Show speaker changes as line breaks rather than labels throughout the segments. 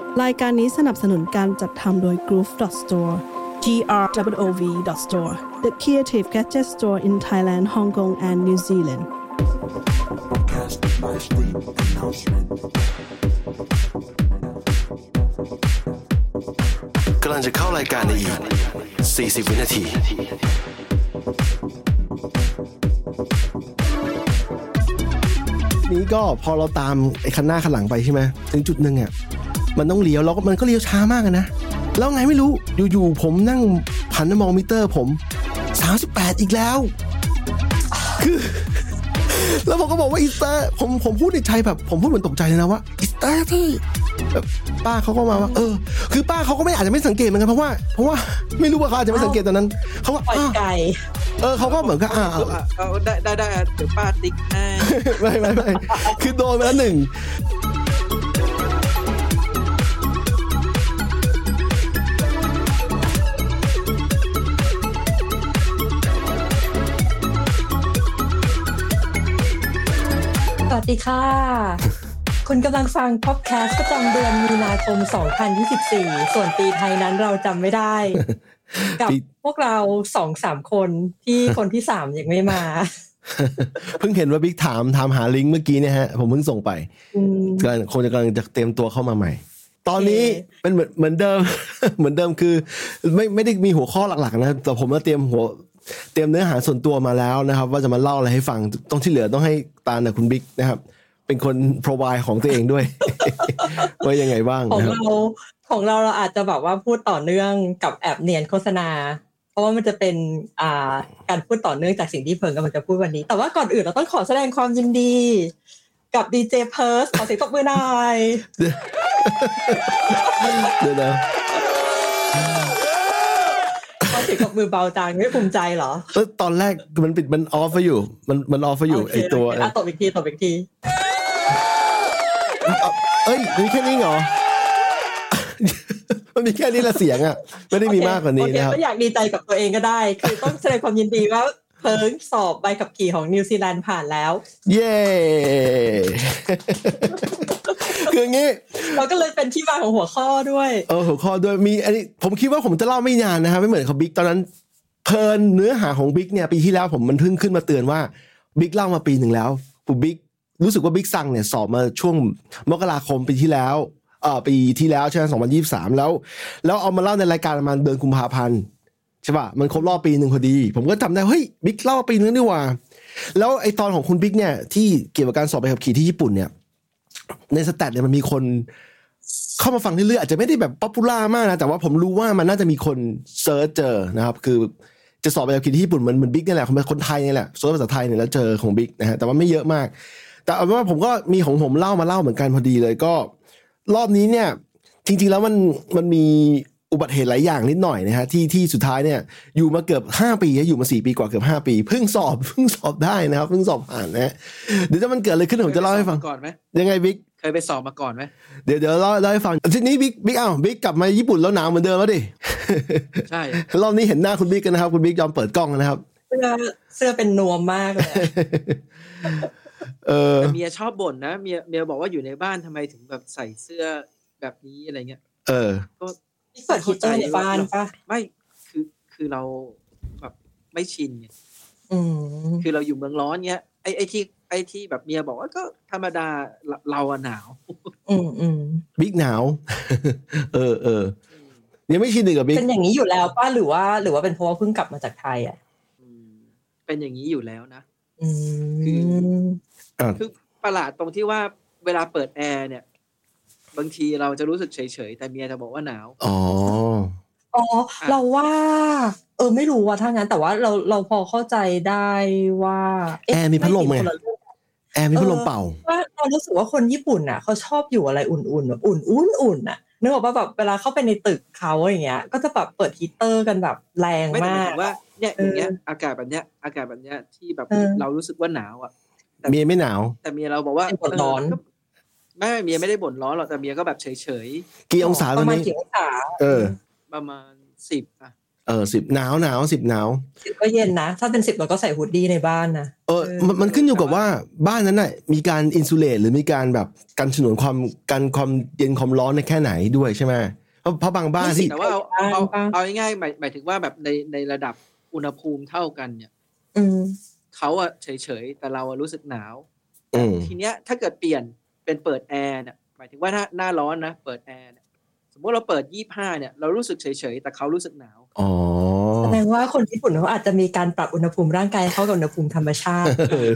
รายการนี้สนับสนุนการจัดทำโดย Groove.Store GROOV.Store The Creative Gadget Store in Thailand, Hong Kong and New Zealand
กำลังจะเข้ารายการในอีก40 วินาที
นี้ก็พอเราตามไอ้คันหน้าคันหลังไปใช่ไหมถึงจุดหนึ่งอ่ะมันต้องเลี้ยวแล้วมันก็เลี้ยวช้ามากนะแล้วไงไม่รู้อยู่ๆผมนั่งหันมองมิเตอร์ผม38อีกแล้วคือแล้วผมก็บอกว่าอีสเตอร์ผมพูดในใจแบบผมพูดเหมือนตกใจเลยนะว่าอีสเตอร์ที่แบบป้าเขาก็มาว่าคือป้าเขาก็ไม่อาจจะไม่สังเกตเหมือนกันเพราะว่าไม่รู้ว่าเขาอาจจะไม่สังเกตตอนนั้นเขาว่า
ไก่
เขาก็เหมือนกับ
เอาได้เดี๋ยวป้าติ๊กให้
ไม่คือโดนไปแล้วหนึ่ง
สวัสดีค่ะคุณกำลังฟังพอดแคสต์ประจำเดือนมีนาคม2024ส่วนปีไทยนั้นเราจำไม่ได้กับพวกเรา 2-3 คนที่คนที่3ยังไม่มา
เพิ่งเห็นว่าบิ๊กถามหาลิงก์เมื่อกี้เนี่ยฮะผมเพิ่งส่งไปคงจะกำลังจะเตรียมตัวเข้ามาใหม่ตอนนี้เป็นเหมือนเดิม เหมือนเดิมคือไม่ได้มีหัวข้อหลักๆนะแต่ผมมาเตรียมเนื้อหาส่วนตัวมาแล้วนะครับว่าจะมาเล่าอะไรให้ฟังต้องที่เหลือต้องให้ตาลกับคุณบิ๊กนะครับเป็นคน provide ของตัวเองด้วย ว่ายังไงบ้าง
ของเราอาจจะแบบว่าพูดต่อเนื่องกับแอบเนียนโฆษณาเพราะว่ามันจะเป็นการพูดต่อเนื่องจากสิ่งที่เพิร์ลกำลังจะพูดวันนี้แต่ว่าก่อนอื่นเราต้องขอแสดงความยินดีกับดีเจเพิร์ลขอเสียงตบมือหน่อย
เดี๋ยวนะ
เขาถึงกับมือเบาจังไม่ภูมิใจเหรอ
ตอนแรกมันออฟอยู่มันออฟอยู่ไอตัว
ตบอีกที
มีแค่นี้เหรอมันมีแค่นี้ละเสียงอ่ะไม่ได้มีมากกว่านี้นะครับ
ก็อยากดีใจกับตัวเองก็ได้คือต้องแสดงความยินดีว่าเพิร์ลสอบใบขับขี่ของนิวซีแลนด์ผ่านแล้ว
เย้คืออย่างงี้
เราก็เลยเป็นที่มาของหัวข้อด้วย
หัวข้อด้วยมีอันนี้ผมคิดว่าผมจะเล่าไม่นานนะครับไม่เหมือนของบิ๊กตอนนั้นเพิร์ลเนื้อหาของบิ๊กเนี่ยปีที่แล้วผมมันเพิ่งขึ้นมาเตือนว่าบิ๊กเล่ามาปีนึงแล้วปุ๊บบิ๊กรู้สึกว่าบิ๊กซังเนี่ยสอบมาช่วงมกราคมปีที่แล้วปีที่แล้วใช่ไหม2023แล้วเอามาเล่าในรายการประมาณเดือนกุมภาพันธ์ใช่ป่ะมันครบรอบปีนึงพอดีผมก็จำได้เฮ้ยบิ๊กเล่าปีนึงนี่หว่าแล้วไอตอนของคุณบิ๊กเนี่ยที่เกี่ยวกับการสอบใบขับขี่ที่ญี่ปุ่นเนี่ยในสแตทเนี่ยมันมีคนเข้ามาฟังเรื่อยๆอาจจะไม่ได้แบบป๊อปปูล่ามากนะแต่ว่าผมรู้ว่ามันน่าจะมีคนเซิร์ชเจอนะครับคือจะสอบใบขับขี่ที่ญี่ปุ่นเหมือนบิ๊กนี่แหละคนไทยนี่แหละเซิร์ชภาษาไทยเนี่ยแล้วเจอของบิ๊กนะฮะแต่ว่าไม่เยอะมากแต่เอาเป็นว่าผมก็มีของผมเล่าเหมือนกันพอดีเลยก็รอบนี้เนี่ยจริงๆแล้วมันมีอุบัติเหตุหลายอย่างนิดหน่อยนะฮะที่สุดท้ายเนี่ยอยู่มาเกือบ5ปีอยู่มา4ปีกว่าเกือบ5ปีเพิ่งสอบได้นะครับเพิ่งสอบผ่านนะเดี๋ยวถ้ามันเกิดอะไรขึ้นผมจะเล่าให้ฟัง
ก่อนไหม
ยังไงบิ๊ก
เคยไปสอบมาก่อนไหม
เดี๋ยวเล่าให้ฟังทีนี้บิ๊กบิ๊กกลับมาญี่ปุ่นแล้วหนาวเหมือนเดิมแล้วดิ
ใช่
รอบนี้เห็นหน้าคุณบิ๊กกันนะครับคุณบิ๊กยอมเปิดกล้องนะครับ
เสื้อเป็นนวมมากเลย
แต่เมียชอบบ่นนะเมียบอกว่าอยู่ในบ้านทำไมถึงแบบใส่เสื้อแบบนี้อะไรเงี้ยก็
เปิดฮีเตอร์ในบ้านป่ะ
ไม่คือเราแบบไม่ชินไงคือเราอยู่เมืองร้อนเงี้ยไอ้ที่แบบเมียบอกว่าก็ธรรมดาเราอะหนาว
บิ๊กหนาวยังไม่ชินเลยกับบิ๊ก
เป็นอย่างนี้อยู่แล้วป่ะหรือว่าเป็นเพราะว่าเพิ่งกลับมาจากไทยอ่ะ
เป็นอย่างนี้อยู่แล้วนะคือประหลาดตรงที่ว่าเวลาเปิดแอร์เนี่ยบางทีเราจะรู้สึกเฉยๆแต่เมียจะบอกว่าหนาว
เราว่าไม่รู้ว่าถ้างั้นแต่ว่าเราพอเข้าใจได้ว่า
แอร์มีพัดลมไงแอร์มีพัดลมเป่า
ว่าเรารู้สึกว่าคนญี่ปุ่นน่ะเขาชอบอยู่อะไรอุ่นๆแบบอุ่นๆน่ะนึกออกป่ะแบบเวลาเข้าไปในตึกเขาอย่างเงี้ยก็จะแบบเปิดฮีเตอร์กันแบบแรงมาก
ว่าเนี่ยอย่างเงี้ยอากาศแบบเนี้ยที่แบบเรารู้สึกว่าหนาวอ่ะ
เมียไม่หนาว
แต่เมียเราบอกว่า
บ่นร้อน
ไม่เมียไม่ได้บ่นร้อนหรอกแต่เมียก็แบบเฉย
ๆกี่องศา
ประมาณกี่องศา
ประมาณ10อ่ะ
10หนาว10หนาว
10ก็เย็นนะถ้าเป็น10เราก็ใส่ฮูดดี้ในบ้านนะ
มันขึ้นอยู่กับว่าบ้านนั้นน่ะมีการอินซูเลตหรือมีการแบบกันฉนวนความเย็นความร้อนในแค่ไหนด้วยใช่ไหมเพราะบางบ้านที่
แต่ว่าเอาง่ายๆหมายถึงว่าแบบในระดับอุณหภูมิเท่ากันเนี่ยเขาอะเฉยๆแต่เราอะรู้สึกหนาวทีเนี้ยถ้าเกิดเปลี่ยนเป็นเปิดแอร์เนี่ยหมายถึงว่าถ้าหน้าร้อนนะเปิดแอร์เนี่ยสมมติเราเปิด25เนี่ยเรารู้สึกเฉยๆแต่เขารู้สึกหนาว
แสดงว่าคนญี่ปุ่นเขาอาจจะมีการปรับอุณหภูมิร่างกายเข้ากับอุณหภูมิธรรมชาติ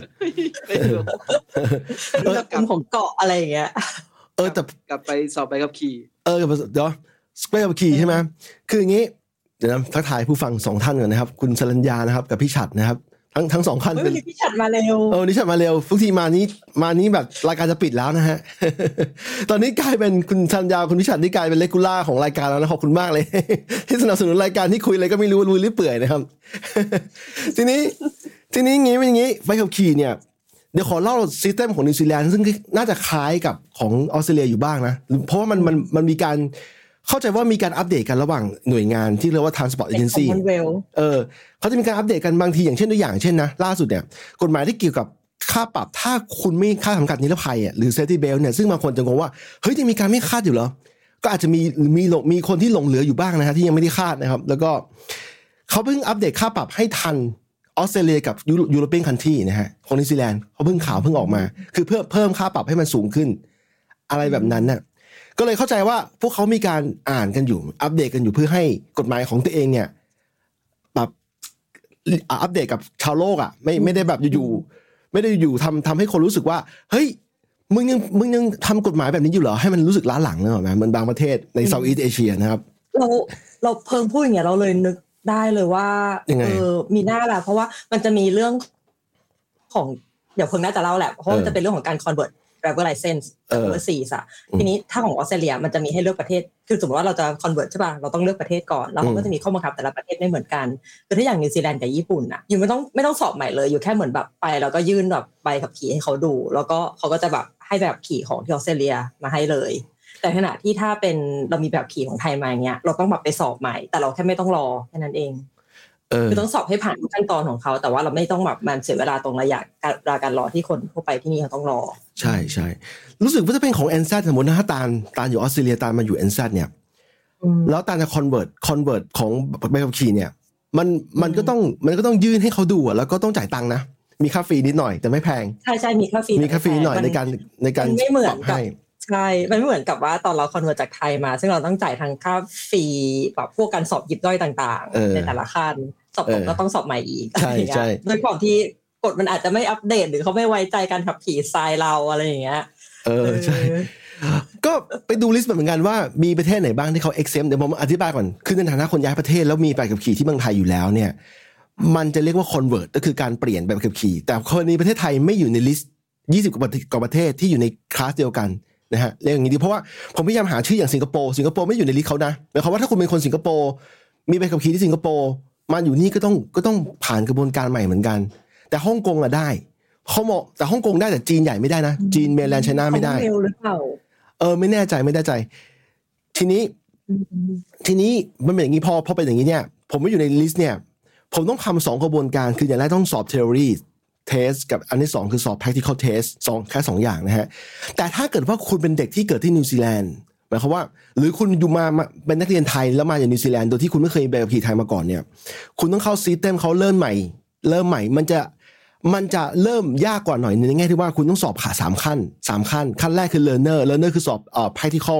อุณหภูมิของเกาะอะไรอย่างเงี้ย
แต่กลับไปสอบใบขับขี่
เดี๋ยวใบขับขี่ใช่ไหมคืออย่างงี้เดี๋ยวนะทักทายผู้ฟัง2ท่านก่อนนะครับคุณสรัญญานะครับกับพี่ฉัตรนะครับทั้ง2ท่าน
เป็นพี่ฉัตรมาเร็ว
นี่ฉัตรมาเร็วทุกทีมานี้แบบรายการจะปิดแล้วนะฮะ ตอนนี้กลายเป็นคุณสรัญญาคุณพี่ฉัตรนี่กลายเป็นเรกูล่าของรายการแล้วนะขอบคุณมากเลยที่สนับสนุนรายการที่คุยอะไรก็ไม่รู้ลุยเปื่อยนะครับ ทีนี้งี้ใบขับขี่เนี่ยเดี๋ยวขอเล่าซิสเต็มของนิวซีแลนด์ซึ่งน่าจะคล้ายกับของออสเตรเลียอยู่บ้างนะเพราะว่ามันมีการเข้าใจว่ามีการอัปเดตกันระหว่างหน่วยงานที่เรียกว่า Transport Agency เขาจะมีการอัปเดตกันบางทีอย่างเช่นตัวอย่างเช่นนะล่าสุดเนี่ยกฎหมายที่เกี่ยวกับค่าปรับถ้าคุณไม่คาดสำคัญนิรภัยหรือ Safety Belt เนี่ยซึ่งบางคนจะงงว่าเฮ้ยจะมีการไม่คาดอยู่เหรอก็อาจจะมีคนที่หลงเหลืออยู่บ้างนะฮะที่ยังไม่ได้คาดนะครับแล้วก็เขาเพิ่งอัปเดตค่าปรับให้ทันออสเตรเลียกับยูโรเปียนคันทรีนะฮะของนิวซีแลนด์เขาเพิ่งออกมาคือเพื่อเพิ่มค่าปรับให้มันสูงขึ้นอะไรแบบนั้นน่ะก็เลยเข้าใจว่าพวกเขามีการอ่านกันอยู่อัปเดตกันอยู่เพื่อให้กฎหมายของตัวเองเนี่ยแบบอัปเดตกับชาวโลกอ่ะไม่ได้แบบอยู่ไม่ได้อยู่ทำให้คนรู้สึกว่าเฮ้ยมึงยังทำกฎหมายแบบนี้อยู่เหรอให้มันรู้สึกล้าหลังเนอะเหมือนบางประเทศในเซาท์อีสต์เอเชียนะครับ
เราเพิ่งพูดอย่างเงี้ยเราเลยนึกได้เลยว่ามีหน้าแหละเพราะว่ามันจะมีเรื่องของเดี๋ยวเพิ่งน่าจะเล่าแหละเพราะมันจะเป็นเรื่องของการ convert driver license overseas อ่ะทีนี้ถ้าของออสเตรเลียมันจะมีให้เลือกประเทศคือสมมติว่าเราจะ convert ใช่ป่ะเราต้องเลือกประเทศก่อนแล้วเขาก็จะมีข้อบังคับแต่ละประเทศไม่เหมือนกันคือถ้าอย่างนิวซีแลนด์กับญี่ปุ่นอ่ะอยู่ไม่ต้องสอบใหม่เลยอยู่แค่เหมือนแบบไปแล้วก็ยื่นแบบใบขับขี่ให้เขาดูแล้วก็เขาก็จะแบบให้แบบขี่ของที่ออสเตรเลียมาให้เลยแต่ขณะที่ถ้าเป็นเรามีแบบขี่ของไทยมาอย่างเงี้ยเราต้องแบบไปสอบใหม่แต่เราแค่ไม่ต้องรอแค่นั้นเองคือต้องสอบให้ผ่านทุกขั้นตอนของเขาแต่ว่าเราไม่ต้องแบบมันเสียเวลาตรงระยะการรอที่คนทั่วไปที่นี่เขาต้องรอ
ใช่รู้สึกว่าจะเป็นของ NZ สมมตินะถ้าตาลอยู่ออสเตรเลียตาลมาอยู่ NZ เนี่ยแล้วตาลจะ convert ของใบขับขี่เนี่ยมันก็ต้องยื่นให้เขาดูแล้วก็ต้องจ่ายตังค์นะมีค่าฟรีนิดหน่อยแต่ไม่แพง
ใช่มีค่าฟรี
หน่อยในการ
ไม่เหมือนกับใช่มันไม่เหมือนกับว่าตอนเราคอนเวิร์ตจากไทยมาซึ่งเราต้องจ่ายทางค่าฟรีแบบพวกการสอบยิบย่อยต่างๆในแต่ละขั้นสอบตกก็ต้องสอบใหม่อีก
ใช่
ด้วยความที่กฎมันอาจจะไม่อัปเดตหรือเขาไม่ไว้ใจการขับขี่ทรายเราอะไรอย่างเงี้ย
ใช่ก็ไปดูลิสต์เหมือนกันว่ามีประเทศไหนบ้างที่เขา exempt เดี๋ยวผมอธิบายก่อนคือในฐานะคนย้ายประเทศแล้วมีใบขับขี่ที่เมืองไทยอยู่แล้วเนี่ยมันจะเรียกว่า convert ก็คือการเปลี่ยนใบขับขี่แต่คนในประเทศไทยไม่อยู่ในลิสต์20กว่าประเทศที่อยู่ในคลาสเดียวกันนะฮะเรียกอย่างนี้ดีเพราะว่าผมพยายามหาชื่ออย่างสิงคโปร์ไม่อยู่ในลิสต์เขานะหมายความว่าถ้าคุณเป็นคนสิงคโปร์มีใบขับขี่ที่สิงคโปร์มาอยู่นี่ก็ต้องผ่านกระบวนการใหม่เหมือนกันแต่ฮ่องกงอะได้เขาบอกแต่ฮ่องกงได้แต่จีนใหญ่ไม่ได้นะจีนเมนแลนด์ไชน่าไม่ได้
หรือเปล่า
ไม่แน่ใจทีนี้มันเป็นอย่างนี้พอเป็นอย่างนี้เนี่ยผมไม่อยู่ในลิสต์เนี่ยผมต้องทำ2กระบวนการคืออย่างแรกต้องสอบ theory test กับอันที่2คือสอบ practical test แค่2อย่างนะฮะแต่ถ้าเกิดว่าคุณเป็นเด็กที่เกิดที่นิวซีแลนด์หมายความว่าหรือคุณอยู่มาเป็นนักเรียนไทยแล้วมาจากนิวซีแลนด์โดยที่คุณไม่เคยไปขับขี่ไทยมาก่อนเนี่ยคุณต้องเข้าซิสเต็มเขาเริ่มใหม่มันจะเริ่มยากกว่าหน่อยในแง่ที่ว่าคุณต้องสอบ3ขั้นแรกคือ learner คือสอบpractical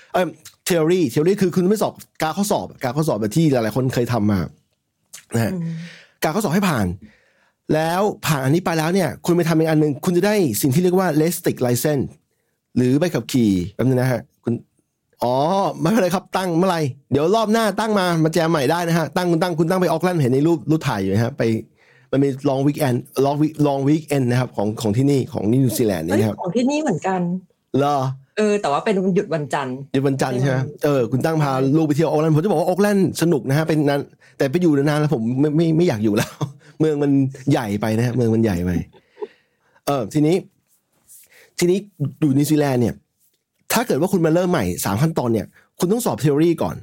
theory คือคุณไม่สอบการข้อสอบแบบที่หลายๆคนเคยทำมานะฮะการข้อสอบให้ผ่านแล้วผ่านอันนี้ไปแล้วเนี่ยคุณไปทำอีกอันนึงคุณจะได้สิ่งที่เรียกว่า Lestic License หรือใบขับขี่แบบนี้นะฮะคุณไม่เป็นไรครับตั้งเมื่อไหร่เดี๋ยวรอบหน้าตั้งมาแจมใหม่ได้นะฮะคุณตั้งไปออกแลนด์เห็นในรูปถ่ายอยู่นะฮะไปมันมี long weekend นะครับของที่นี่ของนิวซีแลนด์นี่ครับ
ของที่นี่เหมือนกัน
เหรอ
แต่ว่าเป็นหยุดวันจันทร์
ใช่ไหมคุณตั้งพาลูกไปเที่ยวออกแลนด์ผมจะบอกว่าออกแลนด์สนุกนะฮะเป็นนั้นแต่ไปอยู่นานแล้วผมไม่อยากอยู่แล้วเมืองมันใหญ่ไปนะฮะเมืองมันใหญ่ไปทีนี้อยู่นิวซีแลนด์เนี่ยถ้าเกิดว่าคุณมาเริ่มใหม่3ขั้นตอนเนี่ยคุณต้องสอบ theory ก่อน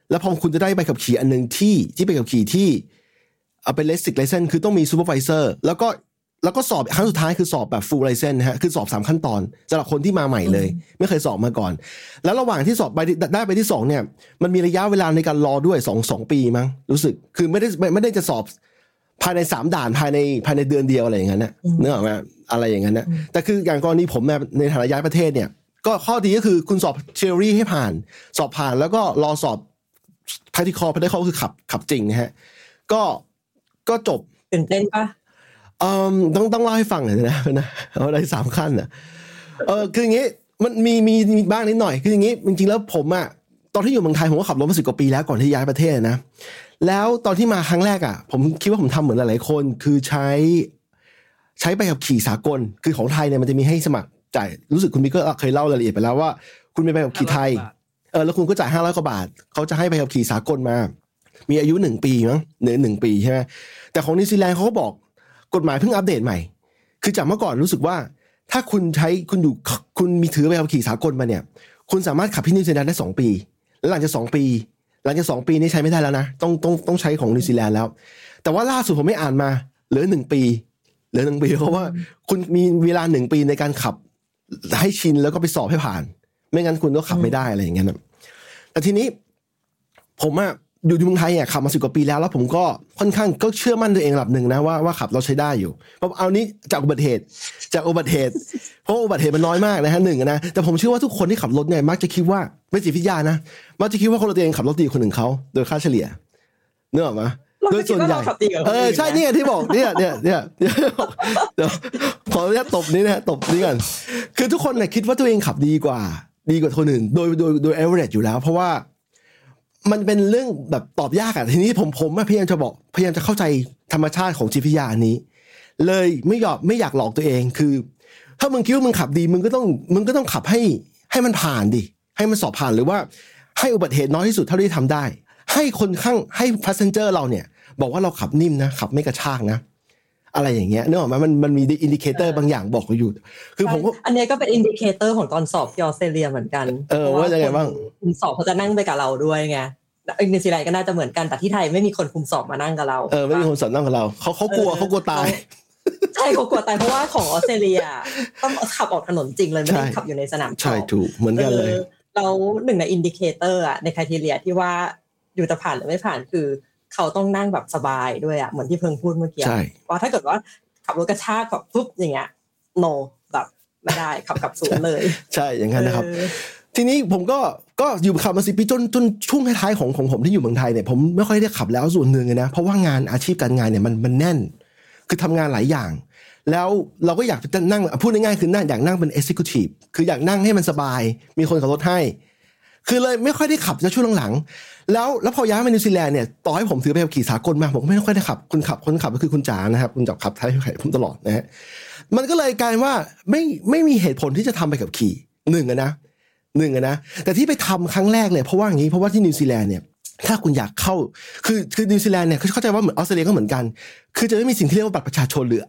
แล้วพอคุณจะได้ใบขับขี่อันนึงที่ใบขับขี่ที่เป็น basic license คือต้องมี supervisor แล้วก็สอบครั้งสุดท้ายคือสอบแบบ full license นะฮะคือสอบ3ขั้นตอนสำหรับคนที่มาใหม่เลยไม่เคยสอบมาก่อนแล้วระหว่างที่สอบได้ใบที่2เนี่ยมันมีระยะเวลาในการรอด้วย2ปีมั้งรู้สึกคือไม่ได้จะสอบภายใน3ด่านภายในเดือนเดียวอะไรอย่างนั้นนะนึกออกไหมอะไรอย่างนั้นนะแต่คืออย่างกรณีผมในฐานะย้ายประเทศเนี่ยก็ข้อดีก็คือคุณสอบ theory ให้ผ่านสอบผ่านแล้วก็รอสอบ practical คือขับจริงนะฮะก็จบ
ตื่นเต้นปะ
ต้องเล่าให้ฟังหน่อยนะเอาได้3ขั้นนะคืออย่างงี้มันมีบ้างนิดหน่อยคืออย่างงี้จริงๆแล้วผมอะตอนที่อยู่เมืองไทยผมก็ขับรถมา10 กว่าปีแล้วก่อนที่ย้ายประเทศนะแล้วตอนที่มาครั้งแรกอะผมคิดว่าผมทำเหมือนหลายๆคนคือใช้ใบขับขี่สากลคือของไทยเนี่ยมันจะมีให้สมัครจ่ายรู้สึกคุณบิ๊กก็เคยเล่ารายละเอียดไปแล้วว่าคุณมีใบขับขี่ไทยแล้วคุณก็จ่าย500 กว่าบาทเขาจะให้ใบขับขี่สากลมามีอายุ1 ปีมั้ง1 ปีใช่ไหมแต่ของนิวซีแลนด์เขาก็บอกกฎหมายเพิ่งอัปเดตใหม่คือจากเมื่อก่อนรู้สึกว่าถ้าคุณมีถือใบขับขี่สากลมาเนี่ยคุณสามารถขับที่นิวซีแลนด์ได้2 ปีแล้วหลังจาก2 ปีนี้ใช้ไม่ได้แล้วนะต้องใช้ของนิวซีแลนด์แล้วแต่ว่าล่าสุดผมไม่อ่านมาเหลือ1 ปีเพราะว่าคุณมีเวลา1 ปีในการขับให้ชินแล้วก็ไปสอบให้ผ่านไม่งั้นคุณก็ขับไม่ได้อะไรอย่างเงี้ยนะแต่ทีนี้ผมอยู่ที่เมืองไทยขับมา10 กว่าปีแล้วผมก็ค่อนข้างก็เชื่อมั่นตัวเองระดับหนึ่งนะว่าขับเราใช้ได้อยู่เพราะเอานี้จากอุบัติเหตุเพราะอุบัติเหตุมันน้อยมากนะฮะนะแต่ผมเชื่อว่าทุกคนที่ขับรถเนี่ยมักจะคิดว่าไม่จิตวิทยานะมักจะคิดว่าคนตัวเองขับรถดีกว่าคนอื่นเขาโดยค่าเฉลี่ยนึกออกไหมโดยส่วนใหญ่ใช่เนี่ยที่บอกเนี่ยเดี๋ยวขออนุญาตตบนี้นะตบนี้กันคือทุกคนเนี่ยคิดว่าตัวเองขับดีกว่าคนอื่นโดย average อยู่แล้วเพราะว่ามันเป็นเรื่องแบบตอบยากทีนี้ผมพยายามจะเข้าใจธรรมชาติของจิตวิทยานี้เลยไม่อยากหลอกตัวเองคือถ้ามึงคิดว่ามึงขับดีมึงก็ต้องขับให้มันผ่านดิให้มันสอบผ่านหรือว่าให้อุบัติเหตุน้อยที่สุดเท่าที่ทำได้ให้คนข้างให้ passenger เราเนี่ยบอกว่าเราขับนิ่มนะขับไม่กระชากนะอะไรอย่างเงี้ยนึกออกไหมมันมีอินดิเคเตอร์บางอย่างบอกอยู่คือผม
อันนี้ก็เป็นอินดิเคเตอร์ของตอนสอบที่ออสเตรเลียเหมือนกัน
ว่ายังไงบ้าง
คุมสอบเขาจะนั่งไปกับเราด้วยไงนิวซีแลนด์ก็น่าจะเหมือนกันแต่ที่ไทยไม่มีคนคุมสอบมานั่งกับเรา
ไม่มีคนสอบนั่งกับเราเขากลัวตาย
ใช่เขากลัวตายเพราะว่าของออสเตรเลียต้องขับออกถนนจริงเลยไม่ได้ขับอยู่ในสนาม
ใช่ถูกเหมือนกันเลย
เราหนึ่งในอินดิเคเตอร์ในไครทีเรียที่ว่าอยู่จะผ่านหรือไม่ผ่านคือเขาต้องนั่งแบบสบายด้วยเหมือนที่เพิ่งพูดเมื่อกี้ว่าถ้าเกิดว่าขับรถกระชากแบบปุ๊บอย่างเงี้ยโนแบบไม่ได้ขับศูนย์เลย
ใช่อย่างนั้นนะครับทีนี้ผมก็อยู่ขับมา10 ปีจนช่วงท้ายๆของผมที่อยู่เมืองไทยเนี่ยผมไม่ค่อยได้ขับแล้วส่วนหนึ่งนะเพราะว่างานอาชีพการงานเนี่ยมันแน่นคือทำงานหลายอย่างแล้วเราก็อยากจะนั่งพูดง่ายๆคืออยากนั่งเป็น executive คืออยากนั่งให้มันสบายมีคนขับรถให้คือเลยไม่ค่อยได้ขับจะช่วงหลังๆแล้วพอย้ายมานิวซีแลนด์เนี่ยต่อให้ผมถือใบขับขี่สากลมาผมก็ไม่ค่อยได้ขับคนขับก็คือคุณจ๋านะครับคุณจ๋าขับท้ายให้ผมตลอดนะฮะมันก็เลยกลายว่าไม่มีเหตุผลที่จะทำใบขับขี่หนึ่งนะแต่ที่ไปทำครั้งแรกเลยเพราะว่าที่นิวซีแลนด์เนี่ยถ้าคุณอยากเข้าคือนิวซีแลนด์เนี่ยเข้าใจว่าเหมือนออสเตรเลียก็เหมือนกันคือจะไม่มีสิ่งที่เรียกว่าบัตรประชาชนหรือ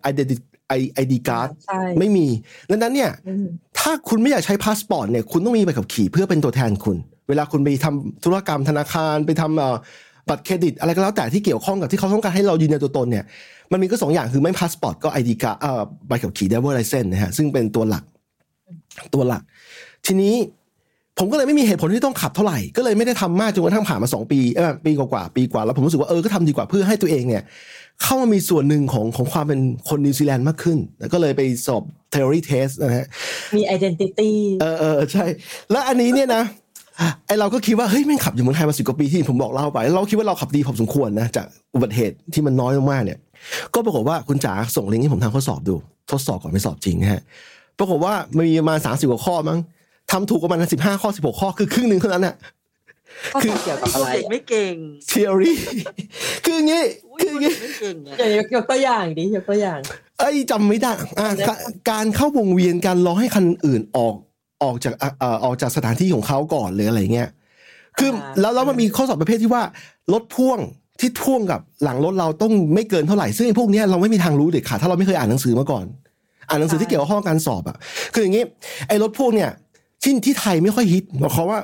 ID card ไม่มีดังนั้นเนี่ยถ้าคุณไม่อยากใช้พาสปอร์ตเนี่ยคุณต้องมีใบขับขี่เพื่อเป็นตัวแทนคุณเวลาคุณไปทำธุรกรรมธนาคารไปทำบัตรเครดิตอะไรก็แล้วแต่ที่เกี่ยวข้องกับที่เขาต้องการให้เรายืนยันตัวตนเนี่ยมันมีก็2อย่างคือไม่พาสปอร์ตก็ ID card ใบขับขี่ driver license นะฮะซึ่งเป็นตัวหลักทีนี้ผมก็เลยไม่มีเหตุผลที่ต้องขับเท่าไหร่ก็เลยไม่ได้ทำมากจนกระทั่งผ่านมา2 ปีปีกว่าแล้วผมรู้สึกว่าก็ทำดีกว่าเพื่อให้ตัวเองเนี่ยเข้ามามีส่วนหนึ่งของความเป็นคนนิวซีแลนด์มากขึ้นแล้วก็เลยไปสอบ theory test นะฮะ
มี identity
ใช่แล้วอันนี้เนี่ยนะเราก็คิดว่าเฮ้ยแม่งขับอยู่เมืองไทยมา10 กว่าปีที่ผมบอกเล่าไปเราคิดว่าเราขับดีพอสมควรนะจากอุบัติเหตุที่มันน้อยมากๆเนี่ยก็ปรากฏว่าคุณจ๋าส่งลิงก์ให้ผมทำข้อสอบดูทดสอบก่อนไปสอบจริงนะฮะปรากฏว่ามีประมาณ30 กว่าข้อมั้งทำถูกประมาณ15 ข้อ16 ข้อคือครึ่งนึงเท่านั้นน่ะ
คือเกี่ยวกับอะไร
ไม่เก่ง
theory คืองี้
ยกตัวอย่างดิยกตัวอย่าง
จำไม่ได้การเข้าวงเวียนการรอให้คันอื่นออกจากสถานที่ของเขาก่อนหรืออะไรเงี้ยคือแล้วมันมีข้อสอบประเภทที่ว่ารถพ่วงที่พ่วงกับหลังรถเราต้องไม่เกินเท่าไหร่ซึ่งพวกนี้เราไม่มีทางรู้เด็ดขาดถ้าเราไม่เคยอ่านหนังสือมาก่อนอ่านหนังสือที่เกี่ยวกับข้อการสอบคืออย่างงี้ไอ้รถพ่วงเนี่ยที่ไทยไม่ค่อยฮิตเพราะว่า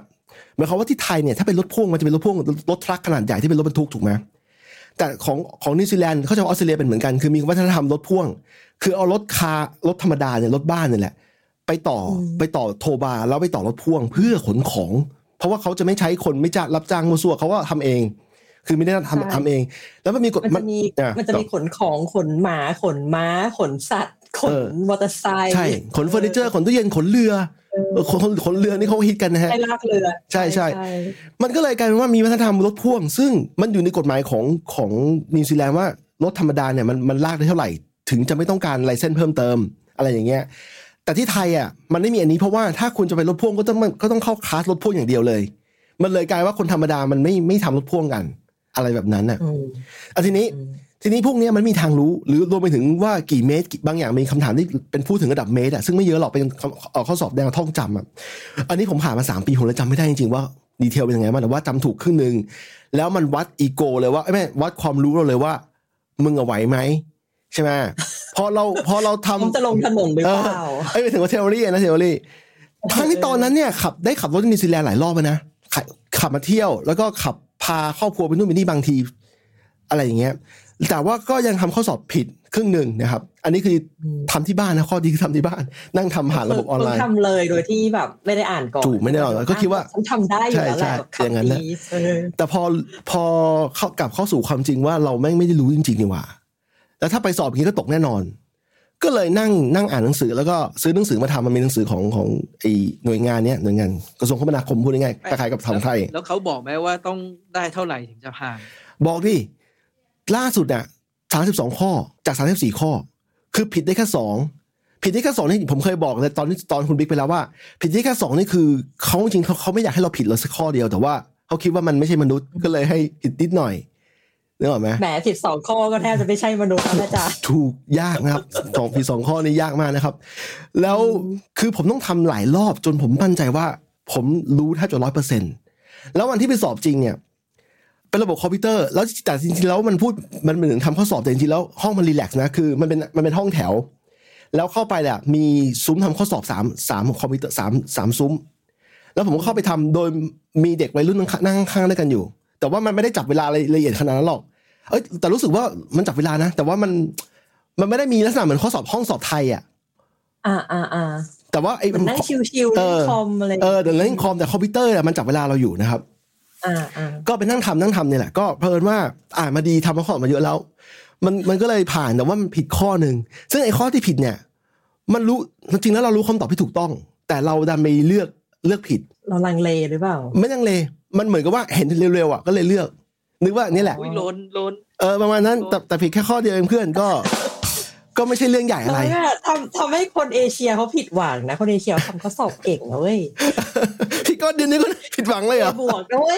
หมายความว่าที่ไทยเนี่ยถ้าเป็นรถพ่วงมันจะเป็นรถพ่วงรถทรัคขนาดใหญ่ที่เป็นรถบรรทุกถูกไหมแต่ของนิวซีแลนด์เขาจะออสเตรเลียเป็นเหมือนกันคือมีวัฒนธรรมรถพ่วงคือเอารถธรรมดาเนี่ยรถบ้านนี่แหละไปต่อโทบาแล้วไปต่อรถพ่วงเพื่อขนของเพราะว่าเขาจะไม่ใช้คนไม่จ้างรับจ้างมั่วซั่วเขาก็ทำเองคือไม่ได้ทำเองแล้วมันมีกฎ
มันจะมีขนของขนหมาขนม้าขนสัตว์ขนมอเตอร์ไซค์
ใช่ขนเฟอร์นิเจอร์ขนตู้เย็นขนเรือขนเรือนี่เขาฮิตกันนะฮะ
ใช่ลากเรือ
ใช่มันก็เลยกลายเป็นว่ามีวัฒนธรรมรถพ่วงซึ่งมันอยู่ในกฎหมายของนิวซีแลนด์ว่ารถธรรมดาเนี่ยมันลากได้เท่าไหร่ถึงจะไม่ต้องการไลเซนส์เพิ่มเติมอะไรอย่างเงี้ยแต่ที่ไทยอ่ะมันไม่มีอันนี้เพราะว่าถ้าคุณจะไปรถพ่วงก็ต้องเข้าคลาสรถพ่วงอย่างเดียวเลยมันเลยกลายว่าคนธรรมดามันไม่ทำรถพ่วงกันอะไรแบบนั้นน่ะทีนี้พวกนี้มันมีทางรู้หรือรวมไปถึงว่ากี่เมตรบางอย่างมีคำถามที่เป็นพูดถึงระดับเมตรอ่ะซึ่งไม่เยอะหรอกเป็นข้อสอบแนวท่องจำอ่ะอันนี้ผมผ่านมา3 ปีผมเลยจำไม่ได้จริงๆว่าดีเทลเป็นยังไงบ้างแต่ว่าจำถูกครึ่งนึงแล้วมันวัดอีโก้เลยว่าไม่วัดความรู้เราเลยว่ามึงไหวไหมใช่ไหมพอเราทำ
จะลงถนนหรือเปล่า
ไม่ถึงว่าเทอรี่นะเทอรี่ทั้งที่ตอนนั้นเนี่ยได้ขับรถในนิวซีแลนด์หลายรอบนะขับมาเที่ยวแล้วก็ขับพาครอบครัวไปนู่นไปนี่บางทีอะไรอย่างเงี้ยแต่ว่าก็ยังทำข้อสอบผิดครึ่งหนึ่งนะครับอันนี้คือทำที่บ้านนะข้อดีคือทำที่บ้านนั่งทำผ่านระบบออนไลน์
ทำเลยโดยที่แบบไม่ได้อ่านก่อน
ถูกไม่ได้อ่านก็คิดว่า
ฉันทำได้อยู่แล้วแหละ
อย่างนั้นนะแต่พอกลับเข้าสู่ความจริงว่าเราไม่ได้รู้จริงๆนี่หว่าแล้วถ้าไปสอบอย่างนี้ก็ตกแน่นอนก็เลยนั่งอ่านหนังสือแล้วก็ซื้อหนังสือมาทำมันมีหนังสือของไอ้หน่วยงานหน่วยงานกระทรวงคมนาคมพูดง่ายๆคล้ายๆกับทางไทย
แล้วเขาบอกไหมว่าต้องได้เท่าไหร่ถึงจะผ่าน
บอกดิล่าสุดอะ32ข้อจาก34ข้อคือผิดได้แค่2ผิดได้แค่2นี่ผมเคยบอกเลยตอนคุณบิ๊กไปแล้วว่าผิดได้แค่2นี่คือเขาจริงเขาไม่อยากให้เราผิดเลยสักข้อเดียวแต่ว่าเขาคิดว่ามันไม่ใช่มนุษย์ก็เลยให้ผิดนิดหน่อยนึกออกไหม
แหมผิด2ข้อก็แทบจะไม่ใช่มนุษย์แล้วจ้ะ
ถูกยากนะครับผิด2ข้อนี่ยากมากนะครับแล้วคือผมต้องทำหลายรอบจนผมมั่นใจว่าผมรู้แทบจะ 100% แล้ววันที่ไปสอบจริงเนี่ยเป็นระบบคอมพิวเตอร์แล้วแต่จริงๆแล้วมันเหมือนทำข้อสอบแต่จริงๆแล้วห้องมันรีแลกซ์นะคือมันเป็นห้องแถวแล้วเข้าไปเนี่ยมีซุ้มทำข้อสอบ3คอมพิวเตอร์3ซุ้มแล้วผมก็เข้าไปทำโดยมีเด็กวัยรุ่นนั่งข้างๆด้วยกันอยู่แต่ว่ามันไม่ได้จับเวลาละเอียดขนาดนั้นหรอกแต่รู้สึกว่ามันจับเวลานะแต่ว่ามันไม่ได้มีลักษณะเหมือนข้อสอบห้องสอบไทยอ่ะแต่ว่าไอ้
นั่งชิวๆเล่นคอมอะไร
แต่เล่นคอมแต่คอมพิวเตอร์เนี่ยมันจับเวลาเราอยู่นะครับก็ไปนั่งทำเนี่ยแหละก็เพลินว่ามาดีทำข้อสอบมาเยอะแล้วมันก็เลยผ่านแต่ว่ามันผิดข้อนึงซึ่งไอ้ข้อที่ผิดเนี่ยมันรู้จริงๆแล้วเรารู้คำตอบที่ถูกต้องแต่เราดันไปเลือกผิด
เราลังเลหรือเปล่า
ไม่ลังเลมันเหมือนกับว่าเห็นเร็วๆอ่ะก็เลยเลือกนึกว่านี่แหละ
ล้น
ประมาณนั้นแต่ผิดแค่ข้อเดียวเองเพื่อนก็ไม่ใช่เรื่องใหญ่อะไร
ทำให้คนเอเชียเขาผิดหวังนะคนเอเชียทำข้อสอบเก่งนะเว้ย
พี่ก็เดือนนี้ก็ผิดหวังเลยเหร
อบวกด้วย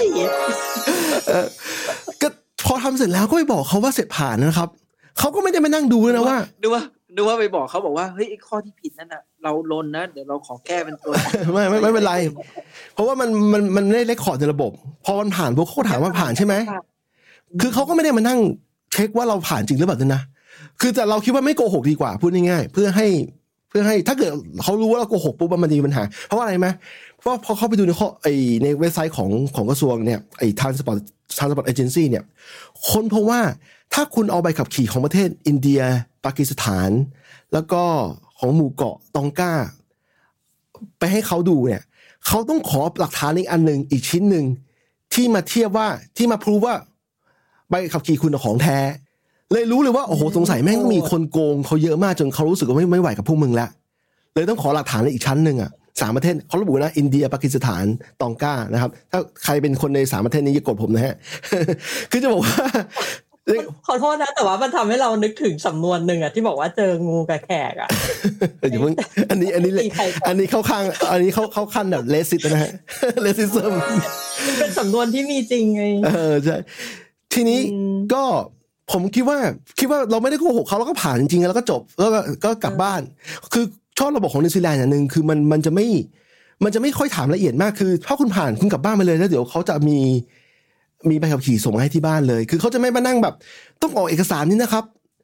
ก็พอทำเสร็จแล้วก็ไปบอกเขาว่าเสร็จผ่านนะครับเขาก็ไม่ได้มานั่งดูนะว่า
ดูว่าไปบอกเขาบอกว่าเฮ้ยไอ้ข้อที่ผิดนั่นน่ะเราล้นนะเดี๋ยวเราขอแก้เป็นตัว
ไม่เป็นไรเพราะว่ามันไม่ได้เรคคอร์ดในระบบพอมันผ่านพวกเขาถามว่าผ่านใช่ไหมคือเขาก็ไม่ได้มานั่งเช็คว่าเราผ่านจริงหรือเปล่านะคือแต่เราคิดว่าไม่โกหกดีกว่าพูดง่ายๆเพื่อให้ถ้าเกิดเขารู้ว่าเราโกหกปุ๊บมันจะมีปัญหาเพราะว่าอะไรไหมเพราะพอเขาไปดูในเว็บไซต์ของกระทรวงเนี่ยไอ้ Transport Agency เนี่ยคนเพราะว่าถ้าคุณเอาใบขับขี่ของประเทศอินเดียปากีสถานแล้วก็ของหมู่เกาะตองกาไปให้เขาดูเนี่ยเขาต้องขอหลักฐานอีกอันนึงอีกชิ้นนึงที่มาเทียบว่าที่มาพรูฟว่าใบขับขี่คุณของแท้เลยรู้เลยว่าโอ้โหสงสัยแม่งมีคนโกงเขาเยอะมากจนเขารู้สึกว่าไม่ไหวกับพวกมึงแล้วเลยต้องขอหลักฐานอีกชั้นนึง3ประเทศเขาระบุนะอินเดียปากีสถานตองกานะครับถ้าใครเป็นคนใน3ประเทศนี้อย่ากดผมนะฮะ คือจะบอกว่า
ขอโทษนะแต่ว่ามันทำให้เรานึกถึงสำนวนหนึ่งที่บอกว่าเจองูกับแขก
อย่าเพิ่งอันนี้เข้าข้างอันนี้เข้าขั้นแบบเลสิตนะฮะเลสิซึม
เป็นสำนวนที่มีจริงไง
ใช่ทีนี้ก็ผมคิดว่าเราไม่ได้โกหกเขาแล้วก็ผ่านจริงๆแล้วก็จบแล้วก็กลับบ้านคือชอบระบบของนิวซีแลนด์อย่างนึงคือมันจะไม่ค่อยถามละเอียดมากคือถ้าคุณผ่านคุณกลับบ้านไปเลยแล้วเดี๋ยวเขาจะมีใบขับขี่ส่งมาให้ที่บ้านเลยคือเขาจะไม่มานั่งแบบต้องออกเอกสารนี่นะครับ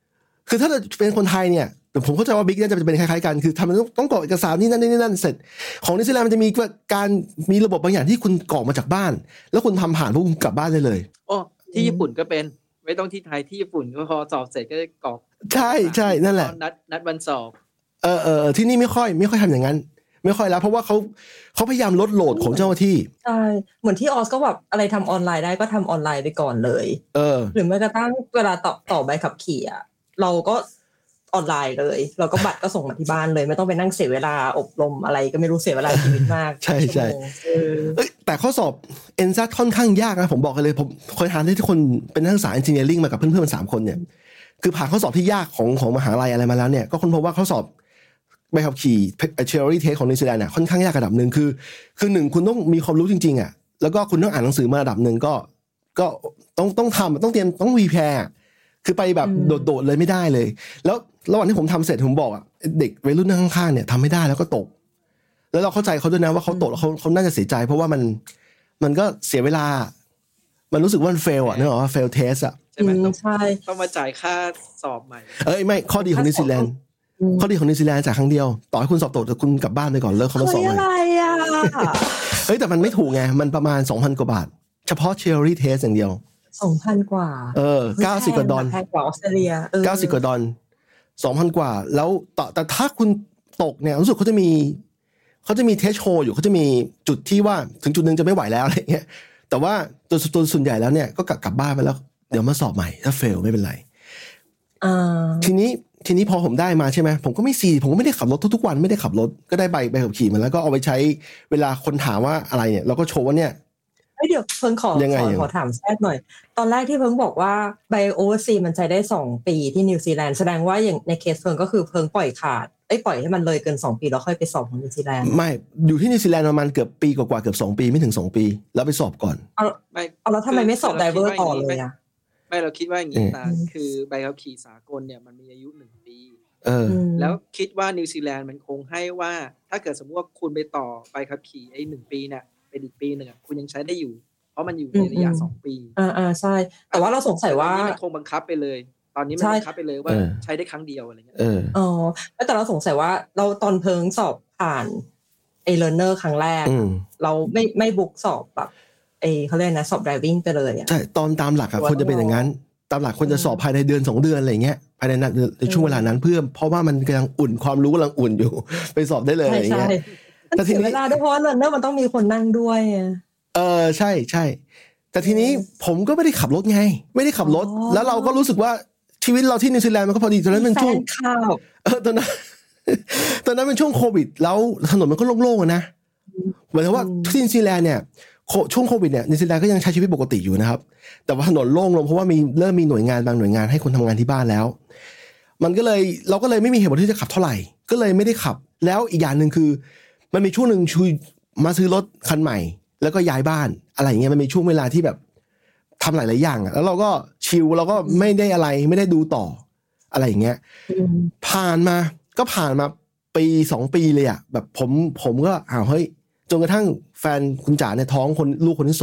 คือถ้าเป็นคนไทยเนี่ยผมเข้าใจว่าบิ๊กเนี่ยจะเป็นคล้ายๆกันคือทำมันต้องกรอกเอกสารนี่นั่นเสร็จของนิวซีแลนด์มันจะมีการมีระบบบางอย่างที่คุณกรอกมาจากบ้านแล้วคุณทำผ่านพวกคุณกลับบ้านได้เลย
อ๋อที่ญี่ปุ่นก็เป็นไม่ต้องที่ไทยที่ญี่ปุ่นก็พอสอบเสร็จก็กรอก
ใช่นั่นแหละ
นัดวันสอบ
ที่นี่ไม่ค่อยทำอย่างนั้นไม่ค่อยแล้วเพราะว่าเขาพยายามลดโหลดของเจ้าหน้าที่
ใช่เหมือนที่ออสก็แบบอะไรทำออนไลน์ได้ก็ทำออนไลน์ไปก่อนเลยหรือแม้กระทั่งเวลาต่อใบขับขี่อ่ะเราก็ออนไลน์เลยเราก็บัตรก็ส่งมาที่บ้านเลยไม่ต้องไปนั่งเสียเวลาอบรมอะไรก็ไม่รู้เสียเวลาชีวิตมาก
ใช่แต่ข้อสอบ NCAT ค่อนข้างยากนะผมบอกเลยผมเคยทานที่คนเป็นนักศึกษา Engineering มากับเพื่อนๆ3คนเนี่ยคือผ่านข้อสอบที่ยากของมหาลัยอะไรมาแล้วเนี่ยก็ค้นพบว่าข้อสอบใบขับขี่ theory test ของนิวซีแลนด์น่ะค่อนข้างยากระดับนึงคือ1คุณต้องมีความรู้จริงๆอ่ะแล้วก็คุณต้องอ่านหนังสือมาระดับนึงก็ต้องทำต้องเตรียมต้องรีแพร์คือไปแบบโดดๆเลยไม่ได้เลยแล้วระหว่างที่ผมทำเสร็จผมบอกอ่ะเด็กวัยรุ่นข้างๆเนี่ยทำไม่ได้แล้วก็ตกแล้วเราเข้าใจเขาด้วยนะว่าเขาตกแล้วเขาน่าจะเสียใจเพราะว่ามันก็เสียเวลามันรู้สึกว่ามันเฟลอ่ะนึกออกว่าเฟลเทสอ่ะ
ใช่ไหมต้องมาจ่ายค่าสอบใหม่
ไม่ข้อดีของนิวซีแลนด์จากครั้งเดียวต่อให้คุณสอบตกแต่คุณกลับบ้านไปก่อนเลิกเขามาสอบใหม่
อะไรอ่ะ
แต่มันไม่ถูกไงมันประมาณ 2,000 กว่าบาทเฉพาะ theory test อย่างเดียว
2,000 กว่า
90 กว่าดอล
แพงกว่าออสเตรเลีย
90 กว่าดอล 2,000 กว่าแล้วแต่ถ้าคุณตกเนี่ยรู้สึกเขาจะมีเทสโชว์อยู่เขาจะมีจุดที่ว่าถึงจุดนึงจะไม่ไหวแล้วอะไรเงี้ยแต่ว่าตัวส่วนใหญ่แล้วเนี่ยก็กลับบ้านไปแล้วเดี๋ยวมาสอบใหม่ถ้าเฟลไม่เป็นไรทีนี้พอผมได้มาใช่ไหมผมก็ผมก็ไม่ได้ขับรถทุกวันไม่ได้ขับรถก็ได้ใบขับขี่มาแล้วก็เอาไปใช้เวลาคนถามว่าอะไรเนี่ยเราก็โชว์ว่าเนี่ย
เดี๋ยวเพิ่งขอถามแทรกหน่อยตอนแรกที่เพิ่งบอกว่าใบโอเวอร์ซีมันใช้ได้2ปีที่นิวซีแลนด์แสดงว่าอย่างในเคสเพิ่งก็คือเพิ่งปล่อยขาดปล่อยให้มันเลยเกิน2ปีแล้วค่อยไปสอบของนิวซีแลนด์
ไม่อยู่ที่นิวซีแลนด์ประมาณเกือบปีกว่าเกือบ2ปีไม่ถึง2ปีแล้วไปสอบก่อน
แล้วทำไมไม่สอบไดเวอร์ต่อเลยอ่ะ
ไม่เราคิดว่าอย่างนี้นะคือใบขับขี่สากลเนี่ยมันมีอายุ1ปีแล้วคิดว่านิวซีแลนด์มันคงให้ว่าถ้าเกิดสมมติว่าคุณไปต่อใบขับขี่1ปีเนี่ยเป็นอีกปีนึงคุณยังใช้ได้อยู่เพราะมันอยู่ในระยะ2ปี
ใช่แต่ว่าเราสงสัยว่า
มันคงบังคับไปเลยตอนนี้มันบังคับไปเลยว่าใช้ได้ครั้งเดียวอะไรเงี้ย
แต่เราสงสัยว่าเราตอนเพิ่งสอบผ่านlearner ครั้งแรกเราไม่บุ๊กสอบแบบเขาเรียกนะสอบ driving ไปเลย
ใช่ตอนตามหลักควรจะเป็นอย่างนั้นตามหลักควรจะสอบภายในเดือน2เดือนอะไรเงี้ยภายในช่วงเวลานั้นเพราะว่ามันกำลังอุ่นความรู้กำลังอุ่นอยู่ไปสอบได้เลยอย่างเงี้ย
แต่ทีนี้เวลาด้วยเพราะ learner มันต้องมีคนนั่งด้วย
ใช่แต่ทีนี้ผมก็ไม่ได้ขับรถไงไม่ได้ขับรถแล้วเราก็รู้สึกว่าชีวิตเราที่นิวซีแลนด์มันก็พอดีตอนนั้นเป็นช่วงตอนนั้นเป็นช่วงโควิดแล้วถนนมันก็โล่งๆนะหมายถึงว่าที่นิวซีแลนด์เนี่ยช่วงโควิดเนี่ยนิวซีแลนด์ก็ยังใช้ชีวิตปกติอยู่นะครับแต่ว่าถนนโล่งลงเพราะว่าเริ่มมีหน่วยงานบางหน่วยงานให้คนทำงานที่บ้านแล้วเราก็เลยไม่มีเหตุผลที่จะขับเท่าไหร่ก็เลยไม่ได้ขับแล้วอีกอย่างนึงคือมันมีช่วงนึงมาซื้อรถคันใหม่แล้วก็ย้ายบ้านอะไรอย่างเงี้ยมันมีช่วงเวลาที่แบบทำหลายๆอย่างแล้วเราก็ชิลเราก็ไม่ได้อะไรไม่ได้ดูต่ออะไรอย่างเงี้ยผ่านมาปี2ปีเลยอ่ะแบบผมก็เฮ้ยจนกระทั่งแฟนคุณจ๋าเนี่ยท้องลูกคนที่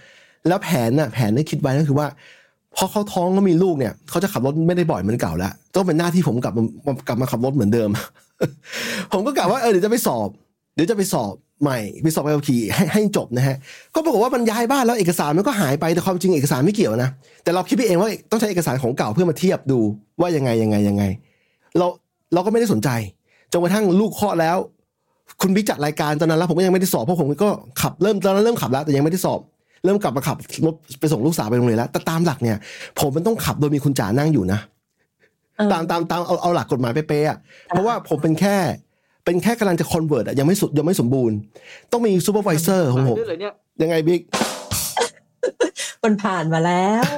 2แล้วแผนได้คิดไว้ก็คือว่าพอเขาท้องแล้วมีลูกเนี่ยเขาจะขับรถไม่ได้บ่อยเหมือนเก่าแล้วต้องเป็นหน้าที่ผมกลับมาขับรถเหมือนเดิม ผมก็กะว่าเดี๋ยวจะไปสอบใหม่ไปสอบใบขับขี่ให้จบนะฮะก็ปรากฏว่ามันย้ายบ้านแล้วเอกสารมันก็หายไปแต่ความจริงเอกสารไม่เกี่ยวนะแต่เราคิดไปเองว่าต้องใช้เอกสารของเก่าเพื่อมาเทียบดูว่ายังไงเราก็ไม่ได้สนใจจนกระทั่งลูกคลอดแล้วคุณบิ๊กจัดรายการตอนนั้นแล้วผมก็ยังไม่ได้สอบเพราะผมก็ขับเริ่มขับแล้วแต่ยังไม่ได้สอบเริ่มกลับมาขับรถไปส่งลูกสาวไปโรงเรียนแล้วแต่ตามหลักเนี่ยผมมันต้องขับโดยมีคุณจ๋านั่งอยู่นะตามเอาหลักกฎหมายเป๊ะๆเพราะว่าผมเป็นแค่กำลังจะคอนเวิร์ตยังไม่สมบูรณ์ต้องมีซูเปอร์ไวเซอร์ของผมยังไงบิ๊ก
มันผ่านมาแล้ว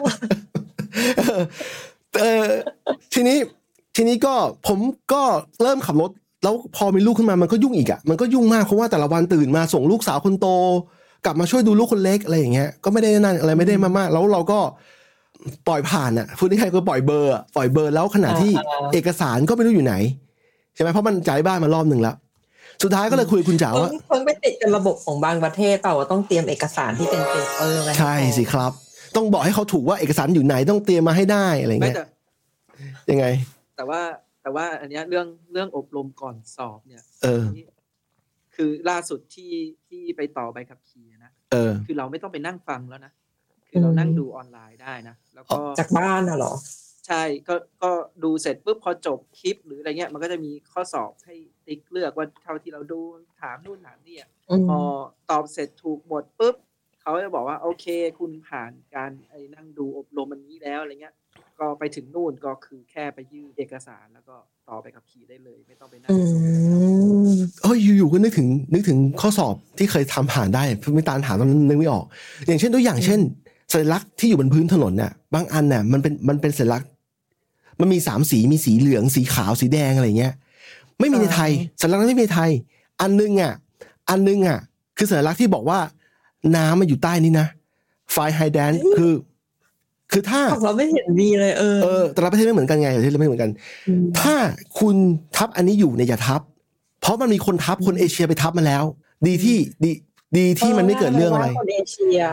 ทีนี้ก็ผมก็เริ่มขับรถแล้วพอมีลูกขึ้นมามันก็ยุ่งอีกมันก็ยุ่งมากเพราะว่าแต่ละวันตื่นมาส่งลูกสาวคนโตกลับมาช่วยดูลูกคนเล็กอะไรอย่างเงี้ยก็ไม่ได้นั่นอะไรไม่ได้มากแล้วเราก็ปล่อยผ่านพูดง่ายๆก็ปล่อยเบอร์แล้วขณะที่เอกสารก็ไม่รู้อยู่ไหนใช่ไหมเพราะมันจ่ายบ้านมารอบนึงแล้วสุดท้ายก็เลยคุยคุณจ๋าว่า
เพิ่งไปติดกับระบบของบางประเทศเปล่าว่าต้องเตรียมเอกสารที่เป็นเปเปอร์
ใช่สิครับต้องบอกให้เขาถูกว่าเอกสารอยู่ไหนต้องเตรียมมาให้ได้อะไรเงี้ยยังไง
แต่ว่าอันเนี้ยเรื่องอบรมก่อนสอบเนี่ยคือล่าสุดที่ไปต่อใบขับขี่นะคือเราไม่ต้องไปนั่งฟังแล้วนะคือเรานั่งดูออนไลน์ได้นะแล้วก็
จากบ้านน่ะเหรอ
ใช่ก็ดูเสร็จปุ๊บพอจบคลิปหรืออะไรเงี้ยมันก็จะมีข้อสอบให้ติ๊กเลือกว่าเท่าที่เราดูถามนู่นถามนี่พอตอบเสร็จถูกหมดปุ๊บเขาจะบอกว่าโอเคคุณผ่านการนั่งดูอบรมอันนี้แล้วอะไรเงี้ยก็ไปถึงนู่นก็คือแค่ไปยื่นเอกสารแล้วก็ต่อไปขับขี่ได้เลยไม่ต้องไปนั่ง
อยู่ๆก็นึกถึงข้อสอบที่เคยทำผ่านได้ไม่ตามถามตอนนั้นนึกไม่ออกอย่างเช่นตัวอย่างเช่นสัญลักษณ์ที่อยู่บนพื้นถนนเนี่ยบางอันเนี่ยมันเป็นสัญลักษณ์มันมี3สีมีสีเหลืองสีขาวสีแดงอะไรเงี้ยไม่มีในไทยสัญลักษณ์นั้นไม่มีในไทยอันนึงอ่ะคือสัญลักษณ์ที่บอกว่าน้ำมันอยู่ใต้นี่นะไฟไฮแดนคือถ้า
เราไม่เห็นมีเลย
แต่ละประเทศไม่เหมือนกันไงประเทศไม่เหมือนกันถ้าคุณทับอันนี้อยู่เนี่ยอย่าทับเพราะมันมีคนทับคนเอเชียไปทับมาแล้วดีที่มันไม่เกิดเรื่องอะไร
คนเอเชีย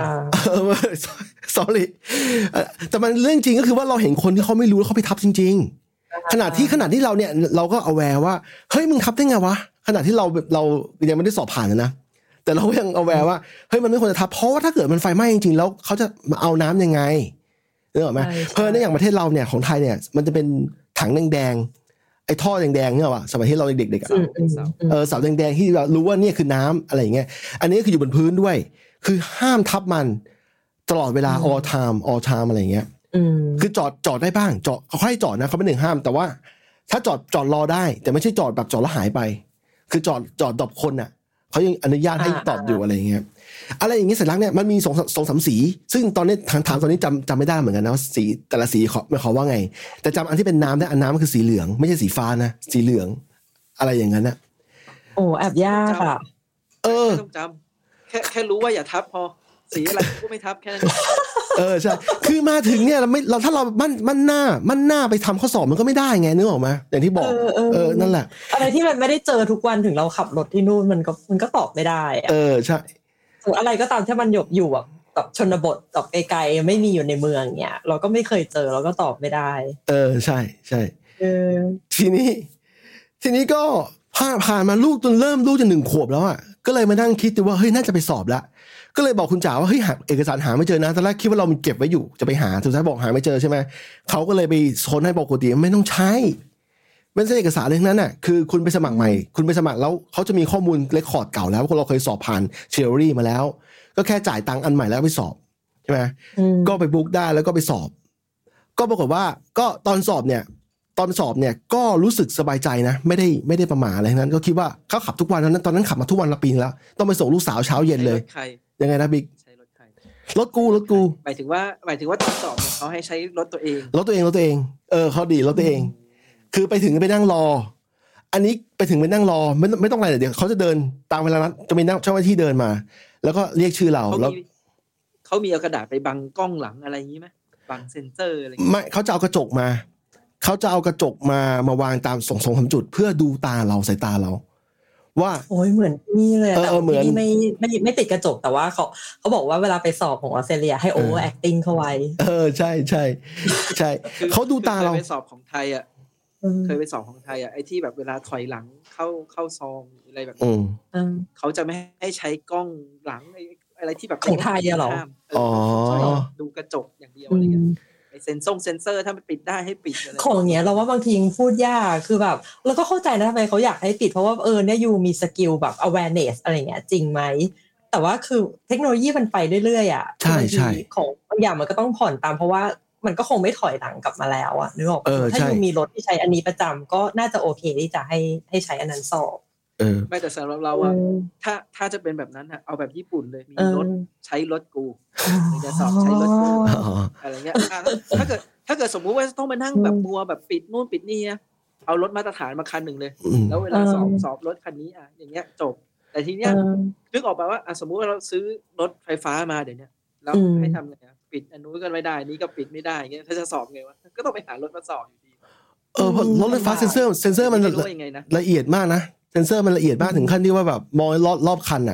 sorry แต่มันเรื่องจริงก็คือว่าเราเห็นคนที่เขาไม่รู้แล้วเขาไปทับจริงๆขนาดที่เราเนี่ยเราก็awareว่าเฮ้ยมึงทับได้ไงวะขนาดที่เรายังไม่ได้สอบผ่านนะแต่เราก็ยังawareว่าเฮ้ยมันไม่ควรจะทับเพราะว่าถ้าเกิดมันไฟไหม้จริงๆแล้วเขาจะมาเอาน้ำยังไงนึกออกไหมเพราะในอย่างประเทศเราเนี่ยของไทยเนี่ยมันจะเป็นถังแดงไอ้ท่อแดงๆเนี่ยว่ะสมัยที่เราเด็กๆเสาแดงๆที่เรารู้ว่าเนี่ยคือน้ำอะไรอย่างเงี้ยอันนี้คืออยู่บนพื้นด้วยคือห้ามทับมันตลอดเวลา all time อะไรอย่างเงี้ยคือจอดได้บ้างเขาให้จอดนะเขาไม่ได้ห้ามแต่ว่าถ้าจอดรอได้แต่ไม่ใช่จอดแบบจอดแล้วหายไปคือจอดดรอปคนน่ะเขายังอนุญาตให้ตอบอยู่อะไรอย่างเงี้ยอะไรอย่างเงี้ยสัญลักษณ์เนี่ยมันมี2-3สีซึ่งตอนนี้ถามตอนนี้จำไม่ได้เหมือนกันนะว่าสีแต่ละสีไม่ขอว่าไงแต่จำอันที่เป็นน้ำได้อันน้ำมันคือสีเหลืองไม่ใช่สีฟ้านะสีเหลืองอะไรอย่างนั้นนะ
โอ้แอบยากอ่ะ
ต้องจำแค่รู้ว่าอย่าทับพอสีอะไรก็ไม่ทับแค่นั้น
ใช่คือมาถึงเนี่ยเราถ้าเรามั่นหน้าไปทำข้อสอบมันก็ไม่ได้ไงนึกออกไหมอย่างที่บอกนั่นแหละ
อะไรที่มันไม่ได้เจอทุกวันถึงเราขับรถที่นู่นมันก็ตอบไม่ได้
ใช่
อะไรก็ตามที่มันอยู่แบบชนบทตอบไกลๆไม่มีอยู่ในเมืองเนี่ยเราก็ไม่เคยเจอเราก็ตอบไม่ได้
ใช่ทีนี้ก็ผ่านมาลูกจนเริ่มลูกจะ1 ขวบแล้วอ่ะก็เลยมานั่งคิดดูว่าเฮ้ยน่าจะไปสอบแล้วก็เลยบอกคุณจ๋าว่าเฮ้ยหาเอกสารหาไม่เจอนะตอนแรกคิดว่าเรามีเก็บไว้อยู่จะไปหาสุดท้ายบอกหาไม่เจอใช่ไหมเขาก็เลยไปค้นให้บอกปกติไม่ต้องใช้ไม่ใช่เอกสารเลยทั้งนั้นน่ะคือคุณไปสมัครใหม่คุณไปสมัครแล้วเขาจะมีข้อมูลเรคคอร์ดเก่าแล้วว่าเราเคยสอบผ่านเทอรี่มาแล้วก็แค่จ่ายตังค์อันใหม่แล้วไปสอบใช่ไหมก็ไปบุ๊กได้แล้วก็ไปสอบก็ปรากฏว่าก็ตอนสอบเนี่ยก็รู้สึกสบายใจนะไม่ได้ประมาทอะไรทั้งนั้นก็คิดว่าเขาขับทุกวันตอนนั้นขับมาทุกวันละปีแล้วต้องไปส่งลูกสาวเช้าเย็นเลยยังไงนะบิ๊ก
ใช้รถใคร
รถกู
หมายถึงว่าตอนสอบเขาให้ใช้รถตัวเอง
เขาดีรถตัวเองคือไปถึงไปนั่งรออันนี้ไปถึงไปนั่งรอไม่ต้องอะไรเดี๋ยวเขาจะเดินตามเวลานัดจะมีเจ้าหน้าที่เดินมาแล้วก็เรียกชื่อเราแล้ว
เขามีเอากระดาษไปบังกล้องหลังอะไรอย่างนี้ไหมบังเซ็นเซอร์อะไร
ไม่เขาจะเอากระจกมาวางตาม2-3 จุดเพื่อดูตาเราสายตาเราว่า
โอ้ยเหมือนนี่เลยแต่ที่ไม่ติดกระจกแต่ว่าเขาบอกว่าเวลาไปสอบของออสเตรเลียให้ over acting เข้าไว้
ใช่เขาดูตาเรา
เคยไปสอบของไทยไอ้ที่แบบเวลาถอยหลังเข้าซองอะไรแบบนี้เขาจะไม่ให้ใช้กล้องหลังอะไรที่แบบ
ของไทยเหรอ
ดูกระจกอย่างเดียวอะไรเงี้ยเซนเซอร์ถ้ามันปิดได้ให้ปิดอะไร
ของเนี้ยเราว่าบางทีพูดยากคือแบบเราก็เข้าใจนะทำไมเขาอยากให้ปิดเพราะว่าเนี่ยยูมีสกิลแบบ awareness อะไรเงี้ยจริงไหมแต่ว่าคือเทคโนโลยีมันไปเรื่อยๆอ่ะ
ใช่
ของบางอย่างมันก็ต้องผ่อนตามเพราะว่ามันก็คงไม่ถอยหลังกลับมาแล้วอ่ะนึกออกถ้ายูมีรถที่ใช้อันนี้ประจำก็น่าจะโอเคที่จะให้ใช้อันนั้นสอบ
ไม่แต่สำหรับเราอะถ้าจะเป็นแบบนั้นเอาแบบญี่ปุ่นเลยมีรถใช้รถกูจะสอบใช้รถกูอะไรเงี้ยถ้าเกิดสมมุติว่าต้องมานั่งแบบมัวแบบปิดนู่นปิดนี่นะเอารถมาตรฐานมาคันหนึ่งเลยแล้วเวลาสอบรถคันนี้อย่างเงี้ยจบแต่ทีเนี้ยนึกออกไปว่าสมมุติว่าเราซื้อรถไฟฟ้ามาเดี๋ยวนี้แล้วให้ทำไงปิดอันนู้นก็ไม่ได้นี่ก็ปิดไม่ได้เงี้ยถ้าจะสอบไงวะก็ต้องไปหารถมาสอบอยู่ดี
เพราะรถไฟฟ้าเซ็นเซอร์มันละเอียดมากนะเซนเซอร์มันละเอียดมากถึงขั้นที่ว่าแบบมองรอบคันอ่ะ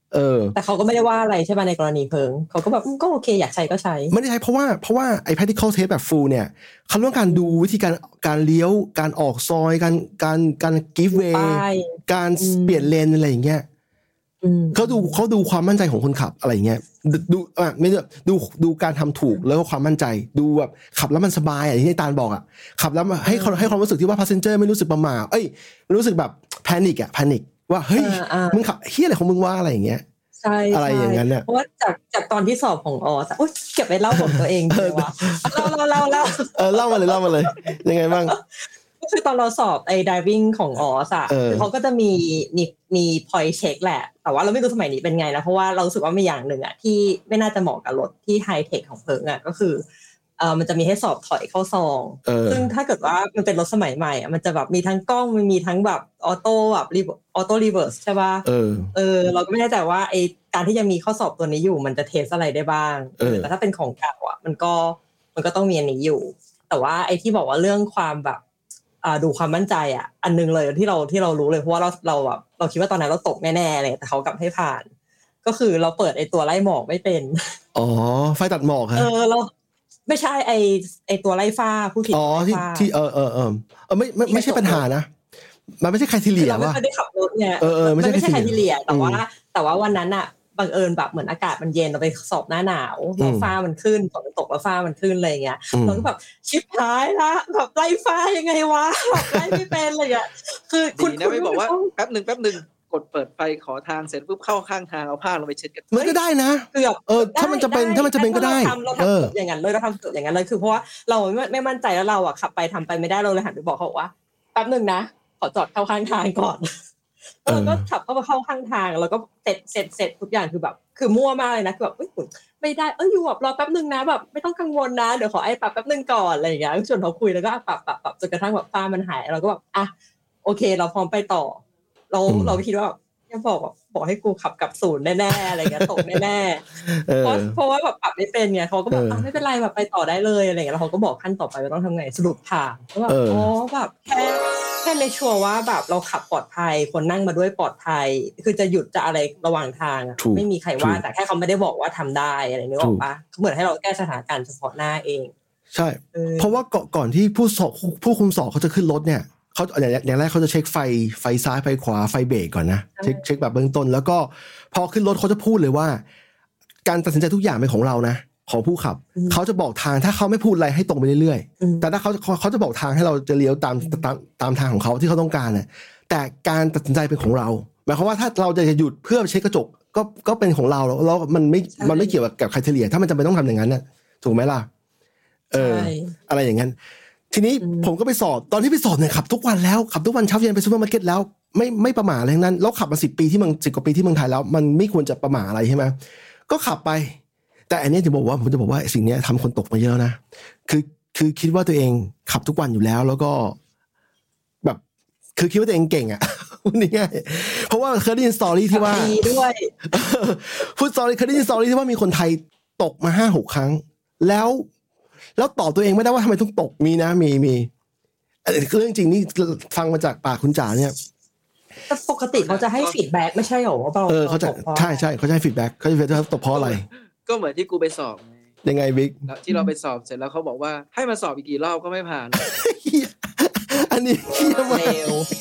แต่เขาก็ไม่ได้ว่าอะไรใช่ป่ะในกรณีเพิงเขาก็แบบก็โอเคอยากใช้ก็ใช้
ไม่ได้ใช้เพราะว่าไอ้ practical test แบบ full เนี่ยเขาต้องการดูวิธีการเลี้ยวการออกซอยการ give way การเปลี่ยนเลนอะไรอย่างเงี้ยเขาดูความมั่นใจของคนขับอะไรอย่างเงี้ยดูไม่ดูการทำถูกแล้วก็ความมั่นใจดูแบบขับแล้วมันสบายอย่างที่ตาลบอกขับแล้วให้ความรู้สึกที่ว่า passenger ไม่รู้สึกประหม่ารู้สึกแบบ panic ว่าเฮ้ยมึงขับเฮี้ยอะไรของมึงว่าอะไรอย่างเงี้ย
ใช่
อะไรอย่างนั้นเนี่ย
เพราะว่าจากตอนที่สอบของอุ๊ยเก็บไว้เล่าของตัวเองดีวะเล่า
เล่ามาเลยยังไงบ้าง
ก็คือตอนเราสอบไอ้ driving ของเขาก็จะมี point check แหละแต่ว่าเราไม่รู้สมัยนี้เป็นไงนะเพราะว่าเรารู้สึกว่ามีอย่างหนึ่งที่ไม่น่าจะเหมาะกับรถที่ high tech ของเพิงก็คือมันจะมีให้สอบถอยเข้าซองซึ่งถ้าเกิดว่ามันเป็นรถสมัยใหม่มันจะแบบมีทั้งกล้องมันมีทั้งแบบออโต้รีเวิร์สใช่ป่ะเราก็ไม่แน่ใจว่าไอ้การที่ยังมีข้อสอบตัวนี้อยู่มันจะเทสอะไรได้บ้างแต่ถ้าเป็นของเก่ามันก็ต้องมีอันนี้อยู่แต่ว่าไอ้ที่บอกว่าเรื่องความแบบดูความมั่นใจอันนึงเลยที่เรารู้เลยเพราะว่าเราคิดว่าตอนนั้นเราตกแน่ๆเลยแต่เขากลับให้ผ่านก็คือเราเปิดไอ้ตัวไล่หมอกไม่เป็น
ไฟตัดหมอกฮะ
เราไม่ใช่ไอตัวไล่ฟ้าผู้ผิด
ที่ไม่ใช่ปัญหานะมันไม่ใช่ไคทีเลีย
ว่าไม่ได้ขับรถเนี่ยไม่ใช่ไคทีเลียแต่ว่าวันนั้นบังเอิญแบบเหมือนอากาศมันเย็นเราไปสอบหน้าหนาวแล้วฟ้ามันขึ้นฝนตกแล้วฟ้ามันขึ้นอะไรอย่างเงี้ยเราก็แบบชิบหายละแบบไล่ฟ้ายังไงวะแบบไล่ไม่เป็นอะไรอย่างเงี้ยคือ
คุณไม่บอกว่าแป๊บนึงกดเปิดไฟขอทางเสร็จปุ๊บเข้าข้างทางเอาผ้าลงไปเช็ดกัน
มันก็ได้นะถ้ามันจะเป็นก็ได้
เราทำอย่างนั้นเลยเราทำอย่างนั้นเลยคือเพราะว่าเราไม่มั่นใจแล้วเราขับไปทำไปไม่ได้เราเลยหันไปบอกเขาว่าแป๊บนึงนะขอจอดเข้าข้างทางก่อนแล้วก็ขับเข้าข้างทางแล้วก็เสร็จทุกอย่างคือแบบคือมั่วมากเลยนะคือแบบไม่ได้อยู่แบบรอแป๊บนึงนะแบบไม่ต้องกังวลนะเดี๋ยวขอปรับแป๊บนึงก่อนอะไรอย่างเงี้ยชวนเขาคุยแล้วก็ปรับจนกระทั่งแบบฟ้ามันหายเราก็แบบโอเคเราพร้อมไปต่อเราคิดว่ายังบอกให้กูขับกลับศูนย์แน่ๆอะไรเงี้ยตกแน่ๆเพราะว่าแบบปรับไม่เป็นไงเขาก็บอกไม่เป็นไรแบบไปต่อได้เลยอะไรเงี้ยแล้วเขาก็บอกขั้นต่อไปว่าต้องทำไงสรุปผ่านก็แบบแบบแค่เลยชัวร์ว่าแบบเราขับปลอดภัยคนนั่งมาด้วยปลอดภัยคือจะหยุดจะอะไรระหว่างทางไม่มีใครว่าแต่แค่เขาไม่ได้บอกว่าทำได้อะไรนึกออกปะเหมือนให้เราแก้สถานการณ์เฉพาะหน้าเอง
ใช่เพราะว่าก่อนที่ผู้คุมสอบเขาจะขึ้นรถเนี่ยเขาอย่างแรกเขาจะเช็คไฟซ้ายไฟขวาไฟเบรกก่อนนะเช็คแบบเบื้องต้นแล้วก็พอขึ้นรถเขาจะพูดเลยว่าการตัดสินใจทุกอย่างเป็นของเรานะของผู้ขับเขาจะบอกทางถ้าเขาไม่พูดอะไรให้ตรงไปเรื่อยๆแต่ถ้าเขาจะบอกทางให้เราจะเลี้ยวตามทางของเขาที่เขาต้องการน่ะแต่การตัดสินใจเป็นของเราหมายความว่าถ้าเราจะหยุดเพื่อเช็คกระจกก็เป็นของเราแล้วมันไม่เกี่ยวกับไครทีเรียถ้ามันจำเป็นต้องทำอย่างนั้นน่ะถูกไหมล่ะอะไรอย่างนั้นทีนี้ผมก็ไปสอบตอนที่ไปสอบเนี่ยขับทุกวันแล้วขับทุกวันเช้าเย็นไปซูเปอร์มาร์เก็ตแล้วไม่ประมาทอะไรทั้งนั้นแล้วขับมา10 ปีที่10 กว่าปีที่เมืองไทยแล้วมันไม่ควรจะประมาทอะไรใช่ไหมก็ขับไปแต่อันนี้ผมจะบอกว่าสิ่งนี้ทำคนตกมาเยอะนะคือคิดว่าตัวเองขับทุกวันอยู่แล้วก็แบบคือคิดว่าตัวเองเก่งอ่ะพูดง่ายๆเพราะว่าเคยได้ยินสตอรี่ที่ว่า
ด้วย
พูดเคยได้ยินสตอรี่ที่ว่ามีคนไทยตกมา 5-6 ครั้งแล้วตอบตัวเองไม่ได้ว่าทำไมต้องตกมีนะมีเรื่องจริงนี่ฟังมาจากปากคุณจ๋าเนี่ย
แต่ปกติเขาจะให้ฟีดแบ็กไม่ใช่หรอว่าเรา
เขาจะใช่เขาจะให้ฟีดแบ็กเขาจะตกเพราะอะไร
ก็เหมือนที่กูไปสอบ
ยังไงบิ๊ก
ที่เราไปสอบเสร็จแล้วเขาบอกว่าให้มาสอบอีกกี่รอบก็ไม่ผ่าน
อันนี้เหี้ยมาก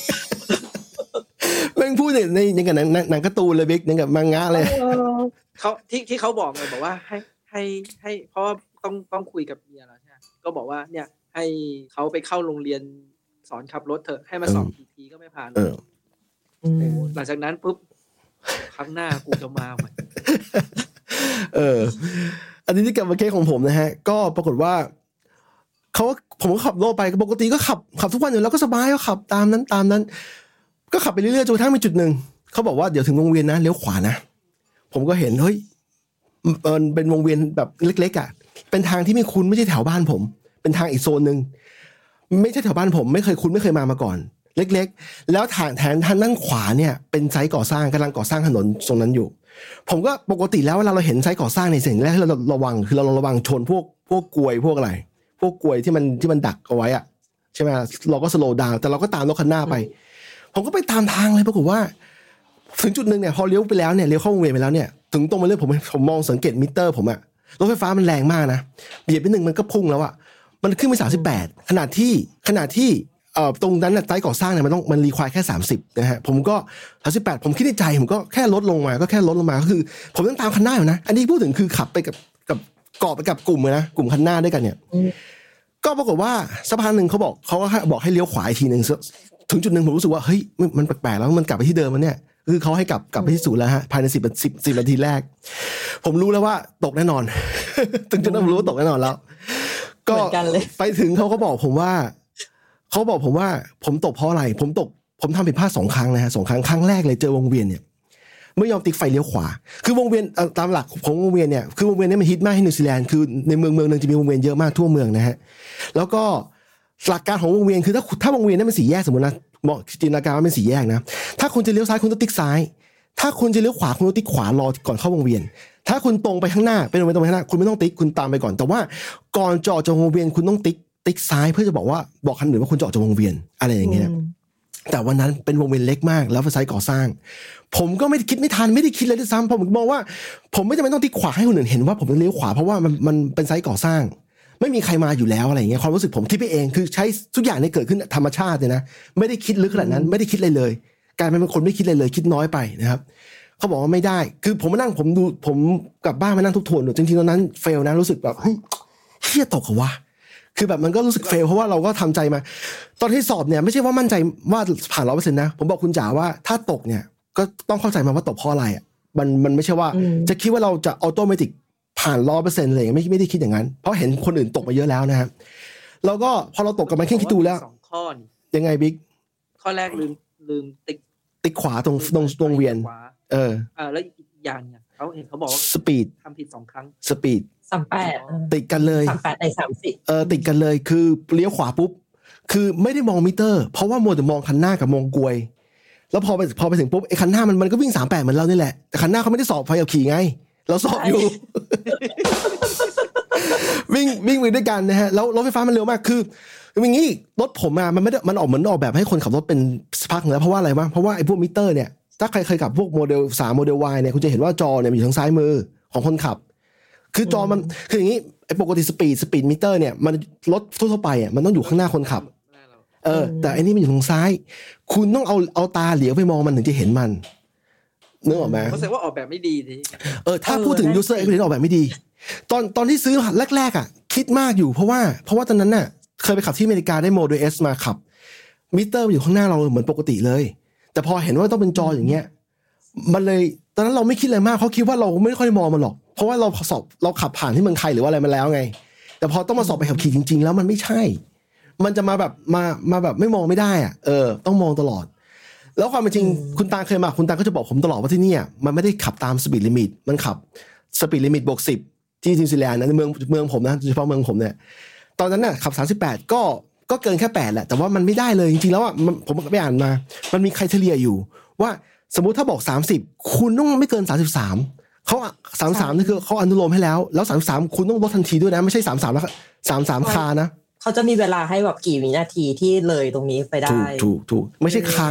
แม่งพูดในอย่างกับหนังการ์ตูนเลยบิ๊กอย่างกับมังงะเลย
เขาที่เขาบอกเลยบอกว่าให้เพราะต้องคุยกับเมียแล้วใช่ไหมก็บอกว่าเนี่ยให้เขาไปเข้าโรงเรียนสอนขับรถเถอะให้มาสอบทีก็ไม่ผ่านหลังจากนั้นปุ๊บครั้งหน้ากูจะมาใหม่
อันนี้ที่กลับมาเคสของผมนะฮะก็ปรากฏว่าผมก็ขับโลไปปกติก็ขับทุกวันอยู่แล้วก็สบายก็ขับตามนั้นก็ขับไปเรื่อยๆจนกระทั่งมีจุดหนึ่งเขาบอกว่าเดี๋ยวถึงวงเวียนนะเลี้ยวขวานะผมก็เห็นเฮ้ยเป็นวงเวียนแบบเล็กๆอ่ะเป็นทางที่ไม่คุ้นไม่ใช่แถวบ้านผมเป็นทางอีกโซนนึงไม่ใช่แถวบ้านผมไม่เคยคุ้นไม่เคยมาก่อนเล็กๆแล้วทางด้านขวาเนี่ยเป็นไซต์ก่อสร้างกำลังก่อสร้างถนนตรงนั้นอยู่ผมก็ปกติแล้วเวลาเราเห็นไซต์ก่อสร้างในสิ่งแรกที่เราระวังคือเราระวังชนพวกกลวยพวกอะไรพวกกลวยที่มันดักเอาไว้อะใช่ไหมเราก็สโลว์ดาวน์แต่เราก็ตามรถคันหน้าไปผมก็ไปตามทางเลยปรากฏว่าถึงจุดนึงเนี่ยพอเลี้ยวไปแล้วเนี่ยเลี้ยวเข้าวงเวียนไปแล้วเนี่ยถึงตรงมาเรื่อยผมมองสังเกตมิเตอร์ผมอะรถไฟฟ้ามันแรงมากนะเหยียบไปนึงมันก็พุ่งแล้วอะมันขึ้นไป38ขณะที่ตรงนั้นน่ะไซต์ก่อสร้างเนี่ยมันรีควายแค่30นะฮะผมก็38ผมคิดในใจผมก็แค่ลดลงมาก็คือผมต้องตามคันหน้าอยู่นะอันนี้พูดถึงคือขับไปกับเกาะไปกับกลุ่มเลยนะกลุ่มคันหน้าด้วยกันเนี่ยก็ปรากฏว่าสะพานนึงเขาก็บอกให้เลี้ยวขวาอีกทีนึงถึงจุดนึงผมรู้สึกว่าเฮ้ยมันแปลกๆแล้วมันกลับไปที่เดิมมันเนี่ยคือเขาให้กลับไปที่ศูนย์แล้วฮะภายใน10นาทีแรกผมรู้แล้วว่าตกแน่นอน ถึงจุดนั้นผมรู้ว่าตกแน่นอนแล้วก็ไปถึงเขาบอกผมว่าผมตกเพราะอะไรผมทำผิดพลาด2ครั้งนะฮะ2ครั้งแรกเลยเจอวงเวียนเนี่ยไม่ยอมติ๊กไฟเลี้ยวขวาคือวงเวียนตามหลักของวงเวียนเนี่ยคือวงเวียนนี่มันฮิตมากที่นิวซีแลนด์คือในเมืองนึงจะมีวงเวียนเยอะมากทั่วเมืองนะฮะแล้วก็หลักการของวงเวียนคือถ้าวงเวียนนั้นเป็น4แยกสมมุตินะเหมาะจินตนาการว่าเป็น4แยกนะถ้าคุณจะเลี้ยวซ้ายคุณต้องติ๊กซ้ายถ้าคุณจะเลี้ยวขวาคุณต้องติ๊กขวารอก่อนเข้าวงเวียนถ้าคุณตรงไปข้างหน้าเป็นวงเวียนตรงไปข้างหน้าคุณไม่ต้องติ๊กคุณตามไปก่อนแต่ว่าก่อนจะออกจากวงเวียนคุณต้องติ๊กซ้ายเพื่อจะบอกคันอื่นว่าคุณจะออกจากวงเวียนอะไรอย่างเงี้ยแต่วันนั้นเป็นวงเวียนเล็กมากแล้วเป็นไซต์ก่อสร้างผมก็ไม่ได้คิดเลยด้วยซ้ำผมมองว่าผมไม่จำเป็นต้องติ๊กขวาให้คนอื่นเห็นว่าผมเลี้ยวขวาเพราะว่ามันเป็นไซต์ก่อสร้างไม่มีใครมาอยู่แล้วอะไรอย่างเงี้ยความรู้สึกผมคิดไปเองคือใช้ทุกอย่างเนี่ยเกิดขึ้นธรรมชาติเลยนะไม่ได้คิดลึกขนาดนั้นไม่ได้คิดอะไรเลยกลายเป็นคนไม่คิดอะไรเลยคิดน้อยไปนะครับเขาบอกว่าไม่ได้คือผมมานั่งผมกลับบ้านมานั่งทบทวนดูจริงๆตอนนั้นเฟลนะรู้สึกแบบเฮ้ยเหี้ยตกเหรอวะคือแบบมันก็รู้สึกเฟลเพราะว่าเราก็ทำใจมาตอนที่สอบเนี่ยไม่ใช่ว่ามั่นใจว่าผ่าน 100% นะผมบอกคุณจ๋าว่าถ้าตกเนี่ยก็ต้องเข้าใจมาว่าตกเพราะอะไรอ่ะมันไม่ใช่ว่าจะคิดว่าเราจะออโตเมติกผ่าน 100% เลยไม่ได้คิดอย่างนั้นเพราะเห็นคนอื่นตกมาเยอะแล้วนะครับแล้วก็พอเราตกกับมันแค่คิดดูแล้ว
2ข้อนี่
ยังไงบิ๊ก
ข้อแรกลืม
ติ๊กขวาตรงเวียน
แล้วอีกอย่างเนี่ยเขาบอกว่า
สปีด
ทำผิด2ครั้ง
สปีด
38
ติดกันเลย
38ใน30
ติดกันเลยคือเลี้ยวขวาปุ๊บคือไม่ได้มองมิเตอร์เพราะว่ามัวแต่มองคันหน้ากับมองกลวยแล้วพอไปถึงปุ๊บไอ้คันหน้ามันก็วิ่ง38เหมือนเรานี่แหละแต่คันหน้าเขาไม่ได้สอบไฟขับขี่ไงเราสอบอยู่ วิ่งไปด้วยกันนะฮะแล้วรถไฟฟ้ามันเร็วมากคืออย่างงี้รถผมมันไม่ได้มันออกเหมือนออกแบบให้คนขับรถเป็นพักแล้วเพราะว่าอะไรวะเพราะว่าไอ้พวกมิเตอร์เนี่ยถ้าใครเคยขับพวกโมเดล3โมเดล Y เนี่ยคุณจะเห็นว่าจอเนี่ยอยู่ทางซ้ายมือของคนขับคือจอมันคืออย่างงี้ไอ้ปกติสปีดมิเตอร์เนี่ยมันรถทั่วไปอ่ะมันต้องอยู่ข้างหน้าคนขับแต่อันนี้มันอยู่ทางซ้ายคุณต้องเอาตาเหลียวไปมองมันถึงจะเห็นมันนึกออกไหม
เขาแสดงว่าออกแบบไม่ดีที
ถ้าพูดถึง user experience ออกแบบไม่ดีตอนที่ซื้อแรกๆอ่ะคิดมากอยู่เพราะว่าตอนนั้นน่ะเคยไปขับที่อเมริกาได้โมเดล S มาขับมิเตอร์อยู่ข้างหน้าเราเหมือนปกติเลยแต่พอเห็นว่าต้องเป็นจออย่างเงี้ยมันเลยตอนนั้นเราไม่คิดอะไรมากเขาคิดว่าเราไม่ค่อยมองมันหรอกเพราะว่าเราขับผ่านที่เมืองไทยหรือว่าอะไรมาแล้วไงแต่พอต้องมาสอบไปขับขี่จริงๆแล้วมันไม่ใช่มันจะมาแบบมาแบบไม่มองไม่ได้อ่ะต้องมองตลอดแล้วความเป็นจริงคุณตาเคยมาคุณตาก็จะบอกผมตลอดว่าที่นี่มันไม่ได้ขับตามสปีดลิมิตมันขับสปีดลิมิตบวก10ที่นิวซีแลนด์นะในเมืองผมนะโดยเฉพาะเมืองผมเนี่ยตอนนั้นน่ะขับ38ก็เกินแค่8แหละแต่ว่ามันไม่ได้เลยจริงๆแล้วอ่ะผมไปอ่านมามันมีไครเทเรียอยู่ว่าสมมุติถ้าบอก30คุณต้องไม่เกิน33เขา33นี่คือเขาอนุโลมให้แล้ว33คุณต้องลดทันทีด้วยนะไม่ใช่33แล้ว33คานะ
เขาจะมีเวลาให้แบบกี่วินาทีที่เลยตรงนี้ไปได้
ถูกไม่ใช่ค้าง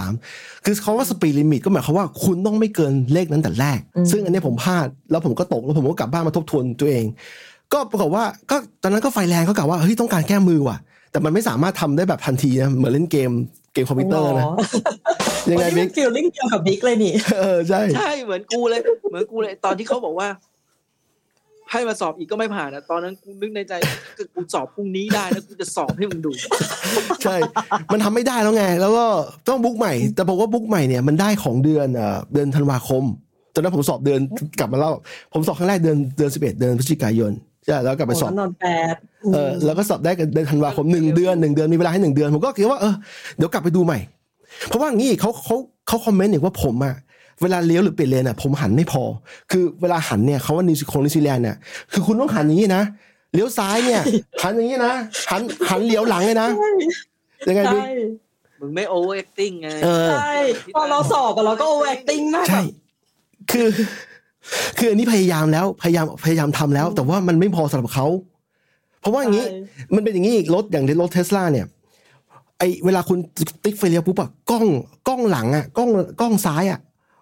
33คือเขาว่าสปีดลิมิตก็หมายความว่าคุณต้องไม่เกินเลขนั้นแต่แรกซึ่งอันนี้ผมพลาดแล้วผมก็ตกแล้วผมก็กลับบ้านมาทบทวนตัวเองก็ปรากฏว่าก็ตอนนั้นก็ไฟแรงก็กล่าวว่าเฮ้ยต้องการแก้มือว่ะแต่มันไม่สามารถทำได้แบบทันทีนะเหมือนเล่นเกมคอมพิวเตอร์นะยังไงบิ๊ก
ฟีลลิ่งเดียวกับบิ๊กเลยนี่
ใช่
เหมือนกูเลยตอนที่เขาบอกว่าให้มาสอบอีกก็ไม่ผ่านนะตอนนั้นกูนึกในใจกูสอบพรุ่งนี้ได้แล้วกูจะสอบให้มึงดู
ใช่มันทำไม่ได้แล้วไงแล้วก็ต้องบุ๊กใหม่แต่บอกว่าบุ๊กใหม่เนี่ยมันได้ของเดือนธันวาคมตอนนั้นผมสอบเดือนกลับมาแล้วผมสอบครั้งแรกเดือน11เดือนพฤศจิกายนใช่แล้วกลับไปสอบ
นอน
8แล้วก็สอบได้กันเดือนธันวาคม1เดือนมีเวลาให้1เดือนผมก็คิดว่าเดี๋ยวกลับไปดูใหม่เพราะว่างี้เขาคอมเมนต์อีกว่าผมเวลาเลี้ยวหรือเปลี่ยนเลนผมหันไม่พอคือเวลาหันเนี่ยเขาว่านิวซีแลนด์เนี่ยคือคุณต้องหันอย่างนี้นะเลี้ยวซ้ายเนี่ยหันอย่างนี้นะหันเลี้ยวหลังเลยนะยังไงดิ
มึงไม่โอเวอร์แอคติ้งไง
ใช่พอเราสอบเราก็โอเวอร์แอคติ้งมาก
ใช่คืออันนี้พยายามแล้วพยายามทำแล้วแต่ว่ามันไม่พอสำหรับเขาเพราะว่าอย่างนี้มันเป็นอย่างนี้อีกรถอย่างรถ Tesla เนี่ยไอเวลาคุณติ๊กไฟเลี้ยวปุ๊บกล้องหลังกล้องซ้าย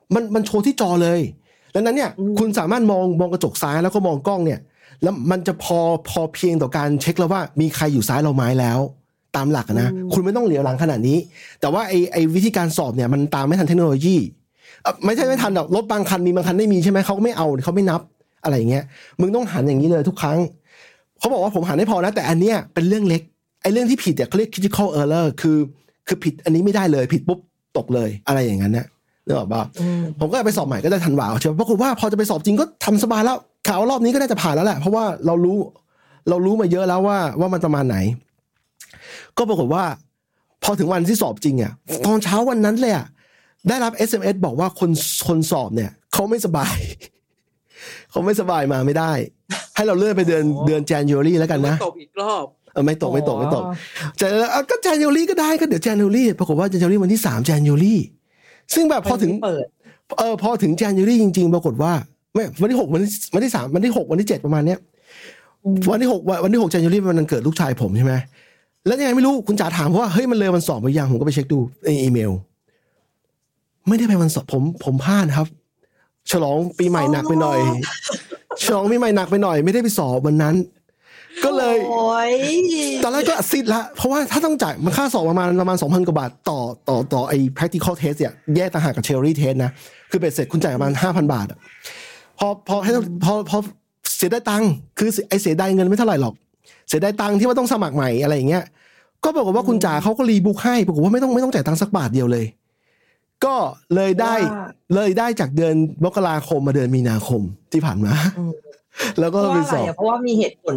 มันโชว์ที่จอเลยดังนั้นเนี่ยคุณสามารถมองกระจกซ้ายแล้วก็มองกล้องเนี่ยแล้วมันจะพอเพียงต่อการเช็คแล้วว่ามีใครอยู่ซ้ายเราไหมแล้วตามหลักนะคุณไม่ต้องเหลียวหลังขนาดนี้แต่ว่าไอ้วิธีการสอบเนี่ยมันตามไม่ทันเทคโนโลยีไม่ใช่ไม่ทันหรอกรถบางคันมีบางคันไม่มีใช่ไหมเขาก็ไม่เอาเขาไม่นับอะไรอย่างเงี้ยมึงต้องหันอย่างนี้เลยทุกครั้งเขาบอกว่าผมหันให้พอนะแต่อันเนี้ยเป็นเรื่องเล็กไอ้เรื่องที่ผิดเนี่ยเขาเรียก critical error คือผิดอันนี้ไม่ได้เลยผิดปุ๊บตกเลยอะไรอย่างนั้นเนี่ยนึกออกป่ะผมก็ไปสอบใหม่ก็ได้ธันวาใช่ไหมปรากฏว่าพอจะไปสอบจริงก็ทำสบายแล้วข่าวรอบนี้ก็น่าจะผ่านแล้วแหละเพราะว่าเรารู้มาเยอะแล้วว่ามันประมาณไหนก็ปรากฏว่าพอถึงวันที่สอบจริงอ่ะตอนเช้าวันนั้นเลยอ่ะได้รับ SMS บอกว่าคนสอบเนี่ยเขาไม่สบายเขาไม่สบายมาไม่ได้ให้เราเลื่อนไปเดือน January แล้วกันนะ
ตกอีกรอบ
ไม่ตกแต่ก็ January ก็ได้ก็เดี๋ยว January ปรากฏว่า January วันที่3 January ซึ่งแบบพอถึงพอถึง January จริงๆปรากฏว่าไม่วันที่6วันที่3วันที่6วันที่7ประมาณเนี้ยวันที่6 January เป็นวันเกิดลูกชายผมใช่ไหมแล้วยังไงไม่รู้คุณจ๋าถามว่าเฮ้ยมันเลยวันสอบหรือยังผมก็ไปเช็คดูในอีเมลไม่ได้ไปวันสอบผมพลาดครับฉลองปีใหม่หนักไปหน่อยฉลองปีใหม่หนักไปหน่อยไม่ได้ไปสอบวันนั้นก็เลยตอนแรกก็ซิดละเพราะว่าถ้าต้องจ่ายมันค่าสอบประมาณ 2,000 กว่าบาทต่อไอ้ practical test เนี่ยแยกต่างหากกับ theory test นะคือเบ็ดเสร็จคุณจ่ายประมาณ 5,000 บาทพอเสียได้ตังค์คือไอ้เสียดายเงินไม่เท่าไหร่หรอกเสียดายตังค์ที่ว่าต้องสมัครใหม่อะไรอย่างเงี้ยก็บอกว่าคุณจ๋าเขาก็รีบุ๊กให้บอกว่าไม่ต้องจ่ายตังค์สักบาทเดียวเลยก็เลยได้จากเดือนมกราคมมาเดือนมีนาคมที่ผ่านมาแล้วก็ไปสอบ
เพราะว่ามีเหตุผล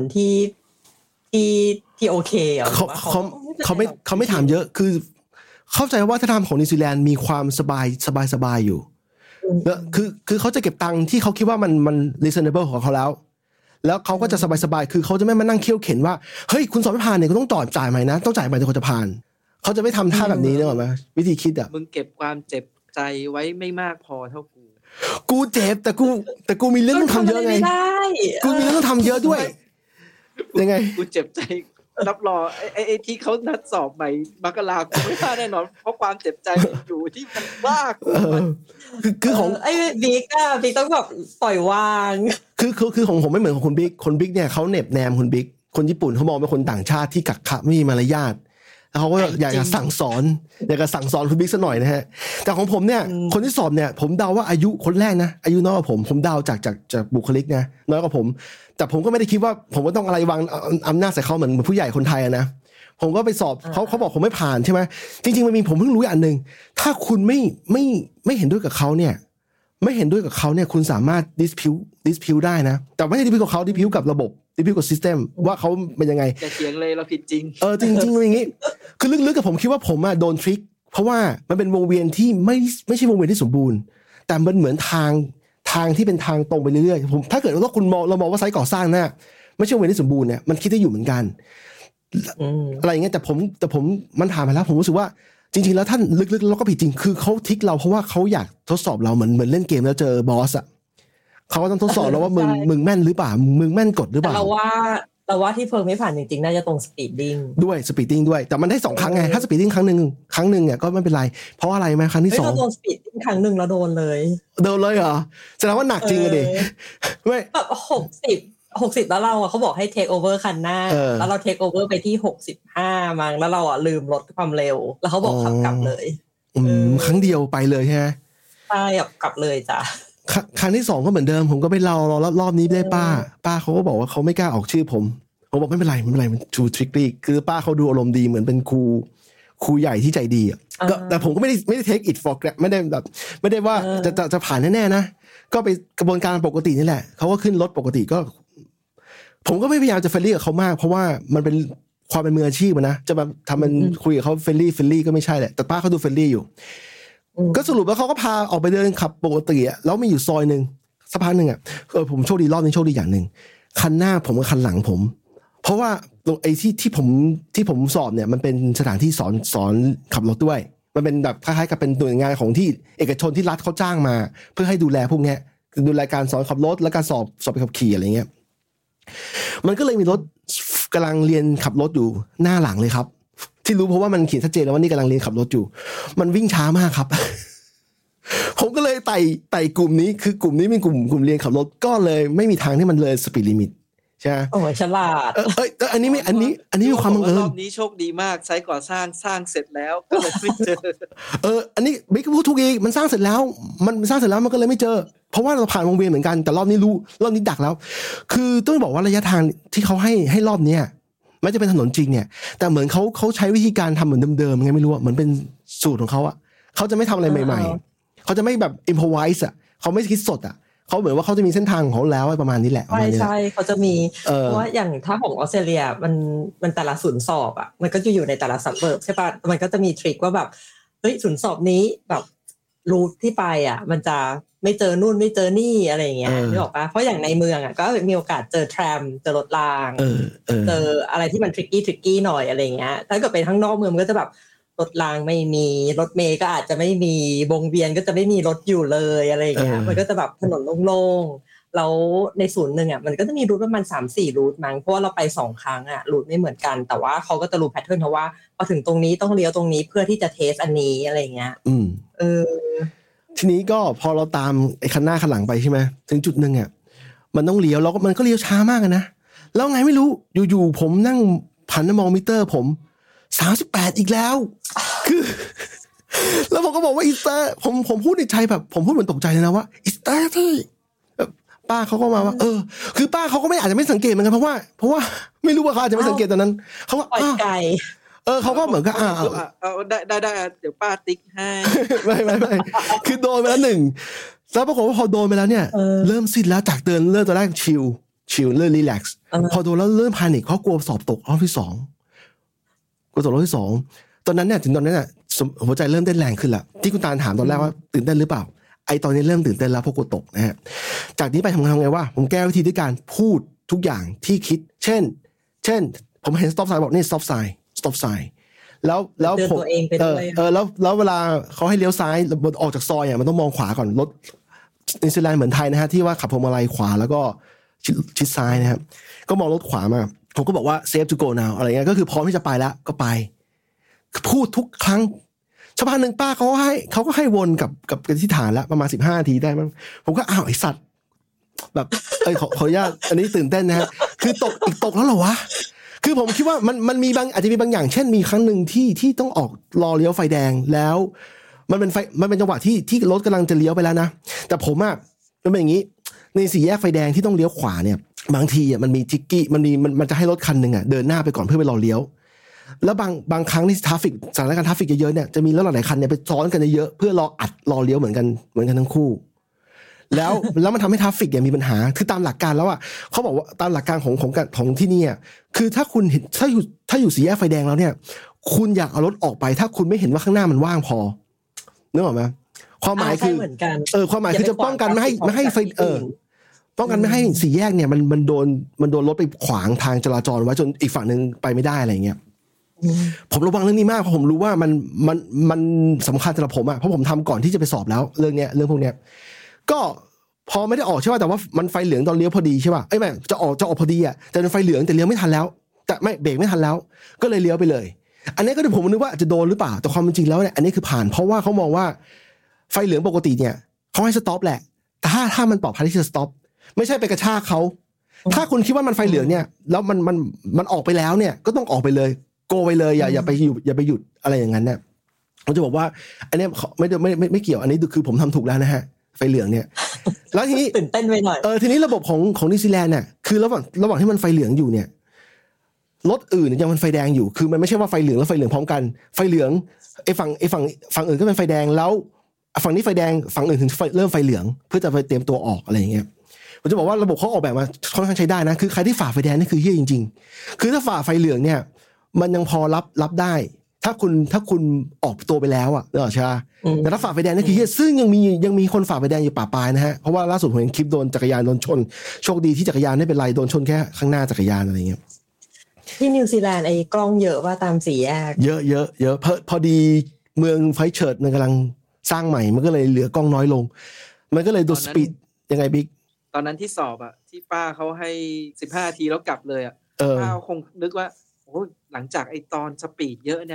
ที่โอเคอ่ะ
เขาไม่ถามเยอะคือเข้าใจว่าถ้าทำของนิวซีแลนด์มีความสบายอยู่แล้วคือเขาจะเก็บตังค์ที่เขาคิดว่ามัน reasonable ของเขาแล้วเขาก็จะสบายคือเขาจะไม่มานั่งเคี่ยวเข็นว่าเฮ้ยคุณสอบไม่ผ่านเนี่ยคุณต้องจ่ายใหม่นะต้องจ่ายใหม่ถึงเขาจะผ่านเขาจะไม่ทำท่าแบบนี้นึกออกไหมวิธีคิดอ่ะ
มึงเก็บความเจ็บใจไว้ไม่มากพอเท่า
กูเจ็บแต่กูมีเรื่องต้องทำเยอะไงกูมีเรื่องต้องทำเยอะด้วยยังไง
กูเจ็บใจรับรอไอ้ที่เขานัดสอบใหม่มกราคมไม่ได้แน่นอนเพราะความเจ็บใจอยู่ที่มันบ้า
คือของ
ไอ้บิ๊กต้องแบบปล่อยวาง
คือของผมไม่เหมือนของคุณบิ๊กเนี่ยเขาเน็บแนมคุณบิ๊กคนญี่ปุ่นเขามองเป็นคนต่างชาติที่กักขะไม่มีมารยาทแล้วเขาก็อยากจะสั่งสอนคุณบิ๊กซะหน่อยนะฮะแต่ของผมเนี่ยคนที่สอบเนี่ยผมเดาว่าอายุคนแรกนะอายุน้อยกว่าผมเดาจากบุคลิกนะน้อยกว่าผมแต่ผมก็ไม่ได้คิดว่าผมก็ต้องอะไรวางอำนาจใส่เขาเหมือนผู้ใหญ่คนไทยนะผมก็ไปสอบเขาบอกผมไม่ผ่านใช่ไหมจริงๆมันมีผมเพิ่งรู้อย่างนึงถ้าคุณไม่เห็นด้วยกับเขาเนี่ยคุณสามารถ dispute ได้นะแต่ไม่ใช่ dispute กับเขา dispute กับระบบdispute กับ system ว่าเขาเป็นยังไง
จะเถียงเลยเราผิดจริง
จริงๆอย่างงี้คือลึกๆกับผมคิดว่าผมโดนทริคเพราะว่ามันเป็นวงเวียนที่ไม่ใช่วงเวียนที่สมบูรณ์แต่มันเหมือนทางที่เป็นทางตรงไปเรื่อยๆผมถ้าเกิดว่าเรามองว่าไซต์ก่อสร้างน่ะไม่ใช่วงเวียนที่สมบูรณ์เนี่ยมันคิดได้อยู่เหมือนกันอะไรอย่างเงี้ยแต่ผมมันผ่านมาแล้วผมรู้สึกว่าจริงๆแล้วท่านลึกๆเราก็ผิดจริงคือเขาทิกเราเพราะว่าเขาอยากทดสอบเราเหมือนเล่นเกมแล้วเจอบอสอ่ะเขาก็ต้องทดสอบเราว่ามึงแม่นหรือเปล่ามึงแม่นกดหรือเปล่า
เราว่าที่เฟิร์มไม่ผ่านจริงๆน่าจะตรงสปีดดิ้ง
ด้วยแต่มันได้2ครั้งไงถ้าสปีดดิ้งครั้งนึงเนี่ยก็ไม่เป็นไรเพราะอะไรมั้ยครั้งที่2
เราโดนสปีดดิ้งครั้งนึงแล้วโดนเลย
เหรอแสดงว่าหนักจริงอ่ะดิ
ไม่แบบ60แล้วเราเขาบอกให้เทคโอเวอร์คันหน้าแล้วเราเทคโอเวอร์ไปที่65มั้งแล้วเราลืมลดความเร็วแล้วเขาบอกขับกลับเลย
ครั้งเดียวไปเลยใช่มั้ย
ใช่กลับเลยจ้ะ
ครั้งที่2ก็เหมือนเดิมผมก็ไปรอนี้ได้ป้าเขาก็บอกว่าเขาไม่กล้าออกชื่อผมบอกไม่เป็นไรมัน too tricky คือป้าเขาดูอารมณ์ดีเหมือนเป็นครูใหญ่ที่ใจดีอ่ะแต่ผมก็ไม่ได้ take it for granted ไม่ได้ว่าจะผ่านแน่ๆนะก็ไปกระบวนการปกตินี่แหละเขาก็ขึ้นรถปกติก็ผมก็ไม่พยายามจะเฟรนลี่กับเขามากเพราะว่ามันเป็นความเป็นมืออาชีพนะจะมาทำมันคุยกับเขาเฟรนลี่ก็ไม่ใช่แหละแต่ป้าเขาดูเฟรนลี่อยู่ก็สรุปแล้วเขาก็พาออกไปเดินขับปกติอ่ะแล้วมีอยู่ซอยนึงสักพักนึงอ่ะผมโชคดีรอบนึงโชคดีอย่างนึงคันหน้าผมกับคันหลังผมเพราะว่าไอ้ที่ผมสอบเนี่ยมันเป็นสถานที่สอนขับรถด้วยมันเป็นแบบคล้ายๆกับเป็นหน่วยงานของที่เอกชนที่รัฐเขาจ้างมาเพื่อให้ดูแลพวกเนี้ยดูแลการสอนขับรถและการสอบขับขี่อะไรเงี้ยมันก็เลยมีรถกำลังเรียนขับรถอยู่หน้าหลังเลยครับที่รู้เพราะว่ามันเขียนชัดเจนแล้วว่านี่กำลังเรียนขับรถอยู่มันวิ่งช้ามากครับผมก็เลยไต่กลุ่มนี้คือกลุ่มนี้เป็นกลุ่มเรียนขับรถก็เลยไม่มีทางที่มันเลยสปีดลิมิตใช่ไหม
โอ้ฉลาด
อันนี้ไม่อันนี้มีความบังเอิญ
รอบนี้โชคดีมากไซต์ก่อสร้างเสร็จแล้วก็เลยไม่เจอ
อันนี้บิ๊กพูดถูกอีกมันสร้างเสร็จแล้วมันสร้างเสร็จแล้วมันก็เลยไม่เจอเพราะว่าเราผ่านวงเวียนเหมือนกันแต่รอบนี้ดักแล้วคือต้องบอกว่าระยะทางที่เขาให้รอบเนี้ยไม่จะเป็นถนนจริงเนี่ยแต่เหมือนเขาใช้วิธีการทำเหมือนเดิมๆไงไม่รู้เหมือนเป็นสูตรของเขาอะเขาจะไม่ทำอะไรใหม่ๆเขาจะไม่แบบ improvise อะเขาไม่คิดสดอะเขาเหมือนว่าเขาจะมีเส้นทางของเขาแล้วประมาณนี้แหละ
ใช่เขาจะมีเพราะว่าอย่างถ้าของออสเตรเลียมันแต่ละศูนย์สอบอ่ะมันก็จะอยู่ในแต่ละซับเบิร์บใช่ป่ะมันก็จะมีทริคว่าแบบเฮ้ยศูนย์สอบนี้แบบรูทที่ไปอ่ะมันจะไม่เจอนู่นไม่เจอนี่อะไรอย่างเงี้ยนึกออกป่ะเพราะอย่างในเมืองอ่ะก็มีโอกาสเจอแทรมเจอรถรางเจออะไรที่มันทริกกี้หน่อยอะไรอย่างเงี้ยถ้าเกิดไปข้างนอกเมืองมันก็จะแบบรถรางไม่มีรถเมล์ก็อาจจะไม่มีวงเวียนก็จะไม่มีรถอยู่เลยอะไรอย่างเงี้ยมันก็จะแบบถนนโล่งๆแล้วในศูนย์นึงอ่ะมันก็จะมีรูทประมาณ 3-4 รูทมั้งเพราะว่าเราไป2ครั้งอ่ะรูทไม่เหมือนกันแต่ว่าเขาก็จะรู้แพทเทิร์นเพราะว่าพอถึงตรงนี้ต้องเลี้ยวตรงนี้เพื่อที่จะเทสอันนี้อะไรอย่างเงี้ย
ทีนี้ก็พอเราตามไอ้คันหน้าคันหลังไปใช่ไหมถึงจุดนึงอ่ะมันต้องเลี้ยวแล้วมันก็เลี้ยวช้ามากนะแล้วไงไม่รู้อยู่ๆผมนั่งผันมองมิเตอร์ผม38อีกแล้วคือแล้วผมก็บอกว่าอีสเตอร์ผมพูดในใจแบบผมพูดเหมือนตกใจเลยนะว่าอีสเตอร์ที่ป้าเขาก็มาว่าคือป้าเขาก็ไม่อาจจะไม่สังเกตเหมือนกันเพราะว่าไม่รู้ว่าเขาอาจจะไม่สังเกตตอนนั้นเขาว่า
ไก่
เขาก็เหมือนกับ
เอาได้เดี๋ยวป้าติ๊กให้
ไม่คือโดนไปแล้วหนึ่งแล้วปรากฏว่าพอโดนไปแล้วเนี่ยเริ่มซิดแล้วจากเดินเริ่มตอนแรกชิลเริ่มรีแลกซ์พอโดนแล้วเริ่มแพนิคเพราะกลัวสอบตกรอบที่2กดรอบที่2ตอนนั้นเนี่ยถึงตอนนั้นน่ะหัวใจเริ่มเต้นแรงขึ้นละที่คุณตาลถามตอนแรกว่าตื่นเต้นหรือเปล่าไอตอนนี้เริ่มตื่นเต้นแล้วเพราะกลัวตกนะฮะจากนี้ไปทำไงว่าผมแก้วิธีด้วยการพูดทุกอย่างที่คิดเช่นผมเห็น stop sign บอกนี่ stop sign แล้วผมแล้วเวลาเขาให้เลี้ยวซ้ายออกจากซอยอ่ะมันต้องมองขวาก่อนรถนิวซีแลนด์เหมือนไทยนะฮะที่ว่าขับพวงมาลัยขวาแล้วก็ชิดซ้ายนะครับก็มองรถขวามาผมก็บอกว่า safe to go now อะไรเงี้ยก็คือพร้อมที่จะไปแล้วก็ไปพูดทุกครั้งชาวบ้านหนึ่งป้าเขาก็ให้วนกับที่ฐานแล้วประมาณ15นาทีได้มั้งผมก็ไอสัตว์แบบขออนุญาตอันนี้ตื่นเต้นนะฮะคือตกแล้วเหรอวะคือผมคิดว่ามันมีอาจจะมีบางอย่างเช่นมีครั้งหนึ่งที่ต้องออกรอเลี้ยวไฟแดงแล้วมันเป็นจังหวะที่รถกำลังจะเลี้ยวไปแล้วนะแต่ผมอ่ะมันเป็นอย่างนี้ในสี่แยกไฟแดงที่ต้องเลี้ยวขวาเนี่ยบางทีอ่ะมันมีทิกกี้มันจะให้รถคันนึงอ่ะเดินหน้าไปก่อนเพื่อไปรอเลี้ยวแล้วบางครั้งที่ทราฟฟิกสถานการณ์ทราฟฟิกเยอะๆเนี่ยจะมีรถหลายคันเนี่ยไปซ้อนกันเยอะเพื่อรอเลี้ยวเหมือนกันทั้งคู่แล้วมันทำให้ทราฟฟิกเนี่ยมีปัญหาคือตามหลักการแล้วอ่ะเขาบอกว่าตามหลักการของที่นี่อ่ะคือถ้าคุณเห็นถ้าอยู่สี่แยกไฟแดงแล้วเนี่ยคุณอยากเอารถออกไปถ้าคุณไม่เห็นว่าข้างหน้ามันว่างพอนึกออกไหมความหมายคือความหมายคือจะป้องกันไม่ให้ไฟป้องกันไม่ให้สี่แยกเนี่ยมันโดนรถไปขวางทางจราจรไว้จนอีกฝั่งนึงไปไม่ได้อะไรเงี้ยผมระวังเรื่องนี้มากเพราะผมรู้ว่ามันสำคัญสำหรับผมอ่ะเพราะผมทำก่อนที่จะไปสอบแล้วเรื่องพวกเนี้ยก็พอไม่ได้ออกใช่ป่ะแต่ว่ามันไฟเหลืองตอนเลี้ยวพอดีใช่ป่ะไม่จะออกพอดีอ่ะแต่เป็นไฟเหลืองแต่เลี้ยวไม่ทันแล้วแต่ไม่เบรกไม่ทันแล้วก็เลยเลี้ยวไปเลยอันนี้ก็ผมนึกว่าจะโดนหรือเปล่าแต่ความเป็นจริงแล้วเนี่ยอันนี้คือผ่านเพราะว่าเขามองว่าไฟเหลืองปกติเนี่ยเขาให้สต็อปแหละแต่ถ้ามันปลอดภัยที่จะสต็อปไม่ใช่ไปกระชากเขาถ้าคุณคิดว่ามันไฟเหลืองเนี่ยแล้วมันออกไปแล้วเนี่ยก็ต้องออกไปเลยโกไปเลยอย่าไปหยุดอะไรอย่างนั้นเนี่ยผมจะบอกว่าอันนี้ไม่เกี่ยวอันนี้คือผมทำถูกแล้วนะฮะไฟเหลืองเนี่ยแล้วทีนี้
ตื่นเต้นไปหน่อย
ทีนี้ระบบของนิวซีแลนด์เนี่ยคือระหว่างที่มันไฟเหลืองอยู่เนี่ยรถอื่นยังเป็นไฟแดงอยู่คือมันไม่ใช่ว่าไฟเหลืองแล้วไฟเหลืองพร้อมกันไฟเหลืองไอ้ฝั่งอื่นก็เป็นไฟแดงแล้วฝั่งนี้ไฟแดงฝั่งอื่นถึงเริ่มไฟเหลืองเพื่อจะไปเตรียมตัวออกอะไรอย่างเงี้ยผมจะบอกว่าระบบเขาออกแบบมาค่อนข้างใช้ได้นะคือใครที่ฝ่าไฟแดงนี่คือเหี้ยจริงๆคือถ้าฝ่าไฟเหลืองเนี่ยมันยังพอรับได้ถ้าคุณออกตัวไปแล้วอ่ะเนอะใช่แต่ถ้าฝ่าไฟแดงนี่คือเหี้ยซึ่งยังมีคนฝ่าไฟแดงอยู่ป่าปลายนะฮะเพราะว่าล่าสุดผมเห็นคลิปโดนจักรยานโดนชนโชคดีที่จักรยานไม่เป็นไรโดนชนแค่ข้างหน้าจักรยานอะไรเงี้ย
ที่นิวซีแลนด์ไอ้กล้องเยอะว่าตามสี่แยก
เยอะพอดีเมืองไฟเชิร์ตมันกำลังสร้างใหม่มันก็เลยเหลือกล้องน้อยลงมันก็เลยดูสปีดยังไงบิ๊ก
ตอนนั้นที่สอบอ่ะที่ป้าเขาให้15นาทีแล้วกลับเลยอ่ะป้าคงนึกว่าโอ้หลังจากไอ้ตอนสปีดเยอะเนี่ย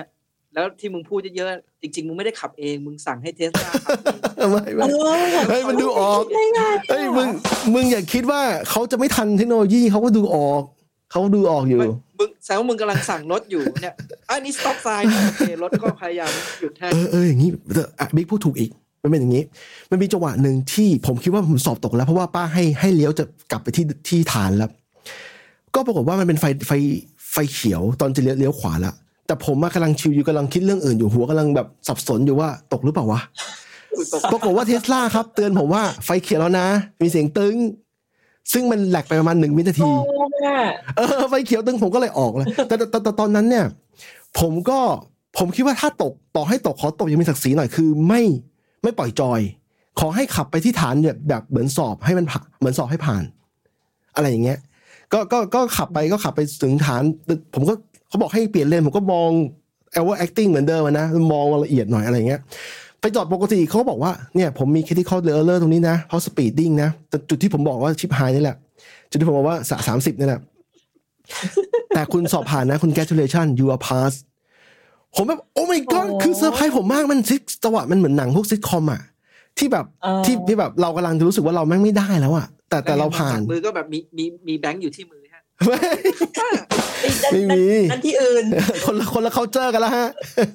แล้วที่มึงพูดเยอะๆจริงๆมึงไม่ได้ขับเองมึงสั่งให้เทสลาขับเอง
ไม่เฮ้ยมันดูออกเฮ้ยมึงอย่าคิดว่าเขาจะไม่ทันเทคโนโลยีเขาก็ดูออกอยู่
มึงแสดงว่ามึงกำลังสั่งรถอยู่เนี่ยอันนี้ stop sign โอเครถก็พยายามหยุดให้
อย่างนี้บิ๊กพูดถูกอีกมันเป็นอย่างนี้มันมีจังหวะหนึ่งที่ผมคิดว่าผมสอบตกแล้วเพราะว่าป้าให้เลี้ยวจะกลับไปที่ฐานแล้วก็ปรากฏว่ามันเป็นไฟเขียวตอนจะเลี้ยวขวาแล้วแต่ผมกำลังชิลอยู่กำลังคิดเรื่องอื่นอยู่หัวกำลังแบบสับสนอยู่ว่าตกหรือเปล่าวะปรากฏว่าเทสลาครับเตือนผมว่าไฟเขียวแล้วนะมีเสียงตึ้งซึ่งมันแหลกไปประมาณ1 วินาทีไฟเขียวตึ้งผมก็เลยออกเลยแต่ตอนนั้นเนี่ยผมคิดว่าถ้าตกต่อให้ตกขอตกยังมีศักดิ์ศรีหน่อยคือไม่ปล่อยจอยขอให้ขับไปที่ฐานแบบเหมือนสอบให้มันเหมือนสอบให้ผ่านอะไรอย่างเงี้ยก็ขับไปถึงฐานผมก็เขาบอกให้เปลี่ยนเลนผมก็มองacting เหมือนเดิมนะมองละเอียดหน่อยอะไรเงี้ยไปจอดปกติเขาบอกว่าเนี่ยผมมี critical error ตรงนี้นะเพราะ speeding นะแต่จุดที่ผมบอกว่าชิปหายนี่แหละจุดที่ผมบอกว่า30นี่แหละแต่คุณสอบผ่านนะคุณ congratulation you are pass ผมแบบโอ้ my god คือเซอร์ไพรส์ผมมากมันจังหวะมันเหมือนหนังพวกซิทคอมอ่ะที่แบบที่แบบเรากำลังจะรู้สึกว่าเราแม่งไม่ได้แล้วอ่ะแต่เราผ่าน
มือก็แบบมีแบงค์อยู่ที่มือฮะ
ไม่มี
อันที่อื่น
คนละcultureกันแล้วฮะ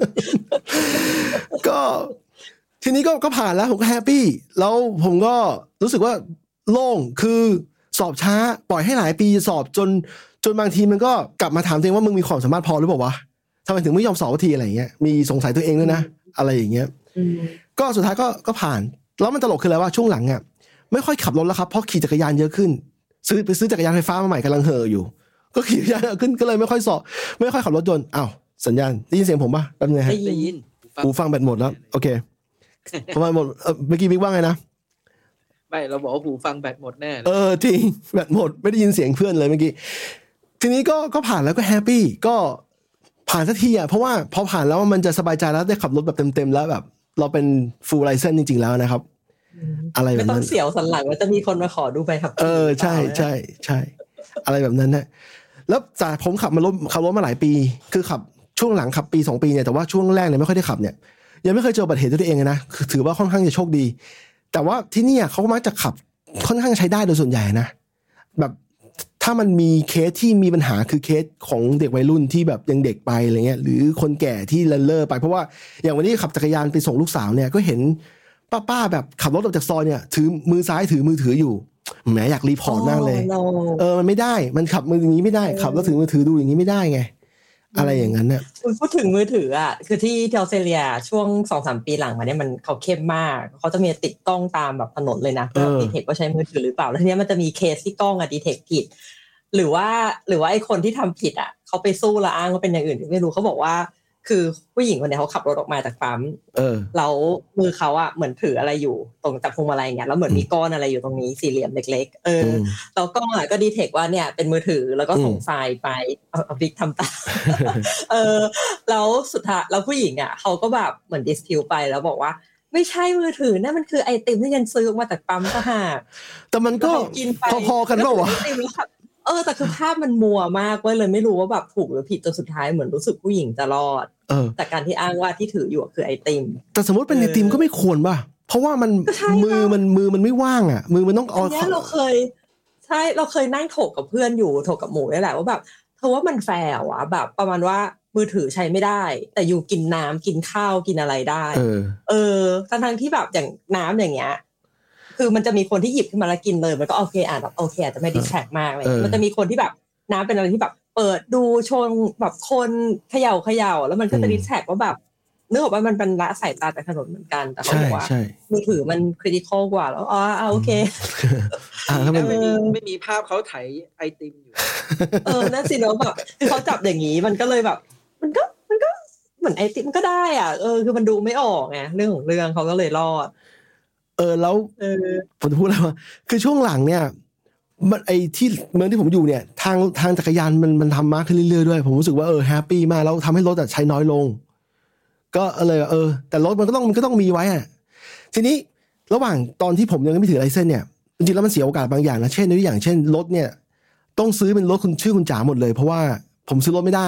ก็ทีนี้ก็ผ่านแล้วผมก็แฮปปี้แล้วผมก็รู้สึกว่าโล่งคือสอบช้าปล่อยให้หลายปีสอบจนบางทีมันก็กลับมาถามตัวเองว่ามึงมีความสามารถพอหรือเปล่าวะทำไมถึงไม่ยอมสอบทีอะไรอย่างเงี้ยมีสงสัยตัวเองด้วยนะอะไรอย่างเงี้ยก็สุดท้ายก็ผ่านแล้วมันตลกคืออะไรว่าช่วงหลังอ่ะไม่ค่อยขับรถแล้วครับเพราะขี่จักรยานเยอะขึ้นซื้อจักรยานไฟฟ้ามาใหม่กำลังเห่ออยู่ก็ขี่จักรยานขึ้นก็เลยไม่ค่อยขับรถยนต์อ้าวสัญญาณได้ยินเสียงผมป่ะแป๊บนึงฮะ
ได้ยิน
หูฟังแบตหมดแล้วโอเคประมาณหมดเมื่อกี้บิ๊กว่าไงนะ
ไม่เราบอกว่าหูฟังแบตหมดแน่
จริงแบตหมดไม่ได้ยินเสียงเพื่อนเลยเมื่อกี้ทีนี้ก็ผ่านแล้วก็แฮปปี้ก็ผ่านสักทีอ่ะเพราะว่าพอผ่านแล้วมันจะสบายใจแล้วได้ขับรถแบบเต็มๆแล้วแบบเราเป็น full license จริงๆแล้วนะครับอะไรแบบนั้น
ไม่ต้องเสียวสันหลังว่าจะมีคนมาขอดูใบขับขี่
ใช่อะไรแบบนั้นนะแล้วแต่ผมขับรถมาหลายปีคือขับช่วงหลังขับปี2 ปีเนี่ยแต่ว่าช่วงแรกเนี่ยไม่ค่อยได้ขับเนี่ยยังไม่เคยเจออุบัติเหตุด้วยตัวเองนะคือถือว่าค่อนข้างจะโชคดีแต่ว่าที่นี่เขามักจะขับค่อนข้างใช้ได้โดยส่วนใหญ่นะแบบถ้ามันมีเคสที่มีปัญหาคือเคสของเด็กวัยรุ่นที่แบบยังเด็กไปอะไรเงี้ยหรือคนแก่ที่เลิศไปเพราะว่าอย่างวันนี้ขับจักรยานไปส่งลูกสาวเนี่ยก็เห็นป้าแบบขับรถออกจากซอยเนี่ยถือมือซ้ายถือมือถืออยู่แหมอยากรีพอร์ตมากเลยมันไม่ได้มันขับมืออย่างนี้ไม่ได้ขับแล้วถือมือถือดูอย่างนี้ไม่ได้ไงอะไรอย่างนั้นเนี่ย
คุณพูดถึงมือถืออ่ะคือที่ออสเตรเลียช่วง 2-3 ปีหลังมาเนี่ยมันเขาเข้มมากเขาจะมีติดกล้องตามแบบถนนเลยนะดีเทคว่าใช้มือถือหรือเปล่าแล้วทีนี้มันจะมีเคสที่กล้องอ่ะดีเทคผิดหรือว่าไอ้คนที่ทำผิดอ่ะเขาไปสู้ละอ้างว่าเป็นอย่างอื่นไม่รู้เขาบอกว่าคือผู้หญิงคนนี้เขาขับรถออกมาจากปั๊มแล้วมือเขาอ่ะเหมือนถืออะไรอยู่ตรงจับพวงมาลัยอย่างเงี้ยแล้วเหมือนมีก้อนอะไรอยู่ตรงนี้สี่เหลี่ยมเล็กๆแล้วกล้องอ่ะก็ดีเทคว่าเนี่ยเป็นมือถือแล้วก็ส่งไฟล์ไปเอาบิ๊กทำตามแล้วสุดท้ายแล้วผู้หญิงอ่ะเขาก็แบบเหมือนดิสทิวไปแล้วบอกว่าไม่ใช่มือถือนะมันคือไอติมที่ยันซื้อมาจากปั๊มก็หาก
แต่มันก็พอๆกันเปล่าวะ
แต่คือภาพมันมัวมากเว้ยเลยไม่รู้ว่าแบบถูกหรือผิดจนสุดท้ายเหมือนรู้สึกผู้หญิงจะรอดแต่การที่อ้างว่าที่ถืออยู่คือไอติม
แต่สมมติเป็นไอติมก็ไม่ควรป่ะเพราะว่ามันมือมันไม่ว่างอ่ะมือมันต้องเอา
เนี่ยเราเคยนั่งถกกับเพื่อนอยู่ถกกับหมูนี่แหละว่าแบบเธอว่ามันแฟร์วะแบบประมาณว่ามือถือใช้ไม่ได้แต่อยู่กินน้ำกินข้าวกินอะไรได้ทั้งที่แบบอย่างน้ำอย่างเงี้ยคือมันจะมีคนที่หยิบขึ้นมาแล้วกินเลยมันก็โอเคแบบโอเคอาจจะไม่ดิสแทรกมากเลยมันจะมีคนที่แบบน้ำเป็นอะไรที่แบบเปิดดูชนแบบคนเขย่าแล้วมันก็จะดิสแทรกว่าแบบนึกออกว่ามันเป็นละสายตาจากถนนเหมือนกันแต่เขาบอกว่ามือถือมันคริติคอลกว่าแล้วโอเค
ไม่มีภาพเขาไถไอติมอยู่
นั่นสิเนาะแบบคือเขาจับอย่างนี้มันก็เลยแบบมันก็เหมือนไอติมมันก็ได้อ่ะคือมันดูไม่ออกไงเรื่องของเรื่องเขาก็เลยรอด
แล้วผมจะพูดอะไรว่าคือช่วงหลังเนี่ยมันไอ้ที่เมืองที่ผมอยู่เนี่ยทางจักรยานมันทำมากขึ้นเรื่อยๆด้วยผมรู้สึกว่าแฮปปี้มากแล้วทำให้รถใช้น้อยลงก็เลยแต่รถมันก็ต้องมีไว้อ่ะทีนี้ระหว่างตอนที่ผมยังไม่ถือไลเซนส์เนี่ยจริงๆแล้วมันเสียโอกาสบางอย่างนะเช่นตัวอย่างเช่นรถเนี่ยต้องซื้อเป็นรถชื่อคุณจ๋าหมดเลยเพราะว่าผมซื้อรถไม่ได้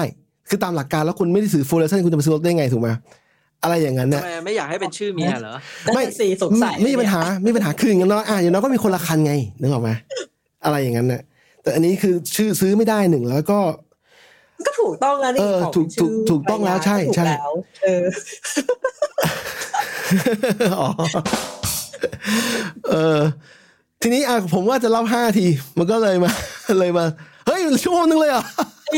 คือตามหลักการแล้วคุณไม่ได้ซื้อ full license คุณจะไปซื้อรถได้ไงถูกไหมอะไรอย่างนั้นเนี่ย
ไม่อยากให้เป็นชื่อเมียเหรอ
ไม่สีสงสัย
ไม่มีปัญหาคืออย่างน้อยอย่างน้อยก็มีคนละคันไงนึกออกไหมอะไรอย่างนั้นเนี่ยแต่อันนี้คือชื่อซื้อไม่ได้หนึ่งแล้วก็
ถูกต้องแล้วนี่
ถูกต้องแล้วใช่ทีนี้ผมว่าจะเล่า5 ทีมันก็เลยมาเฮ้ยชั่วโมงนึงเลยอ่ะ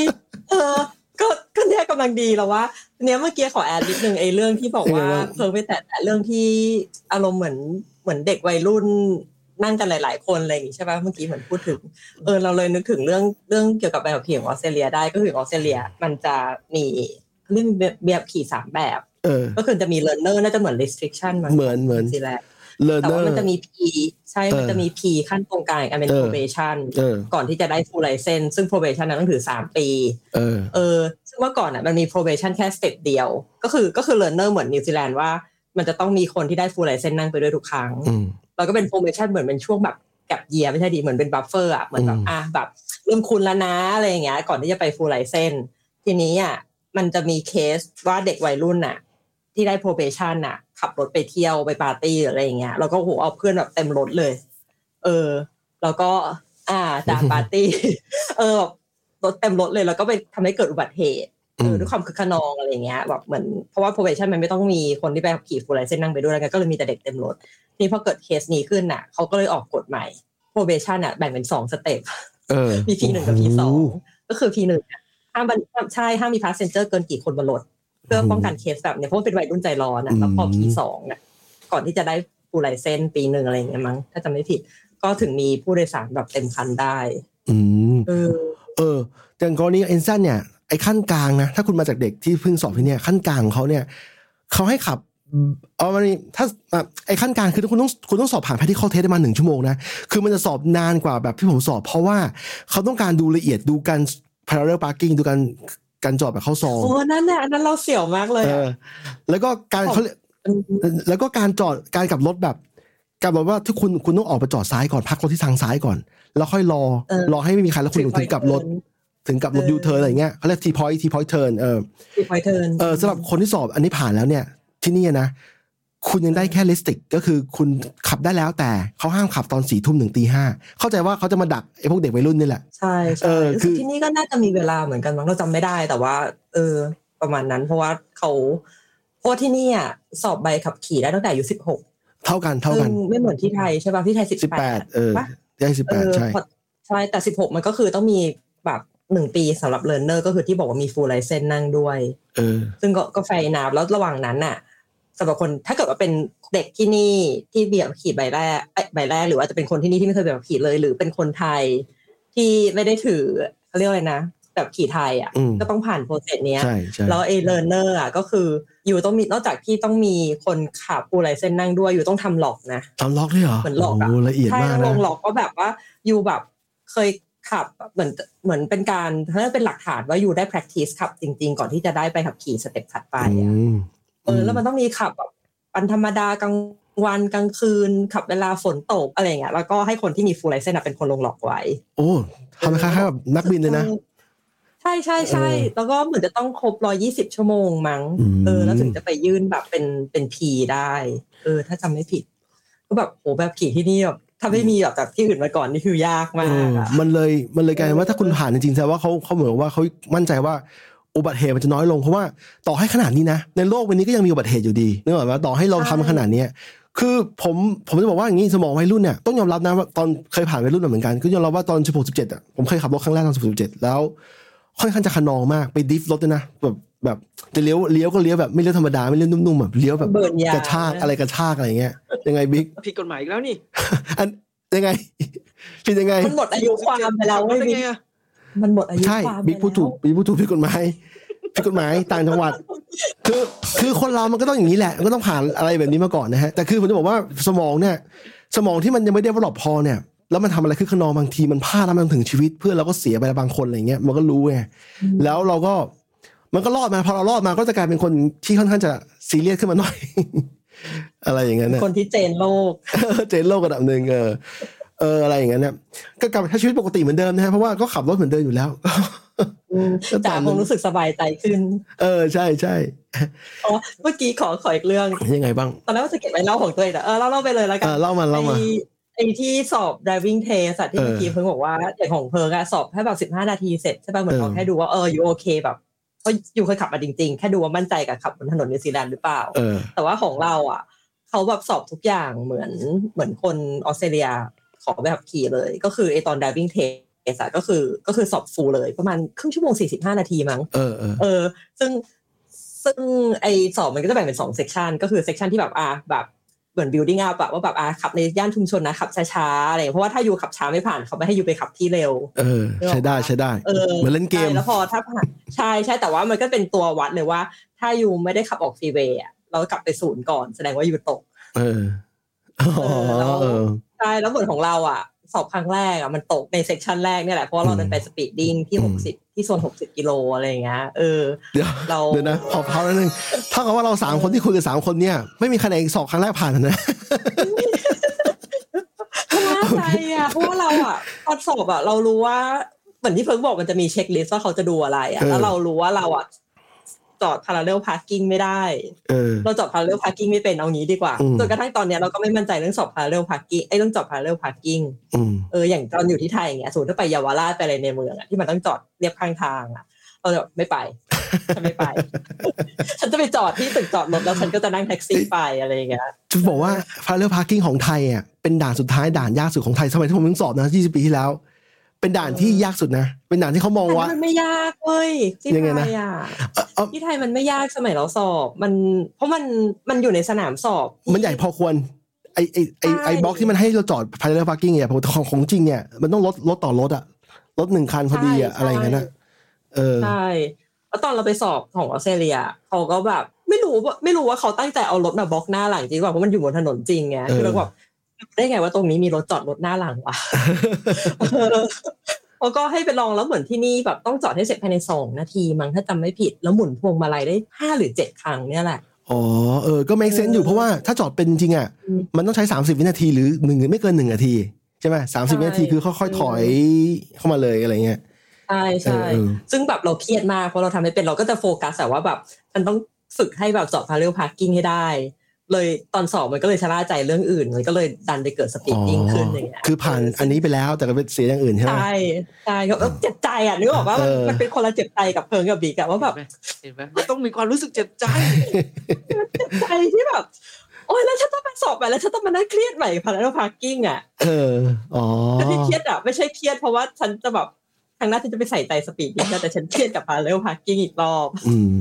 ก็เนี่ยกำลังดีแล้วว่าเนี่ยเมื่อกี้ขอแอดนิดนึงไอ้เรื่องที่บอกว่าเพิ่งไปแต่เรื่องที่อารมณ์เหมือนเด็กวัยรุ่นนั่งกันหลายๆคนอะไรอย่างงี้ใช่ป่ะเมื่อกี้เหมือนพูดถึงเราเลยนึกถึงเรื่องเกี่ยวกับใบขับขี่ของออสเตรเลียได้ก็คือออสเตรเลียมันจะมีเรื่องแบบขี่3แบบก็คือจะมี learner น่าจะเหมือน restriction มั้ง
เหมือน
สิแหละแต่ว่ามันจะมี P ใช่มันจะมี P ขั้นตรงกลางอันเป็น probation ก่อนที่จะได้ full license ซึ่ง probation นั้นต้องถือ3 ปีซึ่งเมื่อก่อนน่ะมันมี probation แค่ step เดียวก็คือ learner เหมือนนิวซีแลนด์ว่ามันจะต้องมีคนที่ได้ full license นั่งไปด้วยทุกครั้งแล้วก็เป็น probation เหมือนเป็นช่วงแบบกับเยียร์ไม่ใช่ดีเหมือนเป็น buffer อ่ะเหมือนแบบแบบเริ่มคุณแล้วนะอะไรอย่างเงี้ยก่อนที่จะไป full license ทีนี้อ่ะมันจะมีเคสว่าเด็กวัยรุ่นน่ะที่ได้ probation น่ะขับรถไปเที่ยวไปปาร์ตี้อะไรอย่างเงี้ยแล้วก็โหเอาเพื่อนแบบเต็มรถเลยแล้วก็จากปาร์ตี้รถเต็มรถเลยแล้วก็ไปทำให้เกิดอุบัติเหตุด้วยความคึกขนองอะไรอย่างเงี้ยแบบเหมือนเพราะว่า probation มันไม่ต้องมีคนที่ไปขับขี่ full license นั่งไปด้วยแล้วก็เลยมีแต่เด็กเต็มรถทีนี้พอเกิดเคสนี้ขึ้นน่ะเขาก็เลยออกกฎใหม่ probation น่ะแบ่งเป็น2สเต็ปมี P1 กับ P2 ก็คือ P1 ห้ามมี passenger เกินกี่คนบนรถเพื่อป้องกันเคสแบบเนี้ยเพราะว่าเป็นวัยรุ่นใจร้อนน่ะแล้วพอ P2 น่ะก่อนที่จะได้ full license ปี1อะไรอย่างเงี้ยมั้งถ้าจำไม่ผิดก็ถึงมีผู้โดยสารแบบเต็มคันได้
อย่างกรณีเอนซันเนี่ยไอ้ขั้นกลางนะถ้าคุณมาจากเด็กที่เพิ่งสอบที่เนี่ยขั้นกลางของเขาเนี่ยเขาให้ขับมันถ้าไอ้ขั้นกลางคือคุณต้องสอบผ่าน practical test ได้มา1 ชั่วโมงนะคือมันจะสอบนานกว่าแบบที่ผมสอบเพราะว่าเขาต้องการดูละเอียดดูการ parallel parking ดูการจอดแบบเข้าซอง
นั่นแหละอันนั้นเราเสี่ยวมากเลย
แล้วก็การเขาแล้วก็การจอดการกลับรถแบบกับแบบว่าที่คุณต้องออกไปจอดซ้ายก่อนพักรถที่ทางซ้ายก่อนแล้วค่อยรอให้ไม่มีใครแล้วคุณถึงกลับรถยูเทิร์นอะไรเงี้ยเขาเรียก T point turn
T point turn
สำหรับคนที่สอบอันนี้ผ่านแล้วเนี่ยที่นี่นะคุณยังได้แค่ลิสติกก็คือคุณขับได้แล้วแต่เขาห้ามขับตอน 4 ทุ่มถึง ตี 5เข้าใจว่าเขาจะมาดักไอ้พวกเด็กวัยรุ่นนี่แหละ
ใช่คือที่นี่ก็น่าจะมีเวลาเหมือนกันมั้งเราจำไม่ได้แต่ว่าประมาณนั้นเพราะว่าที่นี่อ่ะสอบใบขับขี่ได้ตั้งแต่อายุ16เท่ากันไม่เหมือนที่ไทยใช่ป่ะที่ไทย18
ได้18ใ
ช่แต่16มันก็คือต้องมีแบบ1 ปีสำหรับ learner ก็คือที่บอกว่ามี full license นั่งด้วยซึ่งก็ไฟนับแล้วระหว่างนั้นน่ะสำหรับคนถ้าเกิดว่าเป็นเด็กที่นี่ที่เบียบขี่ใบแรกหรือว่าจะเป็นคนที่นี่ที่ไม่เคยแบบขี่เลยหรือเป็นคนไทยที่ไม่ได้ถือเขาเรียกอะไรนะแบบขี่ไทยอ่ะก็ต้องผ่านโปรเซสเนี้ยแล้วไอ้ learner อ่ะก็คืออยู่ต้องมีนอกจากที่ต้องมีคนขับ full license นั่งด้วยอยู่ต้องทำล็อกนะ
ทำล็อกด้วยเหรอ
เหมือนล็อกอ่ะ
ละเอียดมากนะ
ลงล็อกก็แบบว่าอยู่แบบเคยขับเหมือนเป็นการถ้าเป็นหลักฐานว่าอยู่ได้ practice ขับจริงๆก่อนที่จะได้ไปขับขี่สเต็ปถัดไปแล้วมันต้องมีขับแบบวันธรรมดากลางวันกลางคืนขับเวลาฝนตกอะไรอย่างเงี้ยแล้วก็ให้คนที่มี full license เป็นคนลงล็อกไว้
ทำคล้ายๆแบบนักบินเลยนะ
ใช่แล้วก็เหมือนจะต้องครบ120 ชั่วโมงมั้งแล้วถึงจะไปยื่นแบบเป็น P ได้ถ้าจำไม่ผิดก็แบบโหแบบขี่ที่นี่แบบถ้าไม่มีแบบจากที่อื่นมาก่อนนี่คือยากมาก
มันเลยกลายเป็นว่าถ้าคุณผ่านจริงๆแสดงว่าเขาเหมือนว่าเขามั่นใจว่าอุบัติเหตุมันจะน้อยลงเพราะว่าต่อให้ขนาดนี้นะในโลกวันนี้ก็ยังมีอุบัติเหตุอยู่ดีนึกออกไหมต่อให้เราทำขนาดนี้คือผมจะบอกว่าอย่างนี้สมองวัยรุ่นเนี่ยต้องยอมรับนะว่าตอนเคยผ่านวัยรุ่นเหมือนกันก็ยอมรับว่าตอน16-17อ่ะผมเคยขับรถครั้งแรกตอน16-17แล้วค่อนข้างจะขนองมากไปดิฟรถด้วยนะแบบจะเลี้ยวก็เลี้ยวแบบไม่เลี้ยวธรรมดาไม่เลี้ยวนุ่มๆแบบเลี้ยวแบบกระชากอะไรเงี้ยยังไงบิ๊ก
ผิดกฎหมายอีกแล้วนี่
อันยังไงผิดยังไง
มันหมดอายุความไปแล้วไม่บิ๊กมันหมดอายุความใช่
บิ๊กพูดถูกผิดกฎหมายต่างจังหวัดคือคนเรามันก็ต้องอย่างนี้แหละมันก็ต้องผ่านอะไรแบบนี้มาก่อนนะฮะแต่คือผมจะบอกว่าสมองที่มันยังไม่ได้developพอเนี่ยแล้วมันทำอะไรคือขนองบางทีมันพลาดแล้วมันถึงชีวิตเพื่อนเราก็เสียไปบางคนอะไรเงี้ยมันก็รู้ไงแล้วเราก็มันก็รอดมาพอเรารอดมาก็จะกลายเป็นคนที่ค่อนข้างจะซีเรียสขึ้นมาหน่อย อะไรอย่างเงี้ย
คนที่เจนโลก
ระดับนึงอะไรอย่างเงี้ยเนี่ยก็กลับใช้ชีวิตปกติเหมือนเดิมนะฮะเพราะว่าก็ขับรถเหมือนเดิมอยู่แล้ว
จ๋าคงรู้สึกสบายใจขึ้น
ใช่ใช่
อ๋อเมื่อกี้ขออีกเรื่อง
ยังไงบ้าง
ตอนแรกว่าจะเก็บไว้เล่าของตัวเองแต่เล่าไปเลยแล้วกัน
เล่ามา
ไอ้ที่สอบ driving test ที่เมื่อกี้เพิ่งบอกว่าอย่างของเพิร์กสอบแค่แบบ15 นาทีเสร็จใช่ป่ะเหมือนเขาแค่ดูว่าอยู่โอเคแบบเพราะอยู่เคยขับมาจริงๆแค่ดูว่ามั่นใจกับขับบนถนนนิวซีแลนด์หรือเปล่าแต่ว่าของเราเขาแบบสอบทุกอย่างเหมือนคนออสเตรเลียขอใบขับขี่เลยก็คือไอ้ตอน driving test ก็คือสอบฟูลเลยประมาณครึ่งชั่วโมง45 นาทีมั้งซึ่งไอ้สอบมันก็จะแบ่งเป็น2เซกชันก็คือเซกชันที่แบบแบบเหมือน building up ว่าแบบขับในย่านชุมชนนะขับช้าๆอะไรเพราะว่าถ้าอยู่ขับช้าไม่ผ่านเขาไม่ให้อยู่ไปขับที่เร็ว
ใช่ได้เหมือนเล่นเกม
แล้วพอถ้าผ่านใช่แต่ว่ามันก็เป็นตัววัดเลยว่าถ้าอยู่ไม่ได้ขับออกฟรีเวย์เรากลับไปศูนย์ก่อนแสดงว่าอยู่ตกใช่แล้วผลของเราสอบครั้งแรกมันตกในเซกชันแรกเนี่ยแหละเพราะเราเดินไปสปีดดิ้งที่60ที่โซน60กิโลอะไรอย่างเงี้ย
เดี๋ยวนะขอเผานิดนึงเท่ากับว่าเรา3คนที่คุยกัน3คนเนี่ยไม่มีคะแนนสอบครั้งแรกผ่านนะ
ใช่เพราะว่าเราตอนสอบเรารู้ว่าเหมือนที่เพิ่งบอกมันจะมีเช็คลิสต์ว่าเขาจะดูอะไรแล้วเรารู้ว่าเราจอด parallel parking ไม่ได้เราจอด parallel parking ไม่เป็นเอางี้ดีกว่าจนกระทั่งตอนนี้เราก็ไม่มั่นใจเรื่องสอบ parallel parking เรื่องจอด parallel parking อย่างตอนอยู่ที่ไทยอย่างเงี้ยสมมุติถ้าไปเยาวราชไปอะไรในเมืองที่มันต้องจอดเรียบข้างทางเราจะไม่ไปฉันไม่ไปฉันจะไปจอดที่ตึกจอดรถแล้วฉันก็จะนั่งแท็กซี่ไปอะไรอย่างเงี้ย
จะบอกว่า parallel parking ของไทยเป็นด่านสุดท้ายด่านยากสุดของไทยสมัยที่ผมสอบนะ20 ปีที่แล้วเป็นด่านที่ยากสุดนะเป็นด่านที่เขามองว่า
มันไม่ยากเว้ยที่ไทยที่ไทยมันไม่ยากสมัยเราสอบมันเพราะมันอยู่ในสนามสอบ
มันใหญ่พอควรไอ้บล็อกที่มันให้เราจอด parallel parking เนี่ยของจริงเนี่ยมันต้องรถต่อรถรถ1คันพอดีอะไรอย่างเงี้ยนะ
ใช่แล้วตอนเราไปสอบของออสเตรเลียเขาก็แบบไม่รู้ว่าเขาตั้งใจเอารถมาบล็อกหน้าหลังจริงป่ะเพราะมันอยู่บนถนนจริงไงคือเราแบบได้ไงว่าตรงนี้มีรถจอดรถหน้าหลังวะแล้วก็ให้ไปลองแล้วเหมือนที่นี่แบบต้องจอดให้เสร็จภายใน2 นาทีมั้งถ้าจำไม่ผิดแล้วหมุนพวงมาลัยได้5 หรือ 7 ครั้งเนี่ยแหละ
ก็ make sense อยู่เพราะว่าถ้าจอดเป็นจริงมันต้องใช้30 วินาทีหรือไม่เกิน1 นาทีใช่ไหม30 วินาทีคือค่อยๆถอยเข้ามาเลยอะไรเงี้ย
ใช่ซึ่งแบบเราเครียดมากเพราะเราทำไม่เป็นเราก็จะโฟกัสแต่ว่าแบบฉันต้องฝึกให้แบบจอด parallel parking ให้ได้เลยตอนสอบมันก็เลยชะล่าใจเรื่องอื่นมันก็เลยดันไปเกิดสปีดดิ้งขึ้นอย่างเงี้ย
คือผ่านอันนี้ไปแล้วแต่ก็เป็นเสียอย่างอื่นใช่ไหม
ใช่ก็เจ็บใจนึกออกว่ามันเป็นคนละเจ็บใจกับเพิงกับบิ๊กว่าแบบ
เห็นไหมมันต้องมีความรู้สึกเจ็บใจ
ที่แบบโอ๊ยแล้วฉันต้องไปสอบไปแล้วฉันต้องมานั่งเครียดใหม่parallel parkingไม่ใช่เครียดไม่ใช่เครียดเพราะว่าฉันจะแบบทางหน้าที่จะไปใส่ใจสปีดดิ้งแต่ฉันเครียดกับparallel parkingอีกรอบ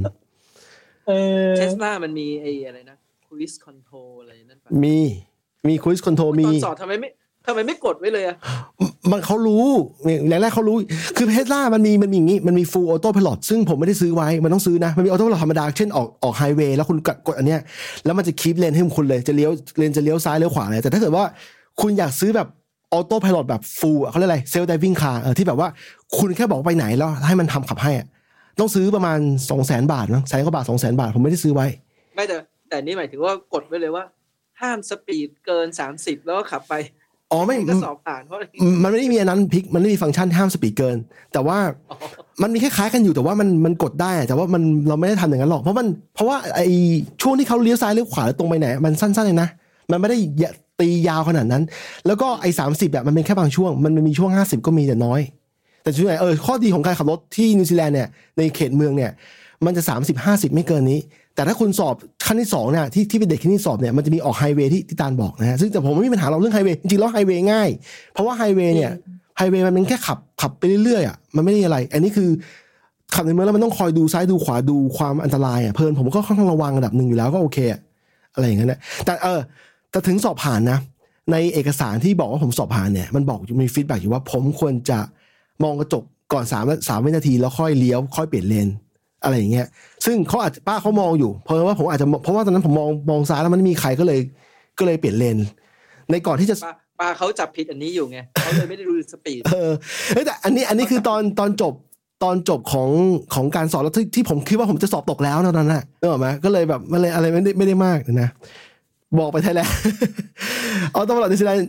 Tesla มันมีอะไรนะCruise Control อะไรนั่นป่ะ
มี Cruise Control มี
ตอนสอบทำไมไม่กดไว้เลย
มันเขารู้แรกๆเขารู้คือ Tesla มันมีอย่างงี้มันมี Full Auto Pilot ซึ่งผมไม่ได้ซื้อไว้มันต้องซื้อนะมันมี Auto Pilot ธรรมดาเช่นออกไฮเวย์แล้วคุณกดอันเนี้ยแล้วมันจะคีปเลนให้คุณเลยจะเลี้ยวซ้ายเลี้ยวขวาเลยแต่ถ้าเกิดว่าคุณอยากซื้อแบบ Auto Pilot แบบ Full เขาเรียกอะไร Self Driving Car ที่แบบว่าคุณแค่บอกไปไหนแล้วให้มันทำขับให้ต้องซื้อประมาณ 200,000 บาทมั้ง100,000 กว่าบาท 200,000 บาทผมไม่ได้ซื้อไว้
ไม่แต่นี่หมายถึงว่ากดไว้เลยว่าห้ามสปีดเกิน30แล้วก็ขับไป
ไม่
ก็สอบผ่านเพราะ
มันไม่ได้มีอันนั้นพิกมันไม่มีฟังก์ชันห้ามสปีดเกินแต่ว่ามันมีคล้ายๆกันอยู่แต่ว่ามันกดได้แต่ว่าเราไม่ได้ทำอย่างนั้นหรอกเพราะว่าไอ้ช่วงที่เขาเลี้ยวซ้ายเลี้ยวขวาตรงไปไหนมันสั้นๆเลยนะมันไม่ได้ตียาวขนาดนั้นแล้วก็ไอ้30มันเป็นแค่บางช่วงมันมีช่วง50ก็มีแต่น้อยแต่ช่วงไหนข้อดีของการขับรถที่นิวซีแลนด์เนี่ยในเขตเมืองเนี่ยมันจะ30-50ไม่เกินนี้แต่ถ้าคุณสอบขั้นที่2เนี่ยที่เป็นเด็กที่นี่สอบเนี่ยมันจะมีออกไฮเวย์ที่ตาลบอกนะฮะซึ่งแต่ผมไม่มีปัญหาเรื่องไฮเวย์จริงๆแล้วไฮเวย์ง่ายเพราะว่าไฮเวย์มันเป็นแค่ขับไปเรื่อยๆมันไม่ได้อะไรอันนี้คือขับในเมืองแล้วมันต้องคอยดูซ้ายดูขวาดูความอันตรายเพลินผมก็ค่อนข้างระวังระดับนึงอยู่แล้วก็โอเคอะไรอย่างเงี้ยนะแต่ถึงสอบผ่านนะในเอกสารที่บอกว่าผมสอบผ่านเนี่ยมันบอกมีฟีดแบ็กอยู่ว่าผมควรจะมองกระจกก่อน3 วินาทีแล้วค่อยเลี้ยวค่อยเปลี่ยนเลนอะไรอย่างเงี้ยซึ่งเขาอาจป้าเขามองอยู่เพราะว่าผมอาจจะเพราะว่าตอนนั้นผมมองซ้ายแล้วมันไม่มีใครก็เลยเปลี่ยนเลนในก่อนที่จะ
ป้าเขาจับผิดอันนี้อยู่ไงเขาเลยไม่ได้ดูสปีด
แต่อันนี้คือตอนจบของการสอบแล้วที่ผมคิดว่าผมจะสอบตกแล้วตอนนั้นน่ะนึกออกไหมก็เลยแบบอะไรไม่ได้มากนะบอกไปไทยแล้วเอาตลอดนิวซีแลนด์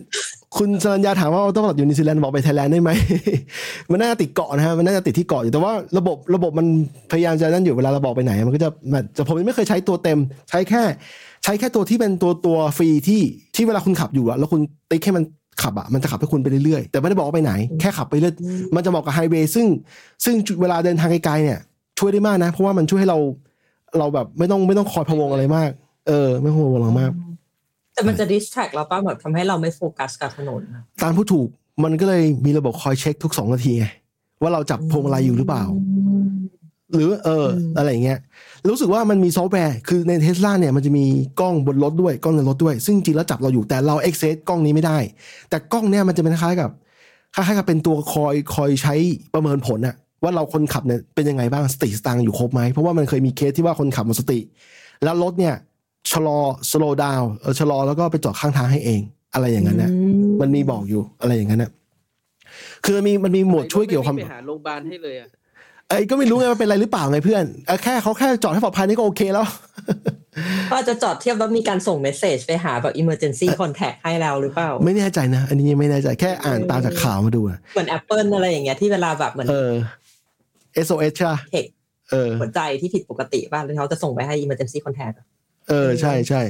คุณสรัญญาถามว่าออโต้พายโลตอยู่นิวซีแลนด์บอกไปไทยแลนด์ได้ไหม มันน่าจะติดเกาะนะฮะมันน่าจะติดที่เกาะอยู่แต่ว่าระบบมันพยายามจะนั่นอยู่เวลาเราบอกไปไหนมันก็จะแต่ผมไม่เคยใช้ตัวเต็มใช้แค่ตัวที่เป็นตัวฟรีที่เวลาคุณขับอยู่อะแล้วคุณติ๊กให้มันขับอะมันจะขับให้คุณไปเรื่อยๆแต่ไม่ได้บอกว่าไปไหนแค่ขับไปเรื่อยมันจะเหมาะกับไฮเวย์ซึ่งเวลาเดินทางไกลๆเนี่ยช่วยได้มากนะเพราะว่ามันช่วยให้เราแบบไม่ต้องคอยพะวงอะไรมากไม่พะวงอะไรมาก
แต่มันจะ distract เราป่ะแบบทำให้เราไม่โฟกัสกับถนน
ตามผู้ถูกมันก็เลยมีระบบคอยเช็คทุก2นาทีไงว่าเราจับพวงมาลัยอยู่หรือเปล่าหรืออะไรอย่างเงี้ยรู้สึกว่ามันมีซอฟต์แวร์คือใน Tesla เนี่ยมันจะมีกล้องบนรถด้วยกล้องในรถด้วยซึ่งจริงแล้วจับเราอยู่แต่เรา access กล้องนี้ไม่ได้แต่กล้องเนี่ยมันจะเป็นคล้ายๆกับเป็นตัวคอยใช้ประเมินผลอะว่าเราคนขับเนี่ยเป็นยังไงบ้างสติสตางค์อยู่ครบไหมเพราะว่ามันเคยมีเคสที่ว่าคนขับหมดสติแล้วรถเนี่ยชะลอ slow down ชะลอแล้วก็ไปจอดข้างทางให้เองอะไรอย่างนั้นนะมันมีบอกอยู่อะไรอย่างนั้นนะคือมันมีโหมดช่วยเกี่ยวกับ
ไปหาโรงพยาบาลให้เลยอ่ะ
ก็ไม่รู้ไงว่าเป็นอะไรหรือเปล่าไงเพื่อนเขาแค่จอดให้ปลอดภัยนี่ก็โอเคแล้ว
ก็จะจอดเทียบแล้วมีการส่งเมสเสจไปหาแบบ emergency contact ให้เราหรือเปล่า
ไม่แน่ใจนะอันนี้ไม่แน่ใจแค่อ่านตามจากข่าวมาดู
เหมือน Apple อะไรอย่างเงี้ยที่เวลาแบบเหมือน
SOS ใช่
เทคหัวใจที่ผิดปกติป่ะแล้วเขาจะส่งไปให้ emergency contact
ใช่ใช่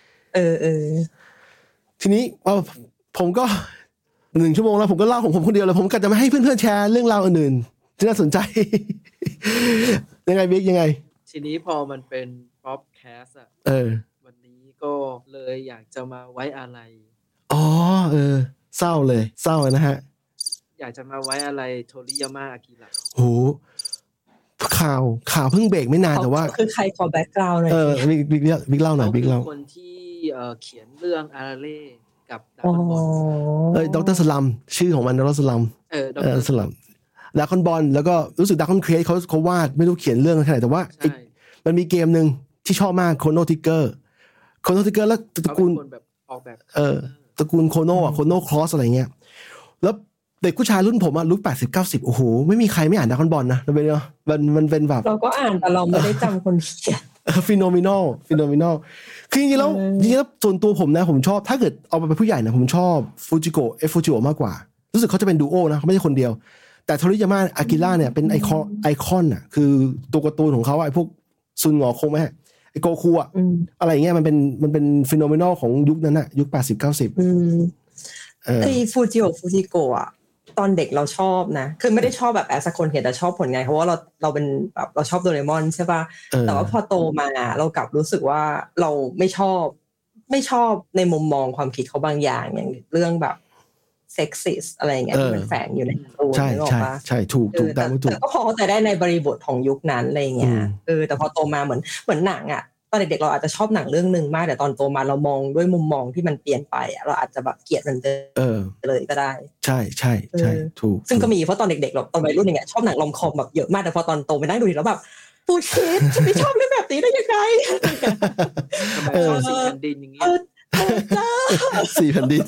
ทีนี้ผมก็1 ชั่วโมงแล้วผมก็เล่าของผมคนเดียวแล้วผมก็จะไม่ให้เพื่อนๆแชร์เรื่องราวอื่นๆที่น่าสนใจ ยังไงบิ๊กยังไง
ทีนี้พอมันเป็นพอดแคสต์วันนี้ก็เลยอยากจะมาไว้อาลัย
เศร้าเลยเศร้านะฮะ
อยากจะมาไว้อาลัยโทริยาม่าอากิระ
โหข่าวเพิ่งเบรกไม่นานแต่ว่า
คือใครขอแบ็คกราวด์หน่อย
บิ๊กเล่าหน่อยบิ๊กเล่า
คนที่เขียนเรื่องอาราเล่กับดรา
ก้อนบอลดร.สลัมชื่อของมันดร.สลัมดร.สลัมดราก้อนบอลแล้วก็รู้สึกดราก้อนเครียทเขาวาดไม่รู้เขียนเรื่องอะไรแต่ว่ามันมีเกมนึงที่ชอบมากโคโนทิกเกอร์แล้วตระกูล
แบบออกแบบ
ตระกูลโคโนครอสอะไรเงี้ยแล้วเด็กผู้ชายรุ่นผมรุ่น80-90โอ้โหไม่มีใครไม่อ่านดราก้อนบอลนะมันเป็นแบบ
เราก็อ่านแต่เราไม่ได้จำคนเขียน
ฟีโนเมนอลคือจริงๆแล้วส่วนตัวผมนะผมชอบถ้าเกิดเอาไปเป็นผู้ใหญ่นะผมชอบฟูจิโกะมากกว่ารู้สึกเขาจะเป็นดูโอนะเขาไม่ใช่คนเดียวแต่โทริยาม่าอากิระเนี่ยเป็นไอคอนอ่ะคือตัวการ์ตูนของเขาไอพวกซุนหงอคงไหมไอโกคูอ่ะอะไรอย่างเงี้ยมันเป็นฟีโนเมนอลของยุคนั้นน่ะยุค80-90
คือฟูจิโกะอ่ะตอนเด็กเราชอบนะคือไม่ได้ชอบแบบแอสคนเขียนแต่ชอบผลงานเพราะว่าเราเป็นแบบเราชอบโดเรมอนใช่ป่ะแต่ว่าพอโตมาเรากลับรู้สึกว่าเราไม่ชอบในมุมมองความคิดเขาบางอย่างเรื่องแบบเซ็กซิสอะไรอย่างเงี้ยที่มันแฝงอยู่ในตัวนึกออกป่ะ
ใช่ถูกแต่
ก็พอเข้าใจได้ในบริบทของยุคนั้นอะไรอย่างเงี้ยแต่พอโตมาเหมือนหนังอ่ะตอนเด็กๆเราอาจจะชอบหนังเรื่องนึงมากแต่ตอนโตมาเรามองด้วยมุมมองที่มันเปลี่ยนไปเราอาจจะแบบเกลียดมันเลยก็ได้
ใช่ถูก
ซึ่งก็มีเพราะตอนเด็กๆเราตอนวัยรุ่นอย่างเงี้ยชอบหนังรอมคอมแบบเยอะมากแต่พอตอนโตไปนั่งดูแล้วแบบปูชิดฉันไม่ชอบเรื่องแบบนี้ได้ยังไง
ชอบสี่แผ่นดินอย่างเงี้ย
สี่แผ่นดิน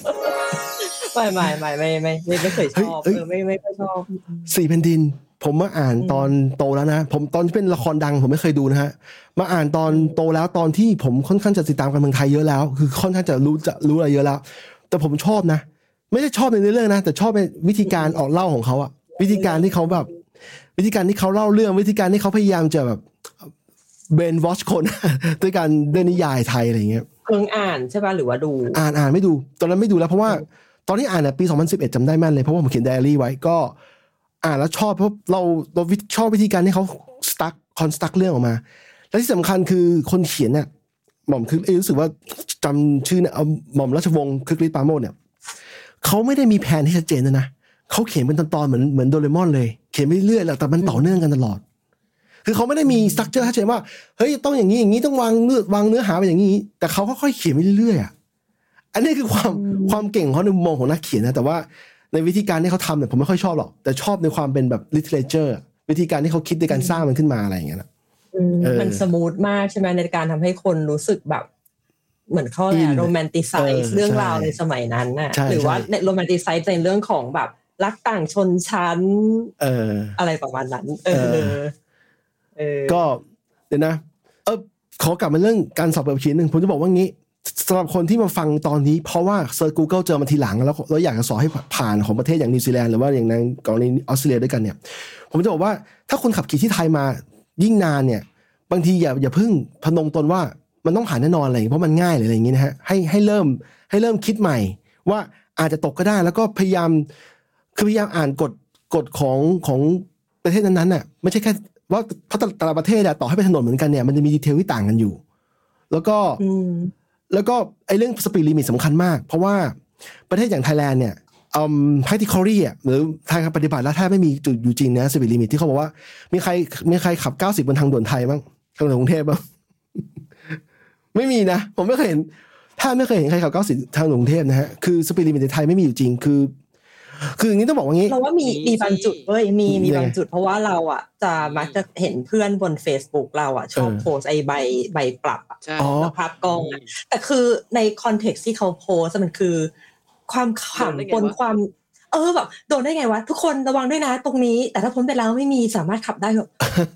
ไม่เคยชอบไม่ชอบ
สี่แผ่นดินผมมาอ่านตอนโตแล้วนะผมตอนที่เป็นละครดังผมไม่เคยดูนะฮะมาอ่านตอนโตแล้วตอนที่ผมค่อนข้างจะติดตามการเมืองไทยเยอะแล้วคือค่อนข้างจะรู้อะไรเยอะแล้วแต่ผมชอบนะไม่ใช่ชอบในเรื่องนะแต่ชอบในวิธีการออกเล่าของเขาอะวิธีการที่เขาแบบวิธีการที่เขาเล่าเรื่องวิธีการที่เขาพยายามจะแบบเบนวอชคนด้วยการด้วยนิยายไทยอะไรอย่างเงี้ย
เพิ่งอ่านใช่ป่ะหรือว่าดู
อ่านไม่ดูตอนนั้นไม่ดูแล้วเพราะว่าตอนที่อ่านปี2011จำได้แม่นเลยเพราะว่าผมเขียนไดอารี่ไว้ก็อ่านแล้วชอบเพราะเราชอบวิธีการที่เขาสตั๊กเรื่องออกมาและที่สำคัญคือคนเขียนเนี่ยหม่อมคือรู้สึกว่าจำชื่อเนี่ยหม่อมราชวงศ์คึกฤทธิ์ปราโมชเนี่ยเขาไม่ได้มีแผนที่ชัดเจนนะเขาเขียนเป็นตอนๆเหมือนโดเรมอนเลยเขียนไปเรื่อยๆแต่มันต่อเนื่องกันตลอดคือเขาไม่ได้มีสตรัคเจอร์ชัดเจนว่าเฮ้ยต้องอย่างนี้ต้องวางเนื้อหาไปอย่างนี้แต่เขาค่อยๆเขียนไปเรื่อยๆอันนี้คือความเก่งเขาในมุมมองของนักเขียนนะแต่ว่าในวิธีการที่เขาทำเนี่ยผมไม่ค่อยชอบหรอกแต่ชอบในความเป็นแบบ literature วิธีการที่เขาคิดในการสร้างมันขึ้นมาอะไรอย่างเงี้ยนะ
มันสมูทมากใช่ไหมในการทำให้คนรู้สึกแบบเหมือนเขาโรแมนติไซส์เรื่องราวในสมัยนั้นน่ะหรือว่าโรแมนติไซส์ในเรื่องของแบบรักต่างชนชั้นอะไรประมาณนั้น
ก็เดี๋ยวนะขอกลับมาเรื่องการสอบแบบขีดนึงผมจะบอกว่างี้สำหรับคนที่มาฟังตอนนี้เพราะว่าเซิร์ช Google เจอมาทีหลังแล้วอยากจะสอนให้ผ่านของประเทศอย่างนิวซีแลนด์หรือว่าอย่างในกรณีออสเตรเลียด้วยกันเนี่ยผมจะบอกว่าถ้าคุณขับขี่ที่ไทยมายิ่งนานเนี่ยบางทีอย่าเพิ่งพนมตนว่ามันต้องผ่านแน่นอนอะไรเพราะมันง่ายหรืออะไรอย่างงี้นะฮะให้เริ่มคิดใหม่ว่าอาจจะตกก็ได้แล้วก็พยายามอ่านกฎของประเทศนั้นๆน่ะไม่ใช่แค่ว่าเพราะแต่ละประเทศต่อให้เป็นถนนเหมือนกันเนี่ยมันจะมีดีเทลที่ต่างกันอยู่แล้วก็ไอ้เรื่องสปีดลิมิตสำคัญมากเพราะว่าประเทศอย่างไทยแลนด์เนี่ยpractically หรือทางปฏิบัติแล้วถ้าไม่มีจุดอยู่จริงนะสปีดลิมิตที่เขาบอกว่ามีใครขับ90บนทางด่วนไทยบ้างทางด่วนกรุงเทพบ้าง ไม่มีนะผมไม่เคยเห็นไม่เคยเห็นใครขับ90ทางด่วนกรุงเทพนะฮะคือสปีดลิมิตในไทยไม่มีอยู่จริงคืออย่างนี้ต้องบอกว่างี้
เราว่ามีบางจุดมีบางจุดเพราะว่าเราอ่ะจะมักจะเห็นเพื่อนบน Facebook เราอ่ะชอบโพสไอ้ใบปรับอ่ะแล้วภาพกล้องแต่คือในคอนเท็กซ์ที่เขาโพสมันคือความขำบนความแบบโดนได้ไงวะทุกคนระวังด้วยนะตรงนี้แต่ถ้าพ้นไปแล้วไม่มีสามารถขับได้หรอก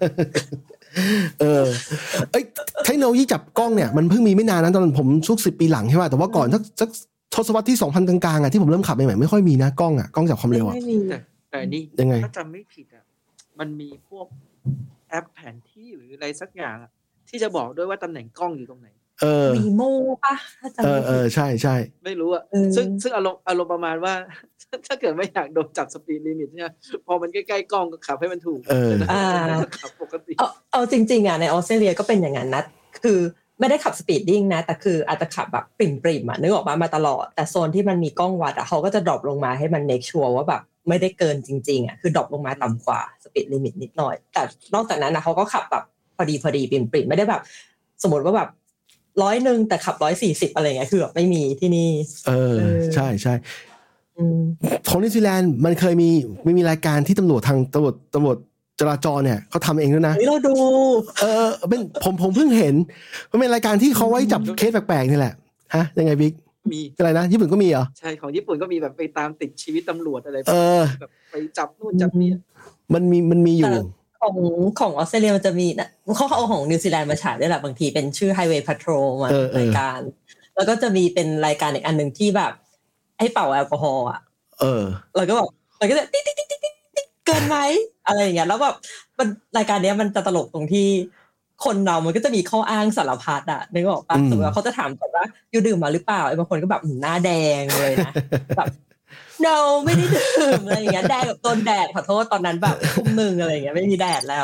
เทคโนโลยีจับกล้องเนี่ยมันเพิ่งมีไม่นานนั้นตอนผมช่วง10 ปีหลังใช่ป่ะแต่ว่าก่อนสักทศวรรษที่ 2000 กลางๆที่ผมเริ่มขับใหม่ๆไม่ค่อยมีนะกล้องจับความเร็ว
แต่นี่
ยังไง
ถ้าจำไม่ผิดมันมีพวกแอปแผนที่หรืออะไรสักอย่างที่จะบอกด้วยว่าตำแหน่งกล้องอยู่ตรงไหน
วีโมป่ะถ้าจำไม่ผิด
ใช่
ไม่รู้ซึ่งอารมณ์ประมาณว่าถ้าเกิดไม่อยากโดนจับสปีดลิมิตเนี่ยพอมันใกล้ๆกล้องก็ขับให้มันถูกขับปกติ
เอาจริงๆในออสเตรเลียก็เป็นอย่างนั้นนะคือไม่ได้ขับสปีดดิ้งนะแต่คืออาจจะขับแบบปริ่มนึกออกมาตลอดแต่โซนที่มันมีกล้องวัดเขาก็จะดรอปลงมาให้มันเมคชัวร์ว่าแบบไม่ได้เกินจริงๆคือดรอปลงมาต่ำกว่าสปีดลิมิตนิดหน่อยแต่นอกจากนั้นเขาก็ขับแบบพอดีปริ่มไม่ได้แบบสมมติว่าแบบ100แต่ขับ140อะไรเงี้ยคือแบบไม่มีที่นี่
ใช่ของนิวซีแลนด์มันเคยมีรายการที่ตำรวจจราจรเนี่ยเขาทำเองด้วยนะ
เราดู
เป็นผมเพิ่งเห็นมันเป็นรายการที่เขาไว้จับเคสแปลกๆนี่แหละฮะยังไงบิ๊ก
มี
อะไรนะญี่ปุ่นก็มีเหรอ
ใช่ของญี่ปุ่นก็มีแบบไปตามติดชีวิตตำรวจอะไรแบบไปจับนู่นจับนี่
มันมีอยู่
ของออสเตรเลียมันจะมีนะเขาเอาของนิวซีแลนด์มาฉายด้วยแหละบางทีเป็นชื่อ Highway Patrol มารายการแล้วก็จะมีเป็นรายการอีกอันนึงที่แบบให้เป่าแอลกอฮอล์แล้วก็แบบมันก็จะติ๊กเกินไหมอะไรอย่างเงี้ยแล้วแบบมันรายการนี้มันจะตลกตรงที่คนเรามันก็จะมีข้ออ้างสารพัดนึกออกป่ะสมมติว่าเขาจะถามว่าอยู่ดื่มมาหรือเปล่าไอ้บางคนก็แบบหน้าแดงเลยนะแบบ no ไม่ได้ดื่มอะไรอย่างเงี้ยแดดแบบโดนแดดขอโทษตอนนั้นแบบทุ่มนึงอะไรอย่างเงี้ยไม่มีแดดแล้ว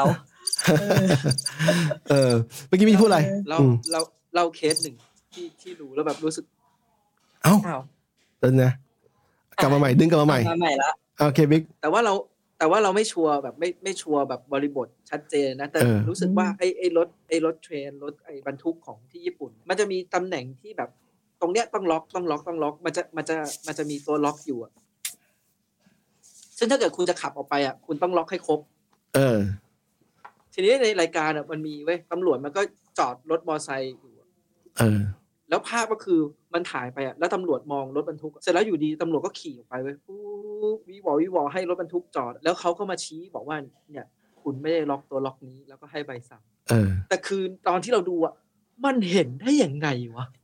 เมื่อกี้พี่พูดอะไร
เราเคสหนึ่งที่ดูแล้วแบบรู้สึก
เอ้าตอนนะกลับมาใหม่ดึงกลับมาใหม่
แล้ว
โอเคบิ๊ก
แต่ว่าเราไม่ชัวร์แบบไม่ชัวร์แบบบริบทชัดเจนนะแต่รู้สึกว่าไอ้รถเทรนรถไอ้บรรทุกของที่ญี่ปุ่นมันจะมีตำแหน่งที่แบบตรงเนี้ยต้องล็อกมันจะมีตัวล็อกอยู่ซึ่งถ้าเกิดคุณจะขับออกไปคุณต้องล็อกให้ครบทีนี้ในรายการมันมีเว้ยตำรวจมันก็จอดรถมอไซค์อยู่แล้วภาพก็คือมันถ่ายไปแล้วตำรวจมองรถบรรทุกเสร็จแล้วอยู่ดีตำรวจก็ขี่ออกไปเว้ยวิวอให้รถบรรทุกจอดแล้วเขาก็มาชี้บอกว่าเนี่ยคุณไม่ได้ล็อกตัวล็อกนี้แล้วก็ให้ใบสั่งแต่คือตอนที่เราดูมันเห็นได้ยังไงวะ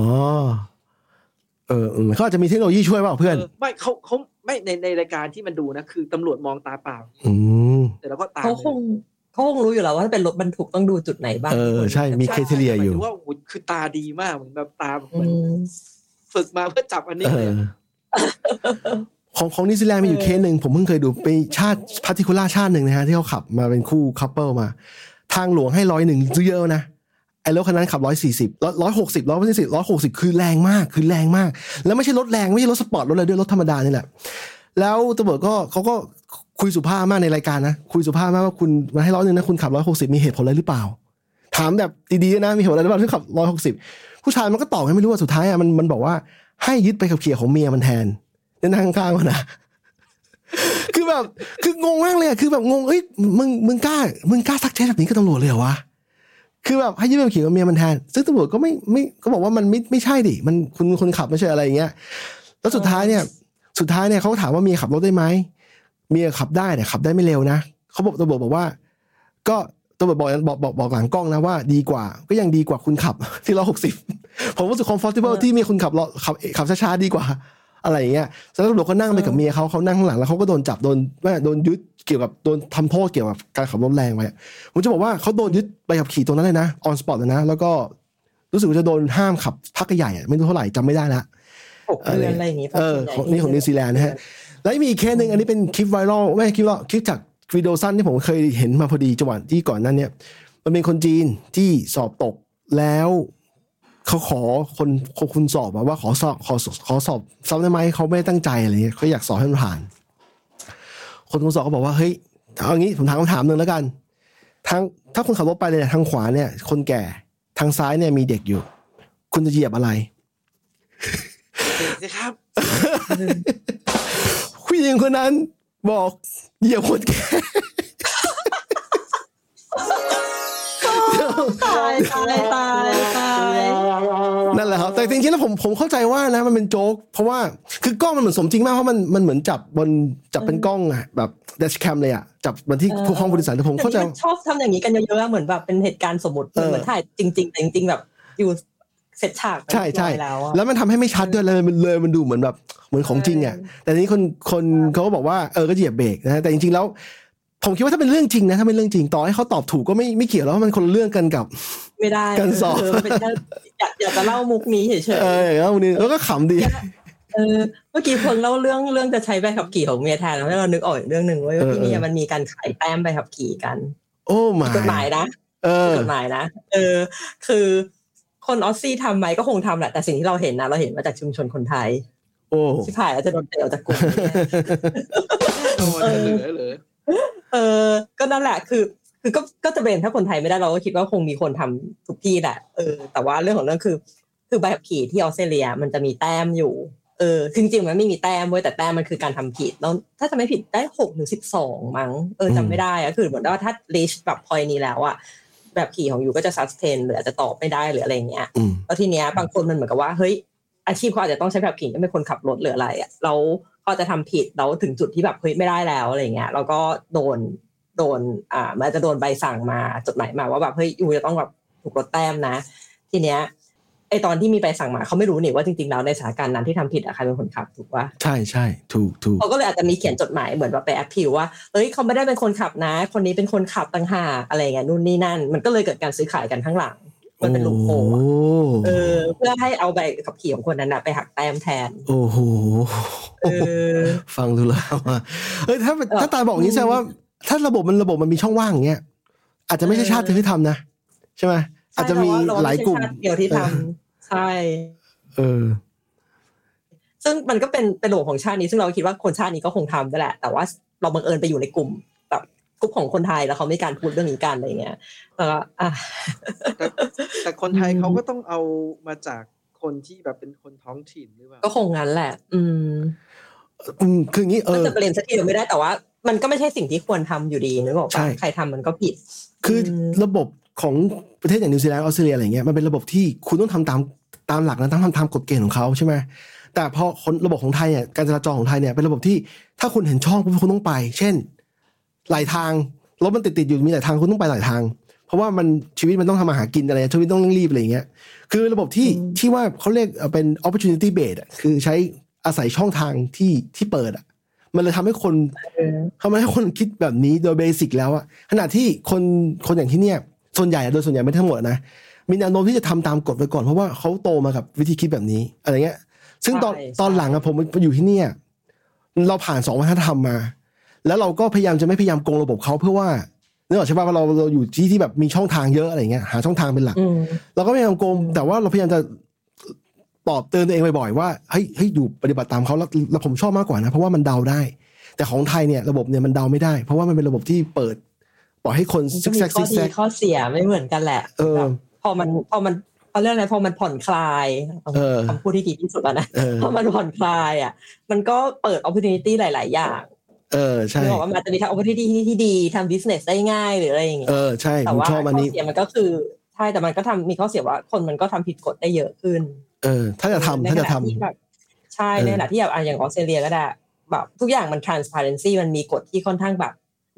เขาอาจจะมีเทคโนโลยีช่วยเปล่าเพื่อน
ไม่เขาไม่ในรายการที่มันดูนะคือตำรวจมองตาเปล่าแต่เราก็ตาม
เขาคงรู้อยู่แล้วว่าถ้าเป็นรถบรรทุกต้องดูจุดไหนบ้าง
ใช่มีเคเทเรียอยู่
ว่าคือตาดีมากเหมือนแบบตาเหมือนฝึกมาเพื่อจับอันนี้เลย
ของนิวซีแลนด์มีอยู่เคสหนึ่งผมเพิ่งเคยดูไปชาติพาร์ติคูล่าชาติหนึ่งนะฮะที่เขาขับมาเป็นคู่คัพเปิลมาทางหลวงให้101เยอะนะไอ้รถคันนั้นขับ140 160คือแรงมากแล้วไม่ใช่รถแรงไม่ใช่รถสปอร์ตรถอะไรด้วยรถธรรมดานี่แหละแล้วตำรวจก็เขาก็คุยสุภาพมากในรายการนะคุยสุภาพมากว่าคุณมาให้100นะคุณขับ160มีเหตุผลอะไรหรือเปล่าถามแบบดีๆนะมีเหตุผลอะไรหรือเปล่าที่ขับ160ผู้ชายมันก็ตอบให้ไม่รู้ว่าสุดท้ายมันบอกว่าให้ยึดไปขับขี่ของเมียมันแทนนั่งข้างๆมันนะคือแบบคืองงมากเลยคือแบบงงเอ้ยมึงกล้าซักเทสแบบนี้กับตำรวจเลยเหรอวะคือแบบให้ยึดไปขับขี่ของเมียมันแทนซึ่งตำรวจก็ไม่ก็บอกว่ามันไม่ใช่ดิมันคุณขับไม่ใช่อะไรอย่างเงี้ยแล้วสุดท้ายเนี่ยเขาถามว่าเมียขับรถได้ไหมเมียขับได้แต่ขับได้ไม่เร็วนะเขาบอกตำรวจบอกว่าก็ต้องบอกหลังกล้องนะว่าดีกว่าก็ยังดีกว่าคุณขับที่160ผมรู้สึก comfortable ที่มีคุณขับช้าๆดีกว่าอะไรอย่างเงี้ยแล้วตำรวจก็นั่งไปกับเมียเขานั่งข้างหลังแล้วเขาก็โดนจับโดนยึดเกี่ยวกับโดนทำโทษเกี่ยวกับการขับรถแรงไปผมจะบอกว่าเขาโดนยึดใบขับขี่ตรงนั้นเลยนะ on spot เลยนะแล้วก็รู้สึกว่าจะโดนห้ามขับพักใหญ่ไม่รู้เท่าไหร่จำไม่ได้ละ
6 เดือนอะไรอย่างงี้
นี่ของนิวซีแลนด์นะฮะแล้วมีอีกเคสนึงอันนี้เป็นคลิปไวรัลไม่คลิปจากวิดีโอสั้นที่ผมเคยเห็นมาพอดีจังหวะที่ก่อนนั้นเนี่ยมันเป็นคนจีนที่สอบตกแล้วเขาขอคนสอบว่าขอสอบซ้ำได้ไหมเขาไม่ตั้งใจอะไรเงี้ยเขาอยากสอบให้มันผ่านคนสอบก็บอกว่าเฮ้ยเอางี้ผมถามคำถามนึงแล้วกันถ้าคุณขับรถไปเลยทางขวาเนี่ยคนแก่ทางซ้ายเนี่ยมีเด็กอยู่คุณจะเหยียบอะไร
ครับ
ผู้หญิงคนนั้นบอกเหยียบคนแก่
ตาย
นั่นแหละครับแต่จริงๆแล้วผมเข้าใจว่านะมันเป็นโจ๊กเพราะว่าคือกล้องมันเหมือนสมจริงมากเพราะมันเหมือนจับเป็นกล้องอะแบบแดชแคมเลยอะจับมันที่ห้องผู้โดยสารแต่ผมเข้าใจ
ชอบทำอย่างนี้กันเยอะๆเหมือนแบบเป็นเหตุการณ์สมมติเหมือนถ่ายจริงๆแต่จริงๆแบบอยู่เสร็จฉาก
ใช่แล้วมันทำให้ไม่ชัดด้วยเลยมันดูเหมือนแบบเหมือนของจริงอ่ะแต่นี้คนเขาก็บอกว่าก็เหยียบเบรกนะแต่จริงๆแล้วผมคิดว่าถ้าเป็นเรื่องจริงนะถ้าเป็นเรื่องจริงต่อให้เขาตอบถูกก็ไม่เกี่ยวแล้วมันคนละเรื่องกันกับ
ไม่ได้
การสอบ
อยากจะเล่ามุกนี้เฉย
ๆอย่างนั้นนี้แล้วก็ขำดี
เมื่อกี้เพิ่งเล่าเรื่องจะใช้ใบขับขี่ของเมียแทนแล้วให้เรานึกออกเรื่องนึงว่าที่นี่มันมีการขายแต้มใบขับขี่กัน
โอ้ม
กฎหมายนะกฎหมายนะคือคนออสซี่ทำไหมก็คงทำแหละแต่สิ่งที่เราเห็นนะเราเห็นมาจากชุมชนคนไทยที่ผ่านแล้วจะโดนเตะออกจากกลุ่มก็นั่นแหละคือก็จะเป็นถ้าคนไทยไม่ได้เราก็คิดว่าคงมีคนทำทุกที่แหละแต่ว่าเรื่องของเรื่องคือใบขับขี่ที่ออสเตรเลียมันจะมีแต้มอยู่จริงๆมันไม่มีแต้มเว้ยแต่แต้มมันคือการทำผิดแล้วถ้าจะไม่ผิดได้6 ถึง 12มั้งจำไม่ได้อะคือเหมือนว่าถ้า reach แบบ point นี้แล้วอะแบบขี่ของอยู่ก็จะ sustain หรืออาจจะตอบไม่ได้หรืออะไรเงี้ยแล้วทีเนี้ยบางคนมันเหมือนกับว่าเฮ้ยอาชีพเขาอาจจะต้องใช้แบบขี่ก็เป็นคนขับรถหรืออะไรอ่ะแล้วเขาจะทำผิดแล้วถึงจุดที่แบบเฮ้ยไม่ได้แล้วอะไรเงี้ยแล้วก็โดนมันจะโดนใบสั่งมาจดหมายมาว่าแบบเฮ้ยอยู่จะต้องแบบถูกลดแต้มนะทีเนี้ยไอตอนที่มีใบสั่งมาเขาไม่รู้นี่ว่าจริงๆแล้วในสถานการณ์นั้นที่ทำผิดอะใครเป็นคนขับถูกป่ะ
ใช่ถูก
เขาก็เลยอาจจะมีเขียนจดหมายเหมือนว่าไปแอพพิลว่าเอ้ยเขาไม่ได้เป็นคนขับนะคนนี้เป็นคนขับต่างหากอะไรเงี้ยนู่นนี่นั่นมันก็เลยเกิดการซื้อขายกันข้างหลังมันเป็นลูกโป่งเพื่อให้เอาใบขับขี่ของคนนั้นนะไปหักแต้มแทน
โอ้โหฟังดูแล้วถ้าตาบอกงี้แสดงว่าถ้าระบบมันมีช่องว่างอย่างเงี้ยอาจจะไม่ใช่ชาติที่ทำนะใช่ไหมอาจจะมีหลายกลุ่ม
เดียวที่ทำใช่ซึ่งมันก็เป็นระบบของชาตินี้ซึ่งเราคิดว่าคนชาตินี้ก็คงทำได้แหละแต่ว่าเราบังเอิญไปอยู่ในกลุ่มแบบกลุ่มของคนไทยแล้วเขาไม่การพูดเรื่องนี้กันอะไรเงี้ย
แต่คนไทยเขาก็ต้องเอามาจากคนที่แบบเป็นคนท้องถิ่นหรือเปล่า
ก็คงงั้นแหละ
คืออย่างนี้
จะเปลี่ยนสักทีไม่ได้แต่ว่ามันก็ไม่ใช่สิ่งที่ควรทำอยู่ดีนึกออกป่ะใครทำมันก็ผิด
คือระบบของประเทศอย่างนิวซีแลนด์ออสเตรเลียอะไรเงี้ยมันเป็นระบบที่คุณต้องทำตามหลักนะต้องทำตามกฎเกณฑ์ของเขาใช่ไหมแต่พอระบบของไทยเนี่ยการจราจรของไทยเนี่ยเป็นระบบที่ถ้าคุณเห็นช่องคุณต้องไปเช่นหลายทางรถมันติดอยู่มีหลายทางคุณต้องไปหลายทางเพราะว่ามันชีวิตมันต้องทำอาหารกินอะไรชีวิตต้องเร่งรีบอะไรเงี้ยคือระบบที่ว่าเขาเรียกเป็น opportunity based คือใช้อาศัยช่องทางที่เปิดมันเลยทำให้คนคิดแบบนี้โดยเบสิกแล้วอะขณะที่คนอย่างที่เนี่ยส่วนใหญ่โดยส่วนใหญ่ไม่ทั้งหมดนะมีแนวโน้มที่จะทำตามกฎไปก่อนเพราะว่าเขาโตมากับวิธีคิดแบบนี้อะไรเงี้ยซึ่งตอนหลังอะผมอยู่ที่เนี่ยเราผ่าน2 วัฒนธรรมมาแล้วเราก็พยายามจะไม่พยายามโกงระบบเขาเพื่อว่านึกออกใช่ป่ะว่าเราอยู่ที่แบบมีช่องทางเยอะอะไรเงี้ยหาช่องทางเป็นหลักเราก็พยายามโกงแต่ว่าเราพยายามจะปลอบเตือนตัวเองบ่อยๆว่าเฮ้ยอยู่ปฏิบัติตามเขาแล้วผมชอบมากกว่านะเพราะว่ามันเดาได้แต่ของไทยเนี่ยระบบเนี่ยมันเดาไม่ได้เพราะว่ามันเป็นระบบที่เปิดปล่อยให้คน
ซิกแซกข้อเสียไม่เหมือนกันแหละพอมันเรื่องอะไรพอมันผ่อนคลายคำพูดที่ดีที่สุดแล้วนะพอมันผ่อนคลายอ่ะมันก็เปิด opportunity หลายๆอย่าง
ใช่
บอกว่ามันจะมีทั้ง opportunity ที่ดีทำ business ได้ง่ายหรืออะไรอย่างเงี้ย
ใช่ผมชอบอันนี้
แต่ว่าข้อเสียมันก็คือใช่แต่มันก็มีข้อเสียว่าคนมันก็ทำผิดกฎได้เยอะขึ้น
ถ้าจะทำ
ใช่ในขณะที่อย่างออสเตรเลียก็ได้แบบทุกอย่างมัน transparency มันมีกฎที่ค่อนข้างแบบ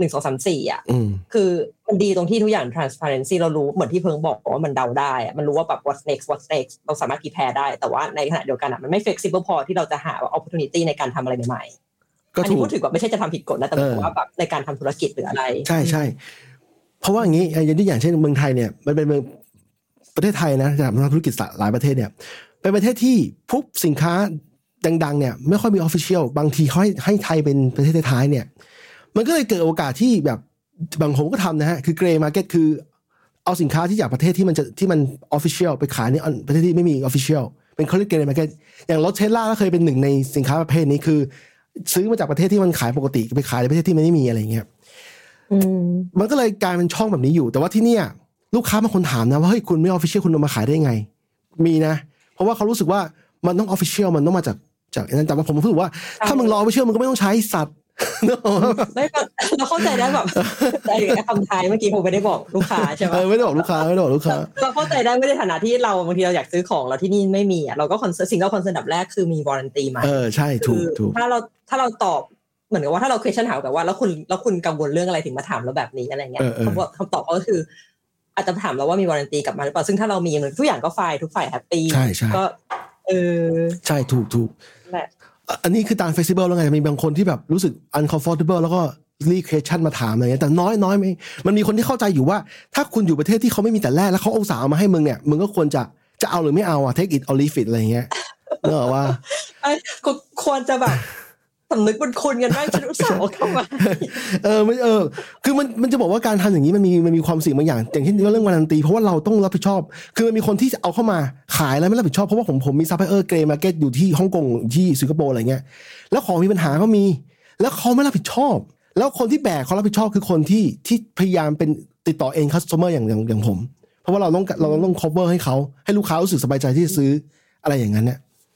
1 2 3 4อ่ะคือมันดีตรงที่ทุกอย่าง transparency เรารู้เหมือนที่เพิ่งบอกว่ามันเดาได้อ่ะมันรู้ว่าแบบ what's next เราสามารถ prepare ได้แต่ว่าในขณะเดียวกันอ่ะมันไม่ flexible พอที่เราจะหา opportunity ในการทำอะไรใหม่ๆอันนี้พูดถึงว่าไม่ใช่จะทำผิดกฎนะแต่ว่าแบบในการทำธุรกิจหรืออะไร
ใช่เพราะว่าอย่างนี้อย่างเช่นเมืองไทยเนี่ยมันเป็นเมืองประเทศไทยนะจะทำธุรกิจหลายประเทศเนี่ยเป็นประเทศที่พบสินค้าดังๆเนี่ยไม่ค่อยมี official บางทีเขาให้ไทยเป็นประเทศท้ายเนี่ยมันก็เลยเกิดโอกาสที่แบบบางผมก็ทำนะฮะคือ gray market คือเอาสินค้าที่จากประเทศที่มัน official ไปขายในประเทศที่ไม่มี official เป็นเขาเรียก gray market อย่างรถ Tesla ก็เคยเป็นหนึ่งในสินค้าประเภทนี้คือซื้อมาจากประเทศที่มันขายปกติไปขายในประเทศที่มันไม่มีอะไรเงี้ยมันก็เลยกลายเป็นช่องแบบนี้อยู่แต่ว่าที่เนี่ยลูกค้าบางคนถามนะว่าเฮ้ยคุณไม่ official คุณเอามาขายได้ไงมีนะเพราะว่าเขารู้สึกว่ามันต้อง official มันต้องมาจากนั้นแต่ว่าผมรู้สึกว่าถ้ามึงรอ official มึงก็ไม่ต้องใช้สัตว์
ไม่เราเข้าใจได้แบบแต่คำท้ายเมื่อกี้ผมไม่ได้บอกลูกค้าใช่ไหม
ไม่ได้บอกลูกค้า
เราเข้าใจได้ไม่ได้ฐานะที่เราบางทีเราอยากซื้อของเราที่นี่ไม่มีอ่ะเราก็สิ่งที่เราคอนเซิร์นดับแรกคือมีวารันตีไหม
ใช่ถูก
ถ้าเราตอบเหมือนกับว่าถ้าเรา question ถามแบบว่าแล้วคุณกังวลเรื่องอะไรถึงมาถามเราแบบนี้อะไรเงี้ยคำตอบก็คืออาจจะถามเราว่ามีวารันตีกลับมาหรือเปล่าซึ่งถ้าเรามีทุกอย่างก็ทุกฝ่ายแฮปปี้ก็
ใช่ถูกอันนี้คือตาม flexible แล้วไงมีบางคนที่แบบรู้สึก uncomfortable แล้วก็รีเควชั่นมาถามอะไรเงี้ยแต่น้อยไหมมันมีคนที่เข้าใจอยู่ว่าถ้าคุณอยู่ประเทศที่เขาไม่มีแต่แรกแล้วเขาเอาสาวมาให้มึงเนี่ยมึงก็ควรจะเอาหรือไม่เอาtake it or leave it อะไรเงี้ยเนอะว่า
ควรจะแบบสำนึกบุญคุณกันบ้างฉันอุตส่าห์เอาเข้ามา
คือมันจะบอกว่าการทำอย่างนี้มันมีความเสี่ยงบางอย่างอย่างเช่นเรื่องวารันตีเพราะว่าเราต้องรับผิดชอบคือมันมีคนที่จะเอาเข้ามาขายแล้วไม่รับผิดชอบเพราะว่าผมมีซัพพลายเออร์เกรย์มาร์เก็ตอยู่ที่ฮ่องกงที่สิงคโปร์อะไรเงี้ยแล้วของมีปัญหาก็มีแล้วเขาไม่รับผิดชอบแล้วคนที่แบกเขารับผิดชอบคือคนที่พยายามเป็นติดต่อเองคัสโตเมอร์อย่างผมเพราะว่าเราต้อง cover ให้เขาให้ลูกค้ารู้สึกสบายใจที่จะซื้ออะไรอย่างนั้นเนี่ย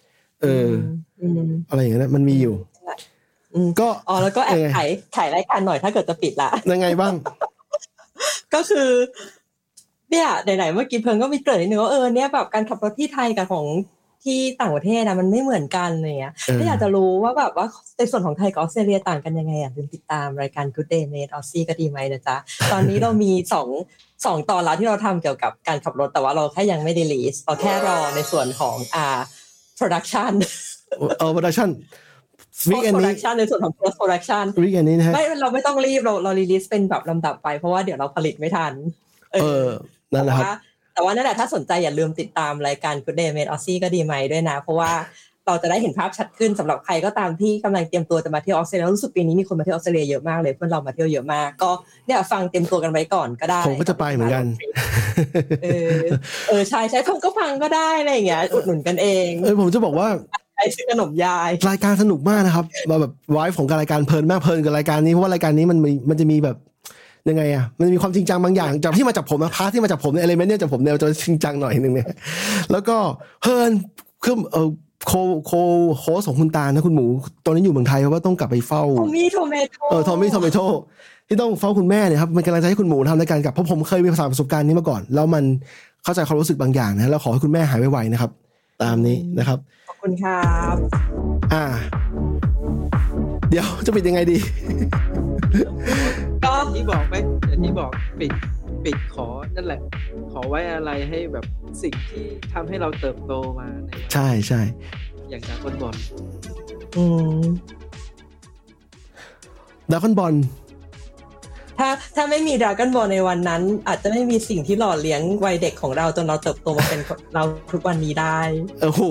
อะไรอย่างนั้นมันมีอยู่
ก็แล้วก็แอบขายรายการหน่อยถ้าเกิดจะปิดละ
ยังไงบ้าง
ก็คือเนี่ยไหนๆเมื่อกี้เพิ่งก็มีเกริ่นนิดนึงว่าเนี่ยแบบการขับรถที่ไทยกับของที่ต่างประเทศนะมันไม่เหมือนกันอะไรเงี้ยถ้าอยากจะรู้ว่าแบบว่าในส่วนของไทยกับออสเตรเลียต่างกันยังไงลืมติดตามรายการ Good Day Mate Aussie ก็ดีไหมนะจ๊ะตอนนี้เรามี2ตอนแล้วที่เราทำเกี่ยวกับการขับรถแต่ว่าเราแค่ยังไม่ได้รีลีสเราแค่รอในส่วนของproduction
production
production ในส่วนของ post production
นี้นะฮะ
ไม่เราไม่ต้องรีบเรารีลีสเป็นแบบลำดับไปเพราะว่าเดี๋ยวเราผลิตไม่ทัน
นั่นแหละครับ
แต่ว่านั่นแหละถ้าสนใจอย่าลืมติดตามรายการ Good Day Mate Aussie ก็ดีไหมด้วยนะเพราะว่าเราจะได้เห็นภาพชัดขึ้นสำหรับใครก็ตามที่กำลังเตรียมตัวจะมาเที่ยวออสเตรเลียรู้สึกปีนี้มีคนมาเที่ยวออสเตรเลียเยอะมากเลยเพื่อนเรามาเที่ยวเยอะมากก็เนี่ยฟังเตรียมตัวกันไว้ก่อนก็ได้
ผมก็จะไปเหมือนกัน
ใช่ผมก็ฟังก็ได้อะไรอย่างเงี้ยอุดหนุนกันเอง
ผมจะบอกว่า
ไอ้ซื้อขนมยาย
รายการสนุกมากนะครับแบบไวฟ์ของรายการเพลินมากเพลินกับรายการนี้เพราะว่ารายการนี้มันจะมีแบบยังไงอ่ะมันมีความจริงจังบางอย่างจากที่มาจากผมนะพาร์ทที่มาจากผมในเอลิเมนต์เนี่ยจากผมเนี่ยจะจริงจังหน่อยนึงเนี่ยแล้วก็เพลินคือโคโฮสของคุณตานะคุณหมูตอนนี้อยู่เมืองไทยเพราะว่าต้องกลับไปเฝ้า
ทอมมี่โทเม
โต้ที่ต้องเฝ้าคุณแม่เนี่ยครับมันกำลังจะให้คุณหมูทำในการกับเพราะผมเคยมีประสบการณ์นี้มาก่อนแล้วมันเข้าใจความรู้สึกบางอย่างนะแล้วขอให้คุณแม่หายไวๆนะครับตามนี้นะครับ
ขอบคุณครับ
เดี๋ยวจะปิดยังไงดี
ก็ที่บอกไปอย่างที่บอกปิดขอนั่นแหละขอไว้อะไรให้แบบสิ่งที่ทำให้เราเติบโตมาใน
ใช่
อย่างดราก้อนบอล
ดราก้อนบอล
ถ้าไม่มีดราก้อนบอลในวันนั้นอาจจะไม่มีสิ่งที่หล่อเลี้ยงวัยเด็กของเราจนเราเติบโตมาเป็นเราทุกวันนี้ได้
โอ้โห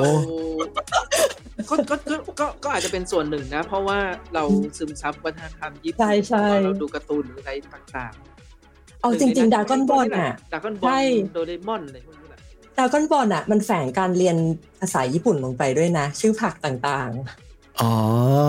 ก็อาจจะเป็นส่วนหนึ่งนะเพราะว่าเราซึมซับวัฒนธรรมญี่ปุ่นเราดูการ์ตูนหรืออะไรต่างๆ
เอาจริงๆดราก้อนบอล
ดราก้อนบอลโดเรมอนอะไรพวกนี้แหละ
ดราก้อนบอลมันแฝงการเรียนภาษาญี่ปุ่นลงไปด้วยนะชื่อผักต่าง
ๆอ๋อ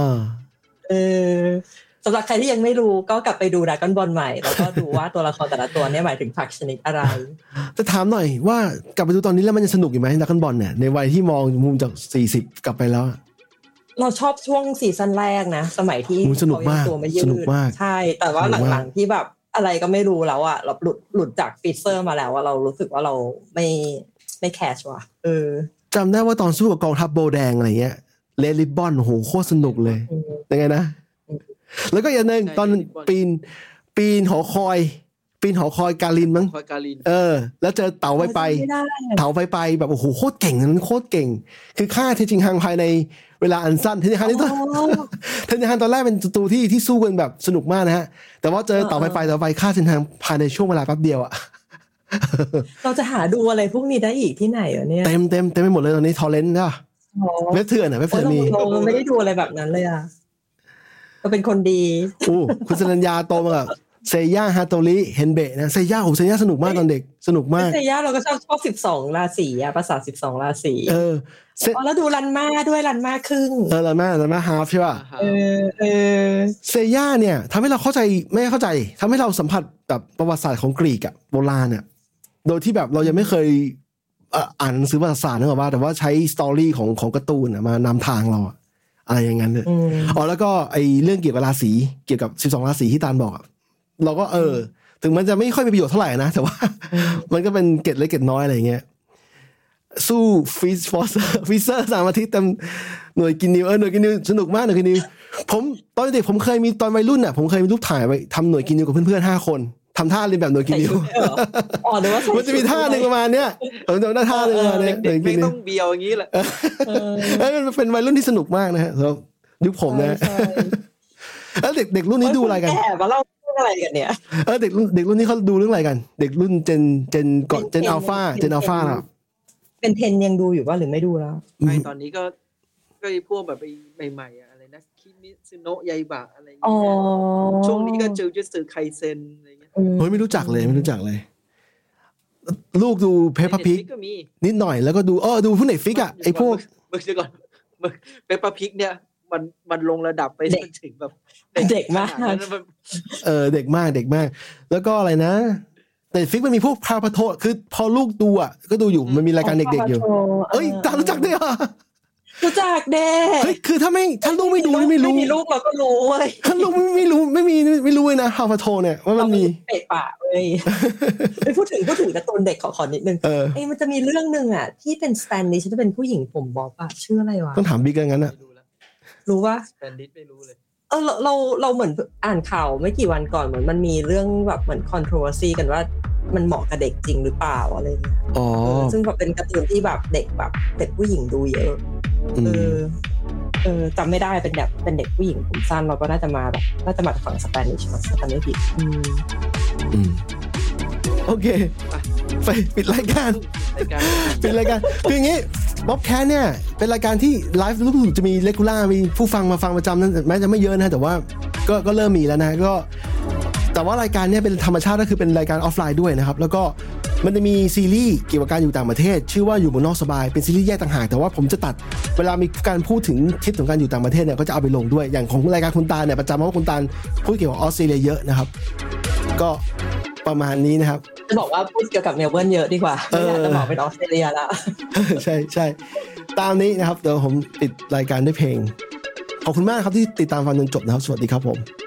สำหรับใครที่ยังไม่รู้ก็กลับไปดูดราก้อนบอลใหม่แล้วก็ดูว่าตัวละครแต่ละตัวเนี่ยหมายถึงผักชนิดอะไร
จะถามหน่อยว่ากลับไปดูตอนนี้แล้วมันจะสนุกอยู่ไหมดราก้อนบอลเนี่ยในวัยที่มองมุมจาก40กลับไปแล้ว
เราชอบช่วงซีซั่นแรกนะสมัยที่
สนุกมาก
ใช่แต่ว่าหลังๆที่แบบอะไรก็ไม่รู้แล้วอ่ะเราหลุดจากฟีเซอร์มาแล้วว่าเรารู้สึกว่าเราไม่แคชว่ะ
จำได้ว่าตอนสู้กับกองทัพโบแดงอะไรเงี้ยเลดริบบอนโหโคตรสนุกเลยยังไงนะแล้วก็อย่างนึงตอนปีนหอคอยกาลินมั้งแล้วเจอเต่าไฟไปแบบโอ้โหโคตรเก่งนั้นโคตรเก่งคือฆ่าเทจิงฮังภายในเวลาอันสั้นเทจิงฮังนี่เทจิงฮังตอนแรกเป็นศัตรูที่สู้กันแบบสนุกมากนะฮะแต่ว่าเจอเต่าไฟฆ่าเทจิงฮังภายในช่วงเวลาแป๊บเดียวอะ
เราจะหาดูอะไรพวกนี้ได้อีกที่ไหนวะเนี่ย
เต็มไปหมดเลยตอนนี้ทอร์เรนต์นะเว็บเถื่อนเว็บเถื่อนมี
เราไม่ได้ดูอะไรแบบนั้นเลยอะเราเป็นคนดี
คุณสัญญาโตมากับเซย่าฮาโตริเฮนเบะนะเซย่าสนุกมากตอนเด็กสนุกมาก
เซย่าเราก็ชอบ12ราศีอะภาษา12ราศีแล้วดูรันมาด้วยรันมาครึ่ง
รันมาฮาล์ฟใช่ป่ะเซย่าเนี่ยทำให้เราเข้าใจไม่เข้าใจทำให้เราสัมผัสแบบประวัติศาสตร์ของกรีกอะโบราณอะโดยที่แบบเรายังไม่เคยอ่านหนังสือประวัติศาสตร์นึกออกป่ะแต่ว่าใช้สตอรี่ของการ์ตูนมานำทางเราอะไรอย่างนั้นเลยแล้วก็ไอเรื่องเกี่ยวกับราศีเกี่ยวกับ12ราศีที่ตาลบอกเราก็ถึงมันจะไม่ค่อยมีประโยชน์เท่าไหร่นะแต่ว่ามันก็เป็นเกร็ดเล็กเกร็ดน้อยอะไรอย่างเงี้ยสู้ฟีเซอร์3 อาทิตย์เต็มหน่วยกินนิวหน่วยกินนิวสนุกมากหน่วยกินนิวผมตอนเด็กผมเคยมีตอนวัยรุ่นผมเคยมีรูปถ่ายไว้ทำหน่วยกินนิวกับเพื่อนๆ5 คนทำท่าเรียนแบบหน่วยกินนิวมันจะมีท่าหนึ่งประมาณเนี้ยผมจำได้ท่าหนึ่งเนี่ย
ไม่ต้องเบียวอย่างนี้แหละ
มันเป็นวัยรุ่นที่สนุกมากนะฮะแล้วยุคผมนะแล้วเด็กรุ่นนี้ดูอะไรกัน
อะไรกันเนี่ย
เด็กรุ่นนี้เขาดูเรื่องอะไรกันเด็กรุ่นเจนก่อนเจนอัลฟาน่ะ
เป็น10ยังดูอยู่ป่ะหรือไม่ดูแล้ว
ไม่ตอนนี้ก็พวกแบบใหม่ๆอะไรนะคิมิซึโนะยาอิบะอะไรอย่างเงี้ยช่วงนี้ก็จูจิสึไคเซ็นอะไรเงี้ย
เฮ้ยไม่รู้จักเลยลูกดูเพปปาพิกนิดหน่อยแล้วก็ดูพวกเน็ตฟิกไอ้พวก
เมื่อก่อนเพปปาพิกเนี่ยมันลงระดับไปถึงแบบ
เด็กมาก
เด็กมากแล้วก็อะไรนะแต่ฟิกมันมีพวกพาพาโทคือพอลูกดูก็ดูอยู่มันมีรายการเด็กๆอยู่ตารู้จักด้วย
รู้จักเด็ก
เฮ้ยคือถ้าลูกไม่ดูไม่รู้
มีลูกเราก็รู้เว้ย
ถ้าลูกไม่รู้ไม่รู้เลยนะพาพาโทเนี่ยว่ามันมี
เตะปากเลยพูดถึงการ์ตูนเด็กขอนิดนึงมันจะมีเรื่องนึงที่เป็นสแตนดิชจะเป็นผู้หญิงผมบ๊อบชื่ออะไรวะ
ต้องถามบิ๊กกันงั้น
รู้ว่า
สแตนดิชไม่รู้เลย
เราเหมือนอ่านข่าวไม่กี่วันก่อนเหมือนมันมีเรื่องแบบเหมือน controversy กันว่ามันเหมาะกับเด็กจริงหรือเปล่าอะไรเงี้ยซึ่งแบบเป็นการ์ตูนที่แบบเด็กแบบเด็กผู้หญิงดูเยอะจำไม่ได้เป็นแบบเป็นเด็กผู้หญิงผมสั้นเราก็น่าจะมาจากฝั่งสเปนิชมั้งจำไม่ผิด
โอเคไปปิดรายการคืออย่างงี้บ๊อบแคสเนี่ยเป็นรายการที่ไลฟ์รู้สึกจะมีเรกูล่ามีผู้ฟังมาฟังประจำนั้นแม้จะไม่เยอะนะแต่ว่าก็เริ่มมีแล้วนะก็แต่ว่ารายการเนี่ยเป็นธรรมชาติก็คือเป็นรายการออฟไลน์ด้วยนะครับแล้วก็มันจะมีซีรีส์เกี่ยวกับการอยู่ต่างประเทศชื่อว่าอยู่เมืองนอกสบายเป็นซีรีส์แยกต่างหากแต่ว่าผมจะตัดเวลามีการพูดถึงคลิปของการอยู่ต่างประเทศเนี่ยก็จะเอาไปลงด้วยอย่างของรายการคุณตาเนี่ยประจำเพราะว่าคุณตาพูดเกี่ยวกับออสเตรเลียเยอะนะครับก็ประมาณนี้นะครับ
จะบอกว่าพูดเกี่ยวกับเมลเบิร์นเยอะดีกว่าไม่อยากจะบอกเป็นออสเตรเลียละ
ใช่ตามนี้นะครับเดี๋ยวผมปิดรายการด้วยเพลงขอบคุณมากครับที่ติดตามฟังจนจบนะครับสวัสดีครับผม